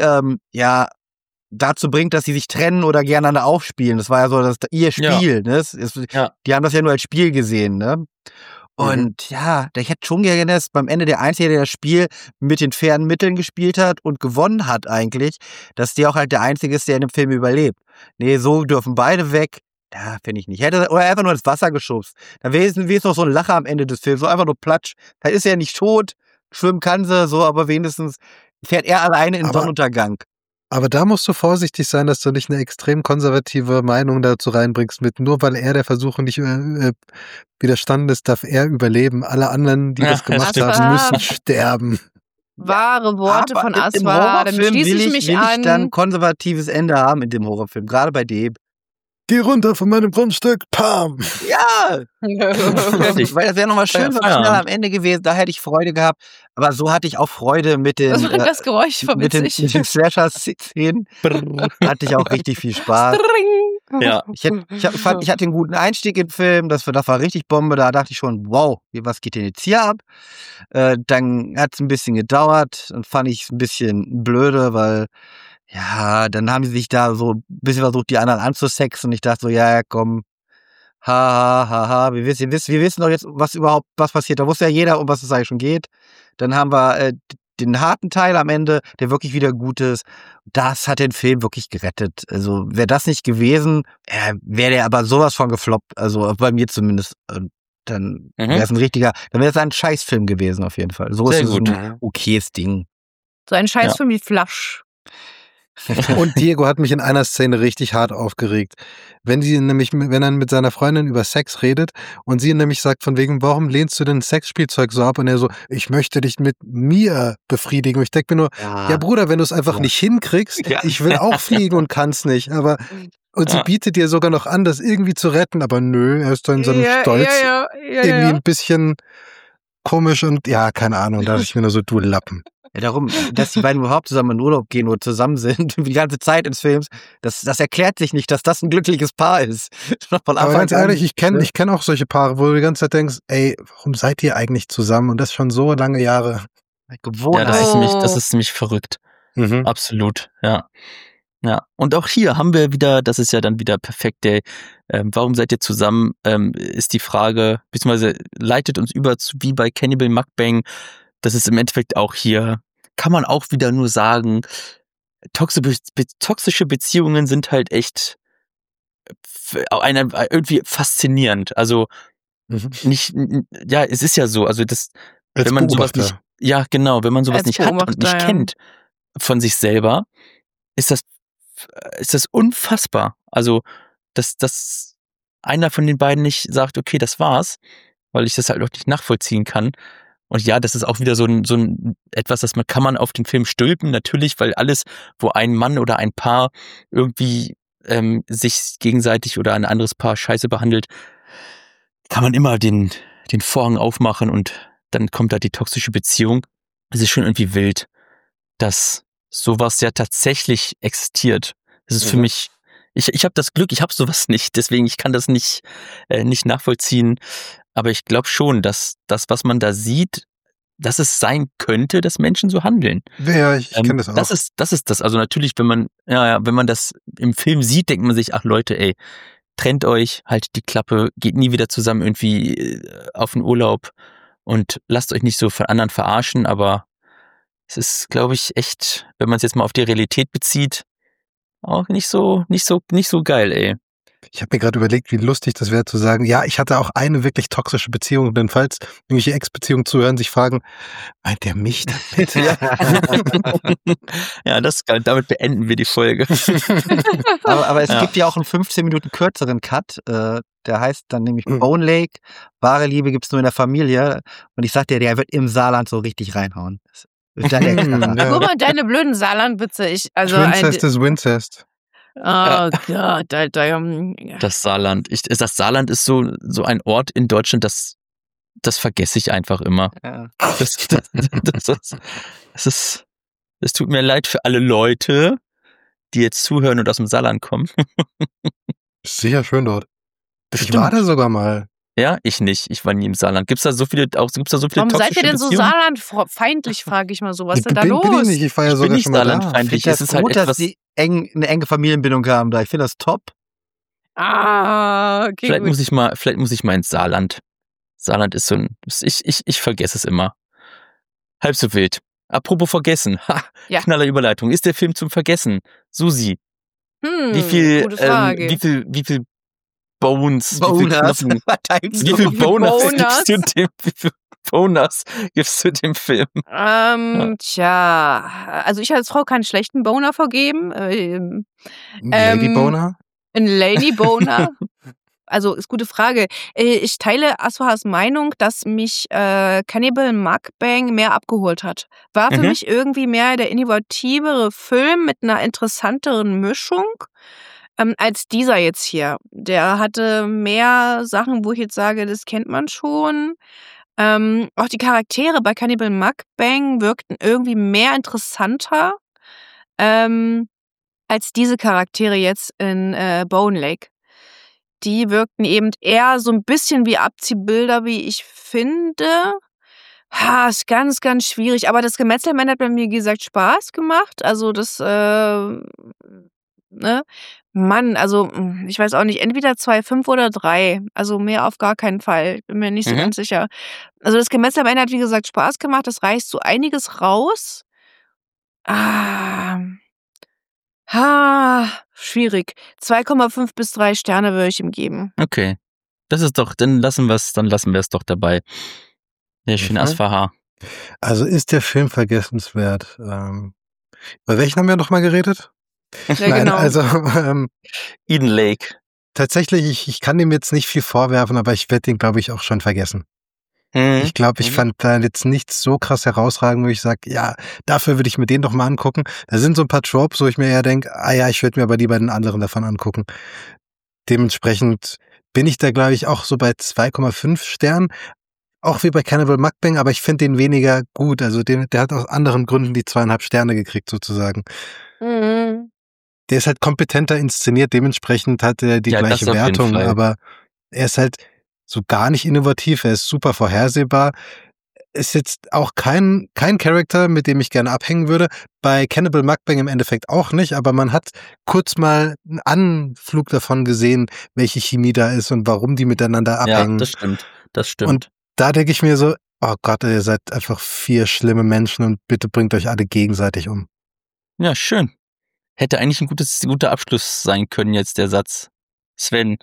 dazu bringt, dass sie sich trennen oder gegeneinander aufspielen. Das war ja so ihr Spiel. Ja. Ne? Die haben das ja nur als Spiel gesehen. Ne? Und ich hätte schon gerne, dass beim Ende der Einzige, der das Spiel mit den fairen Mitteln gespielt hat und gewonnen hat eigentlich, dass der auch halt der Einzige ist, der in dem Film überlebt. Nee, so dürfen beide weg. Ja, finde ich nicht. Oder einfach nur ins Wasser geschubst. Dann wäre es noch so ein Lacher am Ende des Films, so einfach nur Platsch. Da ist er ja nicht tot, schwimmen kann sie, so, aber wenigstens fährt er alleine in den Aber- Sonnenuntergang. Aber da musst du vorsichtig sein, dass du nicht eine extrem konservative Meinung dazu reinbringst, mit nur weil er der Versuchung nicht widerstanden ist, darf er überleben. Alle anderen, die Ja, das gemacht stimmt. haben, müssen sterben. Wahre Worte Aber von im Aswa, dann Horrorfilm schließe will ich ich mich dann an. ein konservatives Ende haben in dem Horrorfilm, gerade bei dem. Geh runter von meinem Grundstück, pam! Ja! Weil das wäre nochmal schön Feierabend. schneller am Ende gewesen, da hätte ich Freude gehabt. Aber so hatte ich auch Freude mit den, Das war das Geräusch war mit den witzig. Slasher-Szenen. Hatte ich auch richtig viel Spaß. Ja. Ich hatte einen guten Einstieg im Film, das war richtig Bombe, da dachte ich schon, wow, was geht denn jetzt hier ab? Dann hat es ein bisschen gedauert und fand ich es ein bisschen blöde, weil, ja, dann haben sie sich da so ein bisschen versucht, die anderen anzusexen und ich dachte so, ja, komm, wir wissen doch jetzt, was passiert. Da wusste ja jeder, um was es eigentlich schon geht. Dann haben wir den harten Teil am Ende, der wirklich wieder gut ist. Das hat den Film wirklich gerettet. Also wäre das nicht gewesen, wäre der aber sowas von gefloppt. Also bei mir zumindest. Dann wäre es dann wäre es ein Scheißfilm gewesen auf jeden Fall. So Sehr ist es gut. ein okayes Ding. So ein Scheißfilm wie Flash. Und Diego hat mich in einer Szene richtig hart aufgeregt. Wenn er mit seiner Freundin über Sex redet und sie nämlich sagt von wegen, warum lehnst du denn Sexspielzeug so ab? Und er so, ich möchte dich mit mir befriedigen. Und ich denke mir nur, ja Bruder, wenn du es einfach nicht hinkriegst, Ja. ich will auch fliegen und kann's nicht. Und sie bietet dir sogar noch an, das irgendwie zu retten, aber nö, er ist da in seinem Stolz irgendwie ein bisschen komisch und ja, keine Ahnung, da dachte ich mir nur so, du Lappen. Ja, darum, dass die beiden überhaupt zusammen in Urlaub gehen oder zusammen sind, die ganze Zeit ins Films, das erklärt sich nicht, dass das ein glückliches Paar ist. Von Aber Anfang ganz an. ehrlich, ich kenn auch solche Paare, wo du die ganze Zeit denkst, ey, warum seid ihr eigentlich zusammen? Und das schon so lange Jahre. Ja, Gewohnheit. das ist ziemlich verrückt. Mhm. Absolut, ja. Ja. Und auch hier haben wir wieder, das ist ja dann wieder perfekt, warum seid ihr zusammen, ist die Frage, beziehungsweise leitet uns über zu, wie bei Cannibal Mukbang. Das ist im Endeffekt auch hier, kann man auch wieder nur sagen, toxische Beziehungen sind halt echt irgendwie faszinierend. Also nicht, ja, es ist ja so, also das, Als wenn man sowas Beobachter. nicht, ja genau, wenn man sowas Als nicht hat und Beobachter, nicht ja. kennt von sich selber, ist das unfassbar. Also, dass einer von den beiden nicht sagt, okay, das war's, weil ich das halt auch nicht nachvollziehen kann. Und ja, das ist auch wieder so ein etwas, das kann man auf den Film stülpen, natürlich, weil alles, wo ein Mann oder ein Paar irgendwie sich gegenseitig oder ein anderes Paar scheiße behandelt, kann man immer den Vorhang aufmachen und dann kommt da die toxische Beziehung. Es ist schon irgendwie wild, dass sowas ja tatsächlich existiert. Das ist für mich, ich habe das Glück, ich habe sowas nicht, deswegen ich kann das nicht nachvollziehen. Aber ich glaube schon, dass das, was man da sieht, dass es sein könnte, dass Menschen so handeln. Ja, ich kenne das auch. Das ist das. Also natürlich, wenn man das im Film sieht, denkt man sich, ach Leute, ey, trennt euch, haltet die Klappe, geht nie wieder zusammen irgendwie auf den Urlaub und lasst euch nicht so von anderen verarschen, aber es ist, glaube ich, echt, wenn man es jetzt mal auf die Realität bezieht, auch nicht so geil, ey. Ich habe mir gerade überlegt, wie lustig das wäre zu sagen, ja, ich hatte auch eine wirklich toxische Beziehung, denn falls irgendwelche Ex-Beziehungen zuhören, sich fragen, meint der mich damit? Ja, damit beenden wir die Folge. Aber es Ja. gibt ja auch einen 15 Minuten kürzeren Cut, der heißt dann nämlich Mhm. Bone Lake, wahre Liebe gibt's nur in der Familie. Und ich sagte, der wird im Saarland so richtig reinhauen. Das ist dann der Knaller. Ja. Guck mal, deine blöden Saarlandwitze. Twincest ist Wincest. Oh Gott, Alter. Das Saarland. Das Saarland ist so ein Ort in Deutschland, das vergesse ich einfach immer. Ja. Es tut mir leid für alle Leute, die jetzt zuhören und aus dem Saarland kommen. Ist sicher schön dort. Ich Bestimmt. war da sogar mal. Ja, ich nicht. Ich war nie im Saarland. Gibt's da so viele Warum seid ihr denn so Beziehungen? saarlandfeindlich, frage ich mal so. Was ist denn da bin ich los? nicht, ich war ja Ich bin sogar nicht schon mal da. saarlandfeindlich. Ich finde Es das ist halt gut, dass etwas, sie eine enge Familienbindung haben da. Ich finde das top. Ah, okay, vielleicht gut. muss ich mal ins Saarland. Saarland ist so ein, ich vergesse es immer. Halb so wild. Apropos vergessen. Ha, Ja. Knaller Überleitung. Ist der Film zum Vergessen? Susi, wie viel gute Frage. Bones? Bonus. Wie viel Bonus gibst du dem Film? Tja, also ich als Frau kann schlechten Boner vergeben. Lady Boner? Ein Lady Boner. Also ist gute Frage. Ich teile Asfahas Meinung, dass mich Cannibal Mukbang mehr abgeholt hat. War für mich irgendwie mehr der innovativere Film mit einer interessanteren Mischung als dieser jetzt hier. Der hatte mehr Sachen, wo ich jetzt sage, das kennt man schon. Auch die Charaktere bei Cannibal Mukbang wirkten irgendwie mehr interessanter als diese Charaktere jetzt in Bone Lake. Die wirkten eben eher so ein bisschen wie Abziehbilder, wie ich finde. Ist ganz, ganz schwierig. Aber das Gemetzel am Ende hat bei mir, wie gesagt, Spaß gemacht. Also das, ne? Mann, also ich weiß auch nicht, entweder 2, 5 oder 3. Also mehr auf gar keinen Fall. Bin mir nicht so ganz sicher. Also das Gemetzel am Ende hat, wie gesagt, Spaß gemacht. Das reißt so einiges raus. Schwierig. 2,5 bis 3 Sterne würde ich ihm geben. Okay. Das ist doch, dann lassen wir es doch dabei. Ja, schön Asfaha. Also ist der Film vergessenswert. Über welchen haben wir nochmal geredet? Ja, Nein, genau. also Eden Lake. tatsächlich, ich kann dem jetzt nicht viel vorwerfen, aber ich werde den, glaube ich, auch schon vergessen. Ich glaube, ich fand da jetzt nichts so krass herausragend, wo ich sage, ja, dafür würde ich mir den doch mal angucken. Da sind so ein paar Tropes, wo ich mir eher denke, ich würde mir aber lieber den anderen davon angucken. Dementsprechend bin ich da, glaube ich, auch so bei 2,5 Sternen. Auch wie bei Cannibal Mukbang, aber ich finde den weniger gut. Also der hat aus anderen Gründen die 2,5 Sterne gekriegt, sozusagen. Mhm. Der ist halt kompetenter inszeniert, dementsprechend hat er die Ja, das gleiche auf jeden Wertung, Fall. aber er ist halt so gar nicht innovativ, er ist super vorhersehbar. Ist jetzt auch kein Charakter, mit dem ich gerne abhängen würde. Bei Cannibal Mukbang im Endeffekt auch nicht, aber man hat kurz mal einen Anflug davon gesehen, welche Chemie da ist und warum die miteinander abhängen. Ja, das stimmt. Und da denke ich mir so, oh Gott, ihr seid einfach 4 schlimme Menschen und bitte bringt euch alle gegenseitig um. Ja, schön. Hätte eigentlich ein guter Abschluss sein können jetzt, der Satz. Sven.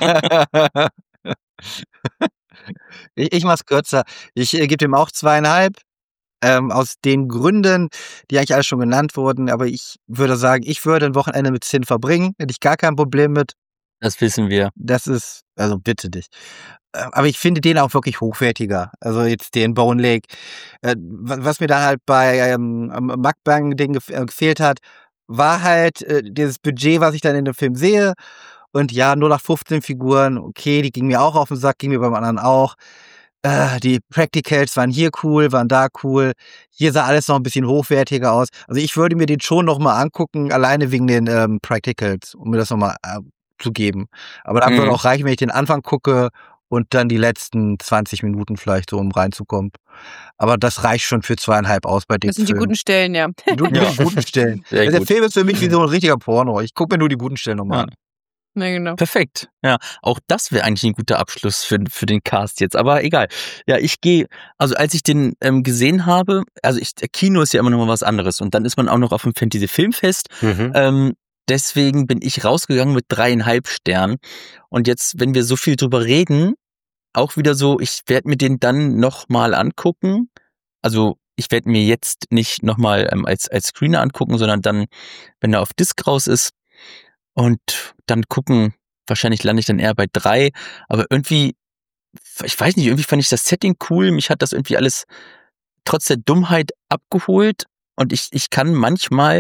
Ich mach's kürzer. Ich gebe dem auch 2,5. Aus den Gründen, die eigentlich alle schon genannt wurden. Aber ich würde sagen, ich würde ein Wochenende mit Sin verbringen. Hätte ich gar kein Problem mit. Das wissen wir. Das ist, also bitte dich. Aber ich finde den auch wirklich hochwertiger. Also jetzt den Bone Lake. Was mir da halt bei Mukbang-Ding gefehlt hat, war halt dieses Budget, was ich dann in dem Film sehe. Und ja, 0815 Figuren, okay, die gingen mir auch auf den Sack, ging mir beim anderen auch. Die Practicals waren hier cool, waren da cool. Hier sah alles noch ein bisschen hochwertiger aus. Also ich würde mir den schon nochmal angucken, alleine wegen den Practicals, um mir das nochmal zu geben. Aber dann würde auch reichen, wenn ich den Anfang gucke und dann die letzten 20 Minuten vielleicht so, um reinzukommen. Aber das reicht schon für 2,5 aus bei dem Das sind Film. die guten Stellen, ja. Die guten Stellen. Sehr Der gut. Film ist für mich wie so ein richtiger Porno. Ich gucke mir nur die guten Stellen nochmal an. Na genau. Perfekt. Ja, auch das wäre eigentlich ein guter Abschluss für den Cast jetzt, aber egal. Ja, also als ich den gesehen habe, also Kino ist ja immer noch mal was anderes und dann ist man auch noch auf dem Fantasy-Filmfest. Deswegen bin ich rausgegangen mit 3,5 Sternen. Und jetzt, wenn wir so viel drüber reden, auch wieder so, ich werde mir den dann nochmal angucken. Also ich werde mir jetzt nicht nochmal als Screener angucken, sondern dann, wenn er auf Disc raus ist. Und dann gucken, wahrscheinlich lande ich dann eher bei 3. Aber irgendwie, ich weiß nicht, irgendwie fand ich das Setting cool. Mich hat das irgendwie alles trotz der Dummheit abgeholt. Und ich kann manchmal,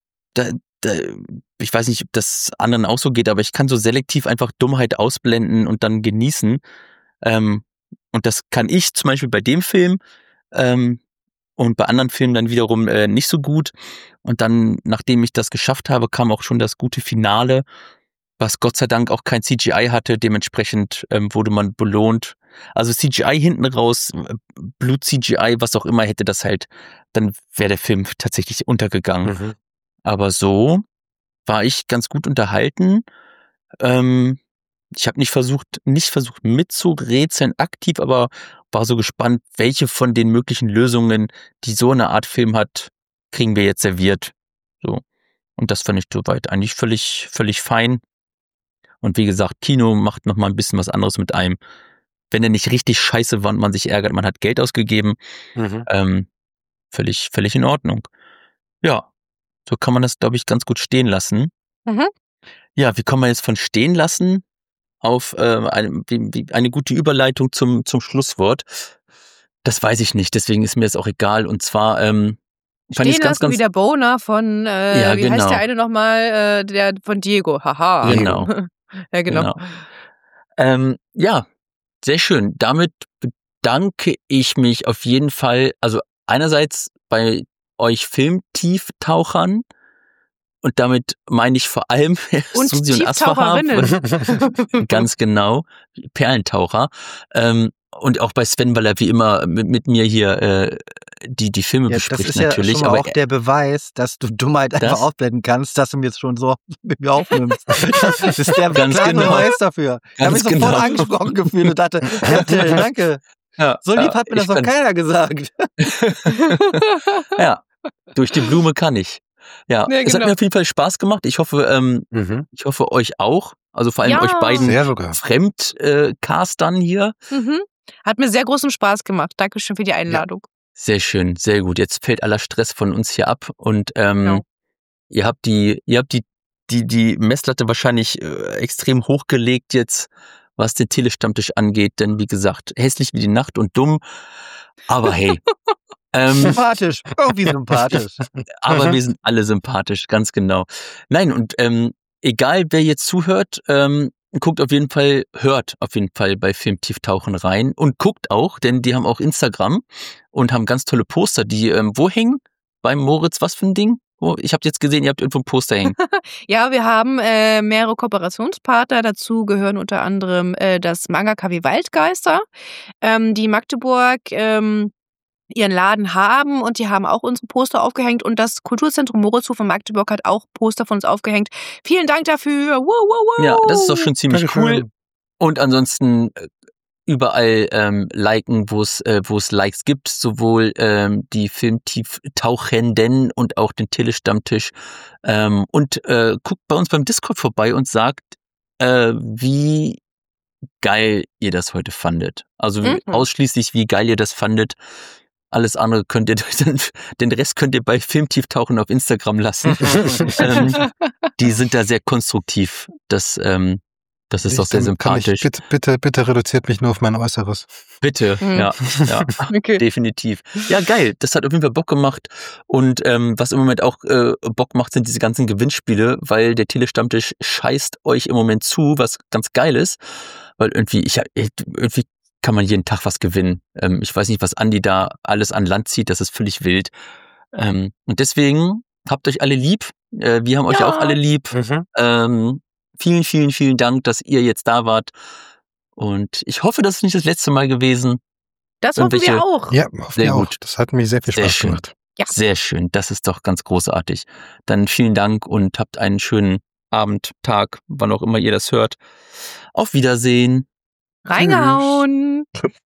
ich weiß nicht, ob das anderen auch so geht, aber ich kann so selektiv einfach Dummheit ausblenden und dann genießen. Und das kann ich zum Beispiel bei dem Film und bei anderen Filmen dann wiederum nicht so gut. Und dann, nachdem ich das geschafft habe, kam auch schon das gute Finale, was Gott sei Dank auch kein CGI hatte. Dementsprechend wurde man belohnt. Also CGI hinten raus, Blut-CGI, was auch immer, hätte das halt, dann wäre der Film tatsächlich untergegangen. Aber so war ich ganz gut unterhalten. Ich habe nicht versucht mitzurätseln aktiv, aber war so gespannt, welche von den möglichen Lösungen, die so eine Art Film hat, kriegen wir jetzt serviert. So. Und das fand ich soweit eigentlich völlig fein. Und wie gesagt, Kino macht nochmal ein bisschen was anderes mit einem. Wenn er nicht richtig scheiße war und man sich ärgert, man hat Geld ausgegeben, völlig in Ordnung. Ja, so kann man das, glaube ich, ganz gut stehen lassen. Mhm. Ja, wie kommen wir jetzt von stehen lassen auf eine gute Überleitung zum Schlusswort? Das weiß ich nicht, deswegen ist mir das auch egal. Und zwar fand ich Stehen es ganz, lassen wie der Boner von, Ja, wie heißt genau. der eine nochmal, der von Diego, haha. Genau. Ja, genau. Ja, sehr schön. Damit bedanke ich mich auf jeden Fall, also einerseits bei euch Filmtieftauchern und damit meine ich vor allem Und Susi und Tieftaucherinnen. ganz genau, Perlentaucher. Und auch bei Sven, weil er wie immer mit mir hier die Filme Ja, das bespricht ist ja natürlich. schon mal Aber auch der Beweis, dass du Dummheit einfach Das- ausblenden kannst, dass du mir jetzt schon so mit mir aufnimmst. Das ist der Ganz klare genau. Beweis dafür. Ich habe mich Ganz sofort genau. angesprochen gefühlt und dachte, ja, Till, danke. ja, So lieb hat mir das ich noch fand- keiner gesagt. Ja, durch die Blume kann ich. Ja, Ja, es hat genau. mir auf jeden Fall Spaß gemacht. Ich hoffe euch auch. Also vor allem Ja. euch beiden Sehr sogar. Fremdcastern hier. Mhm. Hat mir sehr großen Spaß gemacht. Dankeschön für die Einladung. Sehr schön, sehr gut. Jetzt fällt aller Stress von uns hier ab und Genau. ihr habt die Messlatte wahrscheinlich extrem hochgelegt jetzt, was den Telestammtisch angeht. Denn wie gesagt, hässlich wie die Nacht und dumm. Aber hey. Sympathisch. Irgendwie sympathisch. Aber wir sind alle sympathisch, ganz genau. Nein, und egal wer jetzt zuhört, hört auf jeden Fall bei Filmtieftauchen rein und guckt auch, denn die haben auch Instagram und haben ganz tolle Poster, die wo hängen? Beim Moritz, was für ein Ding? Oh, ich habe jetzt gesehen, ihr habt irgendwo ein Poster hängen. Ja, wir haben mehrere Kooperationspartner. Dazu gehören unter anderem das Mangaka wie Waldgeister, die Magdeburg ihren Laden haben und die haben auch unsere Poster aufgehängt und das Kulturzentrum Moritzhof in Magdeburg hat auch Poster von uns aufgehängt. Vielen Dank dafür. Wow, wow, wow. Ja, das ist doch schon ziemlich cool. Dankeschön. Und ansonsten überall liken, wo es Likes gibt, sowohl die Filmtieftauchenden und auch den Telestammtisch. Und guckt bei uns beim Discord vorbei und sagt, wie geil ihr das heute fandet. Also ausschließlich, wie geil ihr das fandet. Alles andere könnt ihr, den Rest könnt ihr bei Filmtieftauchen auf Instagram lassen. Die sind da sehr konstruktiv. Das ist auch sehr sympathisch. Bitte reduziert mich nur auf mein Äußeres. Bitte, ja, Okay. definitiv. Ja, geil. Das hat auf jeden Fall Bock gemacht. Und was im Moment auch Bock macht, sind diese ganzen Gewinnspiele, weil der Telestammtisch scheißt euch im Moment zu, was ganz geil ist. Weil irgendwie kann man jeden Tag was gewinnen. Ich weiß nicht, was Andi da alles an Land zieht. Das ist völlig wild. Und deswegen habt euch alle lieb. Wir haben euch Ja. auch alle lieb. Vielen, vielen, vielen Dank, dass ihr jetzt da wart. Und ich hoffe, das ist nicht das letzte Mal gewesen. Das hoffen wir Irgendwelche- auch. Ja, hoffen Sehr wir auch. gut. Das hat mir sehr viel Sehr Spaß schön. gemacht. Ja. Sehr schön. Das ist doch ganz großartig. Dann vielen Dank und habt einen schönen Abend, Tag, wann auch immer ihr das hört. Auf Wiedersehen. Reingehauen.